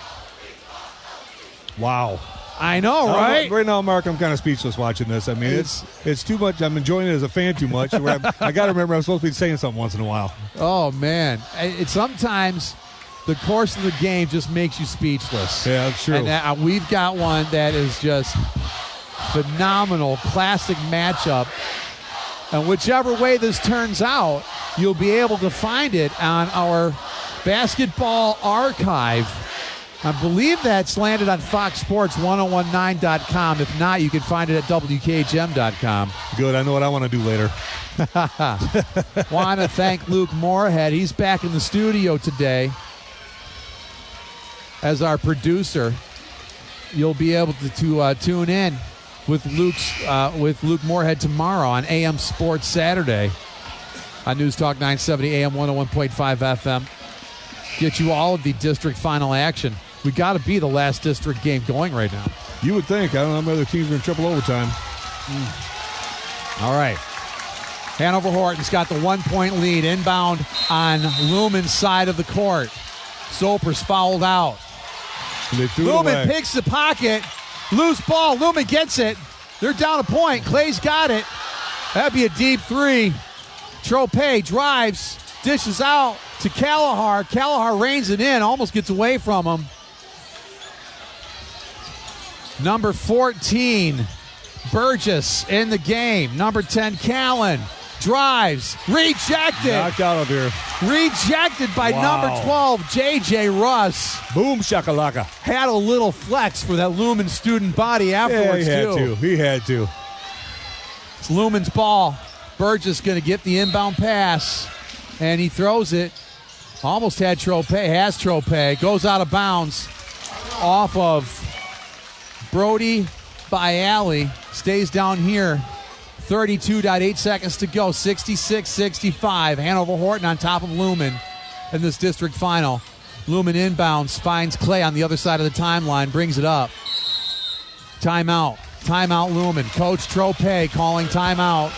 Wow. I know, right? Right now, Mark, I'm kind of speechless watching this. I mean, it's too much. I'm enjoying it as a fan too much. I got to remember I'm supposed to be saying something once in a while. Oh, man. Sometimes the course of the game just makes you speechless. Yeah, that's true. And we've got one that is just phenomenal, classic matchup. And whichever way this turns out, you'll be able to find it on our basketball archive. I believe that's landed on FoxSports1019.com. If not, you can find it at WKHM.com. Good. I know what I want to do later. Want to thank Luke Moorhead. He's back in the studio today as our producer. You'll be able to tune in with Luke Moorhead tomorrow on AM Sports Saturday on News Talk 970 AM 101.5 FM. Get you all of the district final action. We got to be the last district game going right now. You would think. I don't know how many other teams are in triple overtime. All right. Hanover Horton's got the 1-point lead inbound on Lumen's side of the court. Soper's fouled out. They threw it Lumen away. picks the pocket. Loose ball. Lumen gets it. They're down a point. Clay's got it. That'd be a deep three. Trope drives, dishes out to Callahar. Callahar reins it in, almost gets away from him. Number 14, Burgess in the game. Number 10, Callan. Drives. Rejected. Knocked out of here. Rejected by number 12, J.J. Russ. Boom shakalaka. Had a little flex for that Lumen student body afterwards, He had to. It's Lumen's ball. Burgess going to get the inbound pass, and he throws it. Almost had Trope. Has Trope. Goes out of bounds off of Brody by Alley. Stays down here. 32.8 seconds to go. 66-65. Hanover Horton on top of Lumen in this district final. Lumen inbounds. Finds Clay on the other side of the timeline. Brings it up. Timeout. Timeout Lumen. Coach Trope calling timeout.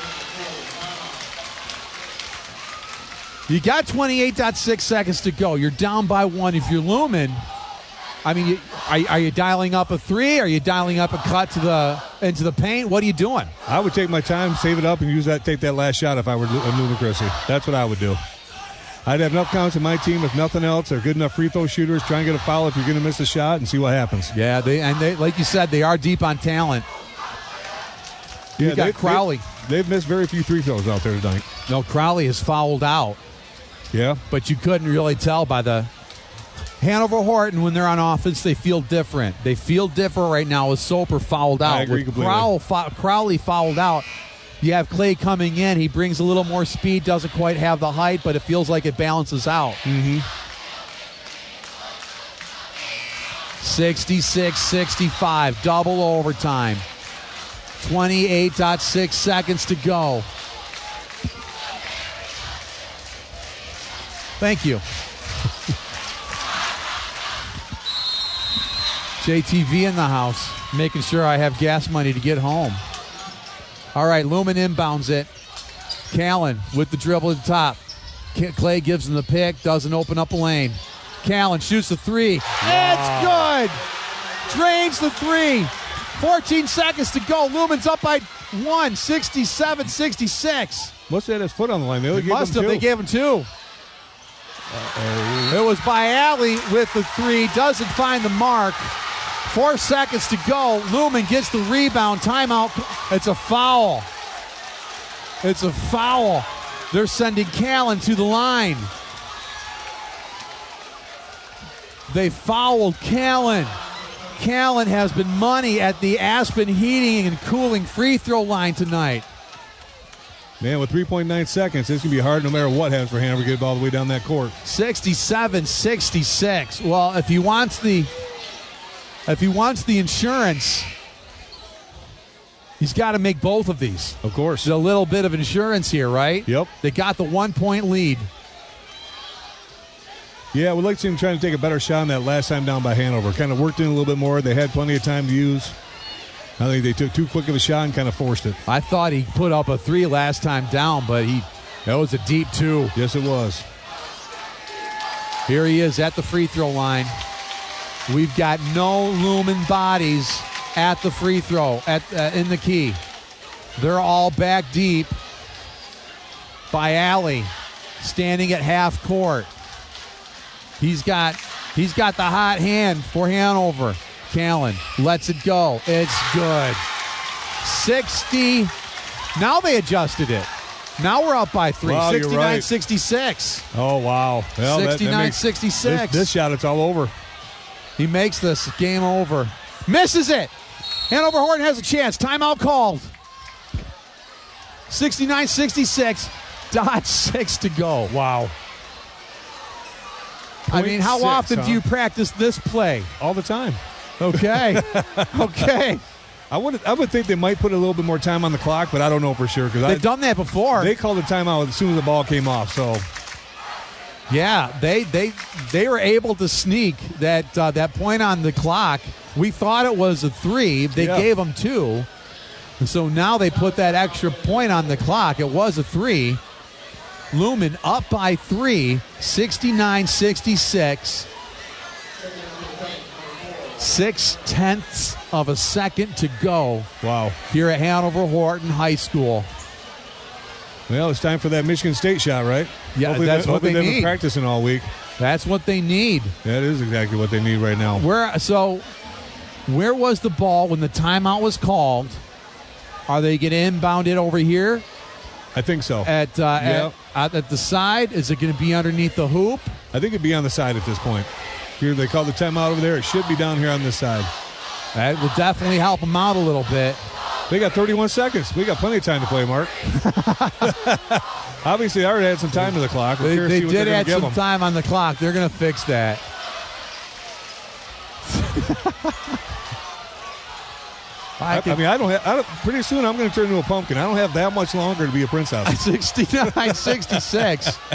You got 28.6 seconds to go. You're down by one. If you're Lumen, I mean, are you dialing up a three? Are you dialing up a cut into the paint? What are you doing? I would take my time, save it up, and take that last shot if I were Lumen Chrissy. That's what I would do. I'd have enough counts in my team, if nothing else. They're good enough free throw shooters. Try and get a foul if you're going to miss a shot and see what happens. Yeah, they like you said, they are deep on talent. Yeah, you got Crowley. They've missed very few free throws out there tonight. No, Crowley is fouled out. Yeah. But you couldn't really tell by the Hanover Horton when they're on offense, they feel different. They feel different right now with Soper fouled out. I agree with completely. Crowley fouled out. You have Clay coming in. He brings a little more speed, doesn't quite have the height, but it feels like it balances out. 66-65, double overtime. 28.6 seconds to go. Thank you. JTV in the house, making sure I have gas money to get home. All right, Lumen inbounds it. Callan with the dribble at the top. Clay gives him the pick, doesn't open up a lane. Callan shoots the three. It's good. Drains the three. 14 seconds to go. Lumen's up by one, 67-66. Must have had his foot on the line. They gave him two. It was by Alley with the three. Doesn't find the mark. 4 seconds to go. Lumen gets the rebound. Timeout. It's a foul. It's a foul. They're sending Callan to the line. They fouled Callan. Callan has been money at the Aspen Heating and Cooling free throw line tonight. Man, with 3.9 seconds, it's going to be hard no matter what happens for Hanover to get all the way down that court. 67-66. Well, if he wants the insurance, he's got to make both of these. Of course. There's a little bit of insurance here, right? Yep. They got the 1 point lead. Yeah, we'd like to see him trying to take a better shot on that last time down by Hanover. Kind of worked in a little bit more. They had plenty of time to use. I think they took too quick of a shot and kind of forced it. I thought he put up a three last time down, but that was a deep two. Yes, it was. Here he is at the free throw line. We've got no Lumen bodies at the free throw, in the key. They're all back deep by Alley, standing at half court. He's got the hot hand for Hanover. Callan lets it go. It's good. 60. Now they adjusted it. Now we're up by three. Wow, 69-66. Oh, wow. Well, 69-66. This shot, it's all over. He makes this game over. Misses it. Hanover Horton has a chance. Timeout called. 69-66. Dodge 6 to go. Wow. I mean, how 0.6, often do you practice this play? All the time. Okay. Okay. I would think they might put a little bit more time on the clock, but I don't know for sure. They've done that before. They called the timeout as soon as the ball came off. So, yeah, they were able to sneak that point on the clock. We thought it was a three. They gave them two. And so now they put that extra point on the clock. It was a three. Lumen up by three, 69-66. 6/10 of a second to go. Wow. Here at Hanover Horton High School. Well, it's time for that Michigan State shot, right? Yeah, hopefully that's what they've they been need. practicing all week. That's what they need. That is exactly what they need right now. Where was the ball when the timeout was called? Are they going to inbound it over here? I think so. At the side? Is it going to be underneath the hoop? I think it'd be on the side at this point. Here, they call the timeout over there. It should be down here on this side. That will definitely help them out a little bit. They got 31 seconds. We got plenty of time to play, Mark. Obviously, I already had some time to the clock. They did add some time on the clock. They're going to fix that. Pretty soon I'm going to turn into a pumpkin. I don't have that much longer to be a princess. 69-66.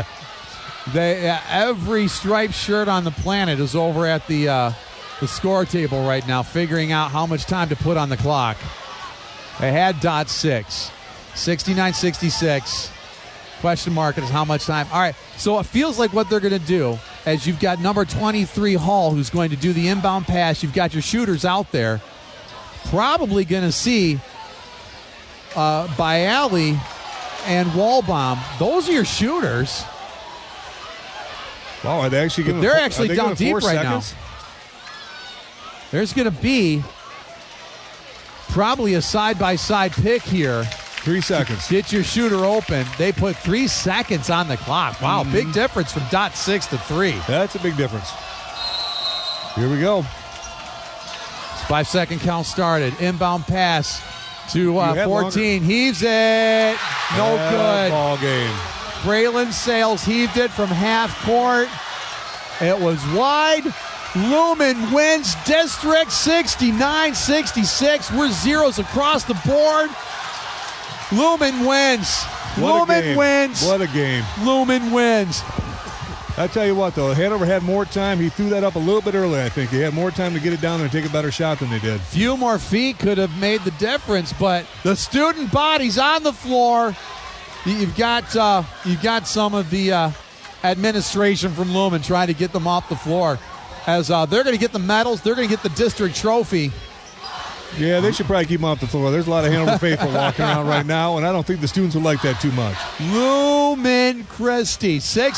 Every striped shirt on the planet is over at the score table right now, figuring out how much time to put on the clock. They had .6. 69-66. Question mark is how much time. All right, so it feels like what they're going to do, as you've got number 23 Hall, who's going to do the inbound pass. You've got your shooters out there. Probably going to see Bialy and Walbaum. Those are your shooters. Wow, are they actually going to? They're actually down deep right now. There's going to be probably a side-by-side pick here. 3 seconds. Get your shooter open. They put 3 seconds on the clock. Wow, big difference from .6 to 3. That's a big difference. Here we go. 5-second count started. Inbound pass to 14. Longer. Heaves it. No good. Ball game. Braylon Sales heaved it from half court. It was wide. Lumen wins district 69-66. We're zeros across the board. Lumen wins. Lumen wins. What a game. Lumen wins. I tell you what, though, Hanover had more time. He threw that up a little bit early, I think. He had more time to get it down there and take a better shot than they did. Few more feet could have made the difference, but the student body's on the floor. You've got some of the administration from Lumen trying to get them off the floor. As they're going to get the medals, they're going to get the district trophy. Yeah, they should probably keep them off the floor. There's a lot of Hanover faithful walking around right now, and I don't think the students would like that too much. Lumen Christi,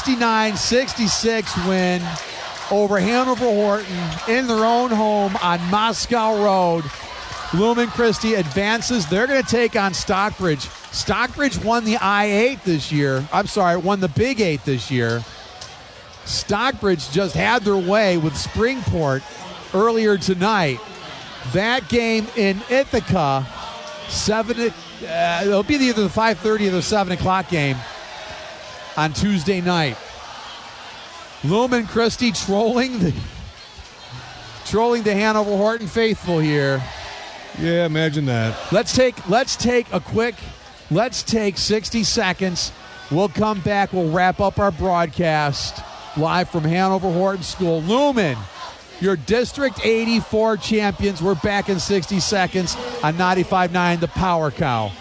69-66 win over Hanover Horton in their own home on Moscow Road. Lumen Christi advances. They're going to take on Stockbridge. Stockbridge won the I-8 this year. Won the Big 8 this year. Stockbridge just had their way with Springport earlier tonight. That game in Ithaca, it'll be either the 5:30 or the 7 o'clock game on Tuesday night. Lumen Christi trolling the Hanover Horton faithful here. Yeah, imagine that. Let's take 60 seconds. We'll come back. We'll wrap up our broadcast live from Hanover Horton School. Lumen, your District 84 champions. We're back in 60 seconds on 95.9 The Power Cow.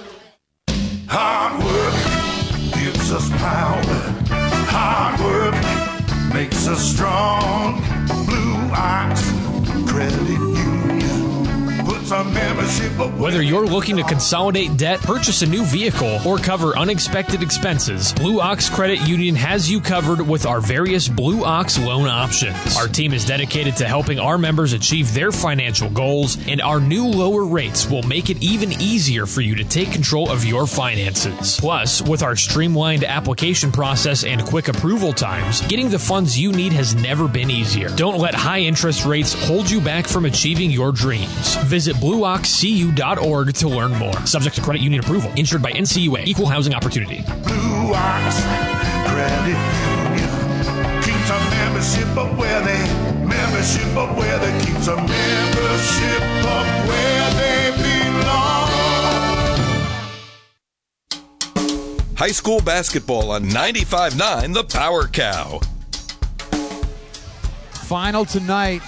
Hard work gives us power. Hard work makes us strong. Blue Ox Credit Union puts our membership away. Whether you're looking to consolidate debt, purchase a new vehicle, or cover unexpected expenses, Blue Ox Credit Union has you covered with our various Blue Ox loan options. Our team is dedicated to helping our members achieve their financial goals, and our new lower rates will make it even easier for you to take control of your finances. Plus, with our streamlined application process and quick approval times, getting the funds you need has never been easier. Don't let high interest rates hold you back from achieving your dreams. Visit BlueOxCU.org to learn more. Subject to credit union approval. Insured by NCUA. Equal housing opportunity. Blue Ox Credit Union keeps our membership up where they keeps our membership up where they belong. High school basketball on 95.9 The Power Cow. Final tonight,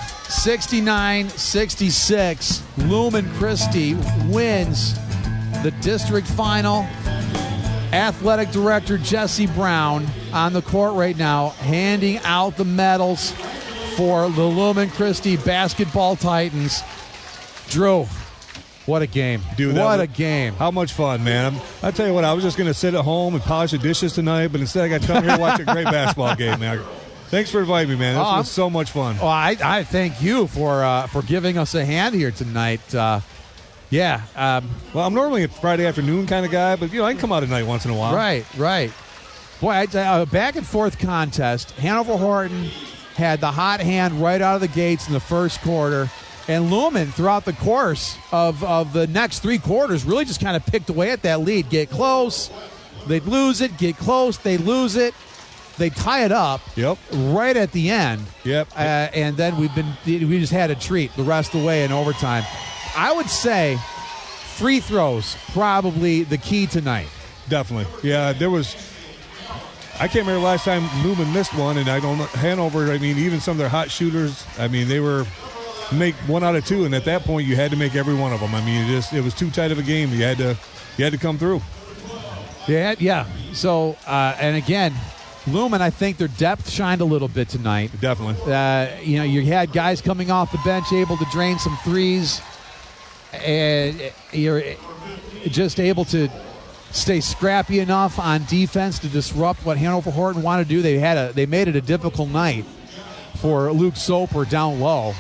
69-66. Lumen Christi wins the district final. Athletic Director Jesse Brown on the court right now, handing out the medals for the Lumen Christi basketball Titans. Drew, what a game. Dude, what a game. How much fun, man. I tell you what, I was just going to sit at home and polish the dishes tonight, but instead I got to come here and watch a great basketball game, man. Thanks for inviting me, man. This was so much fun. Well, I thank you for giving us a hand here tonight. Well, I'm normally a Friday afternoon kind of guy, but, I can come out at night once in a while. Right. Boy, a back-and-forth contest. Hanover Horton had the hot hand right out of the gates in the first quarter. And Lumen, throughout the course of the next 3 quarters, really just kind of picked away at that lead. Get close, they'd lose it. Get close, they'd lose it. They tie it up right at the end. And then we just had a treat the rest of the way in overtime. I would say free throws probably the key tonight. Definitely. Yeah, there was – I can't remember last time Lumen missed one, and I don't know – Hanover, even some of their hot shooters, they were – make 1 out of 2, and at that point you had to make every one of them. It was too tight of a game. You had to come through. Yeah. So and again, Lumen, I think their depth shined a little bit tonight. Definitely. You had guys coming off the bench able to drain some threes, and you're just able to stay scrappy enough on defense to disrupt what Hanover Horton wanted to do. They made it a difficult night for Luke Soper down low.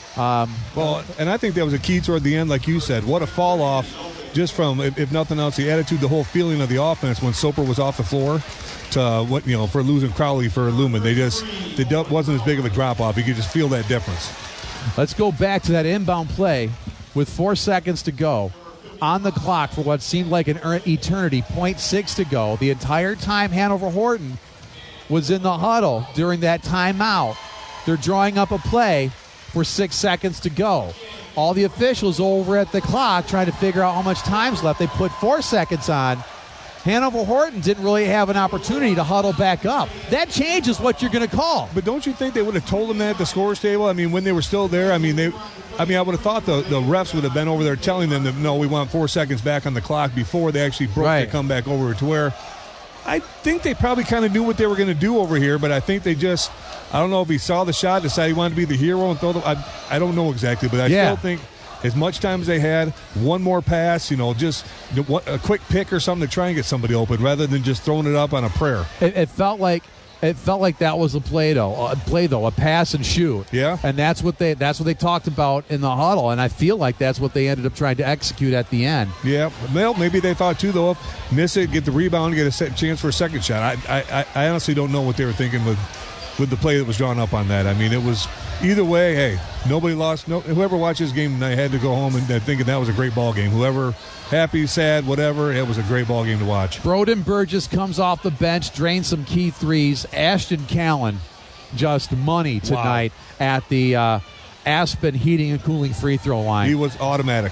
And I think that was a key toward the end, like you said. What a fall off, just from, if nothing else, the attitude, the whole feeling of the offense when Soper was off the floor. To for losing Crowley for Lumen, it wasn't as big of a drop off. You could just feel that difference. Let's go back to that inbound play with 4 seconds to go on the clock for what seemed like an eternity. 0.6 to go. The entire time Hanover Horton was in the huddle during that timeout. They're drawing up a play for 6 seconds to go. All the officials over at the clock trying to figure out how much time's left. They put 4 seconds on. Hanover Horton didn't really have an opportunity to huddle back up. That changes what you're going to call. But don't you think they would have told them that at the scorer's table? When they were still there, I would have thought the refs would have been over there telling them that, no, we want 4 seconds back on the clock before they actually broke the comeback over to where I think they probably kind of knew what they were going to do over here, but I think they just – I don't know if he saw the shot, decided he wanted to be the hero and throw the – I don't know exactly, but I still think as much time as they had, one more pass, just a quick pick or something to try and get somebody open rather than just throwing it up on a prayer. It felt like that was a play though, a pass and shoot. Yeah. And that's what they talked about in the huddle, and I feel like that's what they ended up trying to execute at the end. Yeah. Well, maybe they thought too though, if miss it, get the rebound, get a chance for a second shot. I honestly don't know what they were thinking with the play that was drawn up on that. It was either way, hey, nobody lost. Whoever watched this game tonight had to go home and thinking that was a great ball game. Whoever happy, sad, whatever, it was a great ball game to watch. Broden Burgess comes off the bench, drains some key threes. Ashton Callan, just money tonight at the Aspen Heating and Cooling free throw line. He was automatic.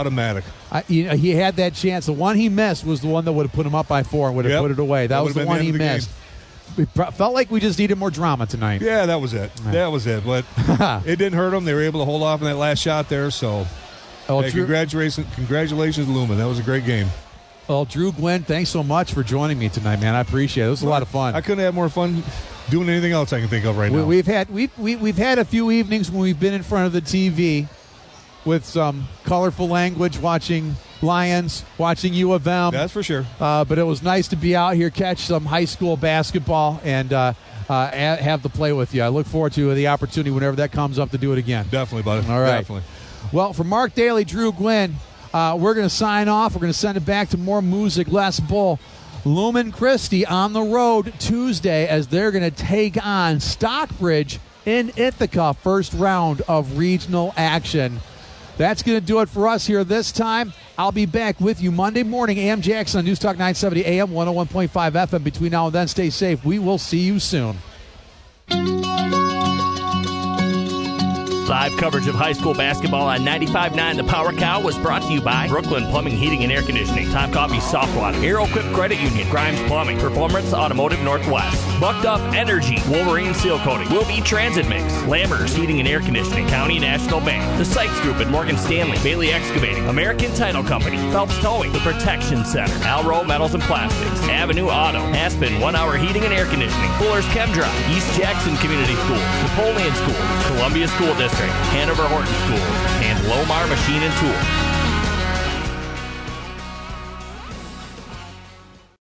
He had that chance. The one he missed was the one that would have put him up by 4 and would have put it away. That was the one he missed. We felt like we just needed more drama tonight. Yeah, that was it. But it didn't hurt them. They were able to hold off on that last shot there. So, congratulations, Lumen. That was a great game. Well, Drew Gwynn, thanks so much for joining me tonight, man. I appreciate it. It was a lot of fun. I couldn't have more fun doing anything else I can think of right now. We've had a few evenings when we've been in front of the TV with some colorful language, watching Lions, watching U of M. That's for sure. But it was nice to be out here, catch some high school basketball, and have the play with you. I look forward to the opportunity whenever that comes up to do it again. Definitely, buddy. All right. Definitely. Well, for Mark Daly, Drew Gwynn, we're going to sign off. We're going to send it back to more music, less bull. Lumen Christi on the road Tuesday as they're going to take on Stockbridge in Ithaca, first round of regional action. That's going to do it for us here this time. I'll be back with you Monday morning, AM Jackson on News Talk 970 AM, 101.5 FM. Between now and then, stay safe. We will see you soon. Live coverage of high school basketball on 95.9 The Power Cow was brought to you by Brooklyn Plumbing, Heating, and Air Conditioning, Time Coffee Soft Water, Aero Equip Credit Union, Grimes Plumbing, Performance Automotive Northwest, Bucked Up Energy, Wolverine Seal Coating, Will Be Transit Mix, Lammers Heating and Air Conditioning, County National Bank, The Sykes Group at Morgan Stanley, Bailey Excavating, American Title Company, Phelps Towing, The Protection Center, Alro Metals and Plastics, Avenue Auto, Aspen 1 Hour Heating and Air Conditioning, Fuller's Chemdry, East Jackson Community Schools, Napoleon Schools, Columbia School District, Hanover Horton Schools, and Lomar Machine and Tool.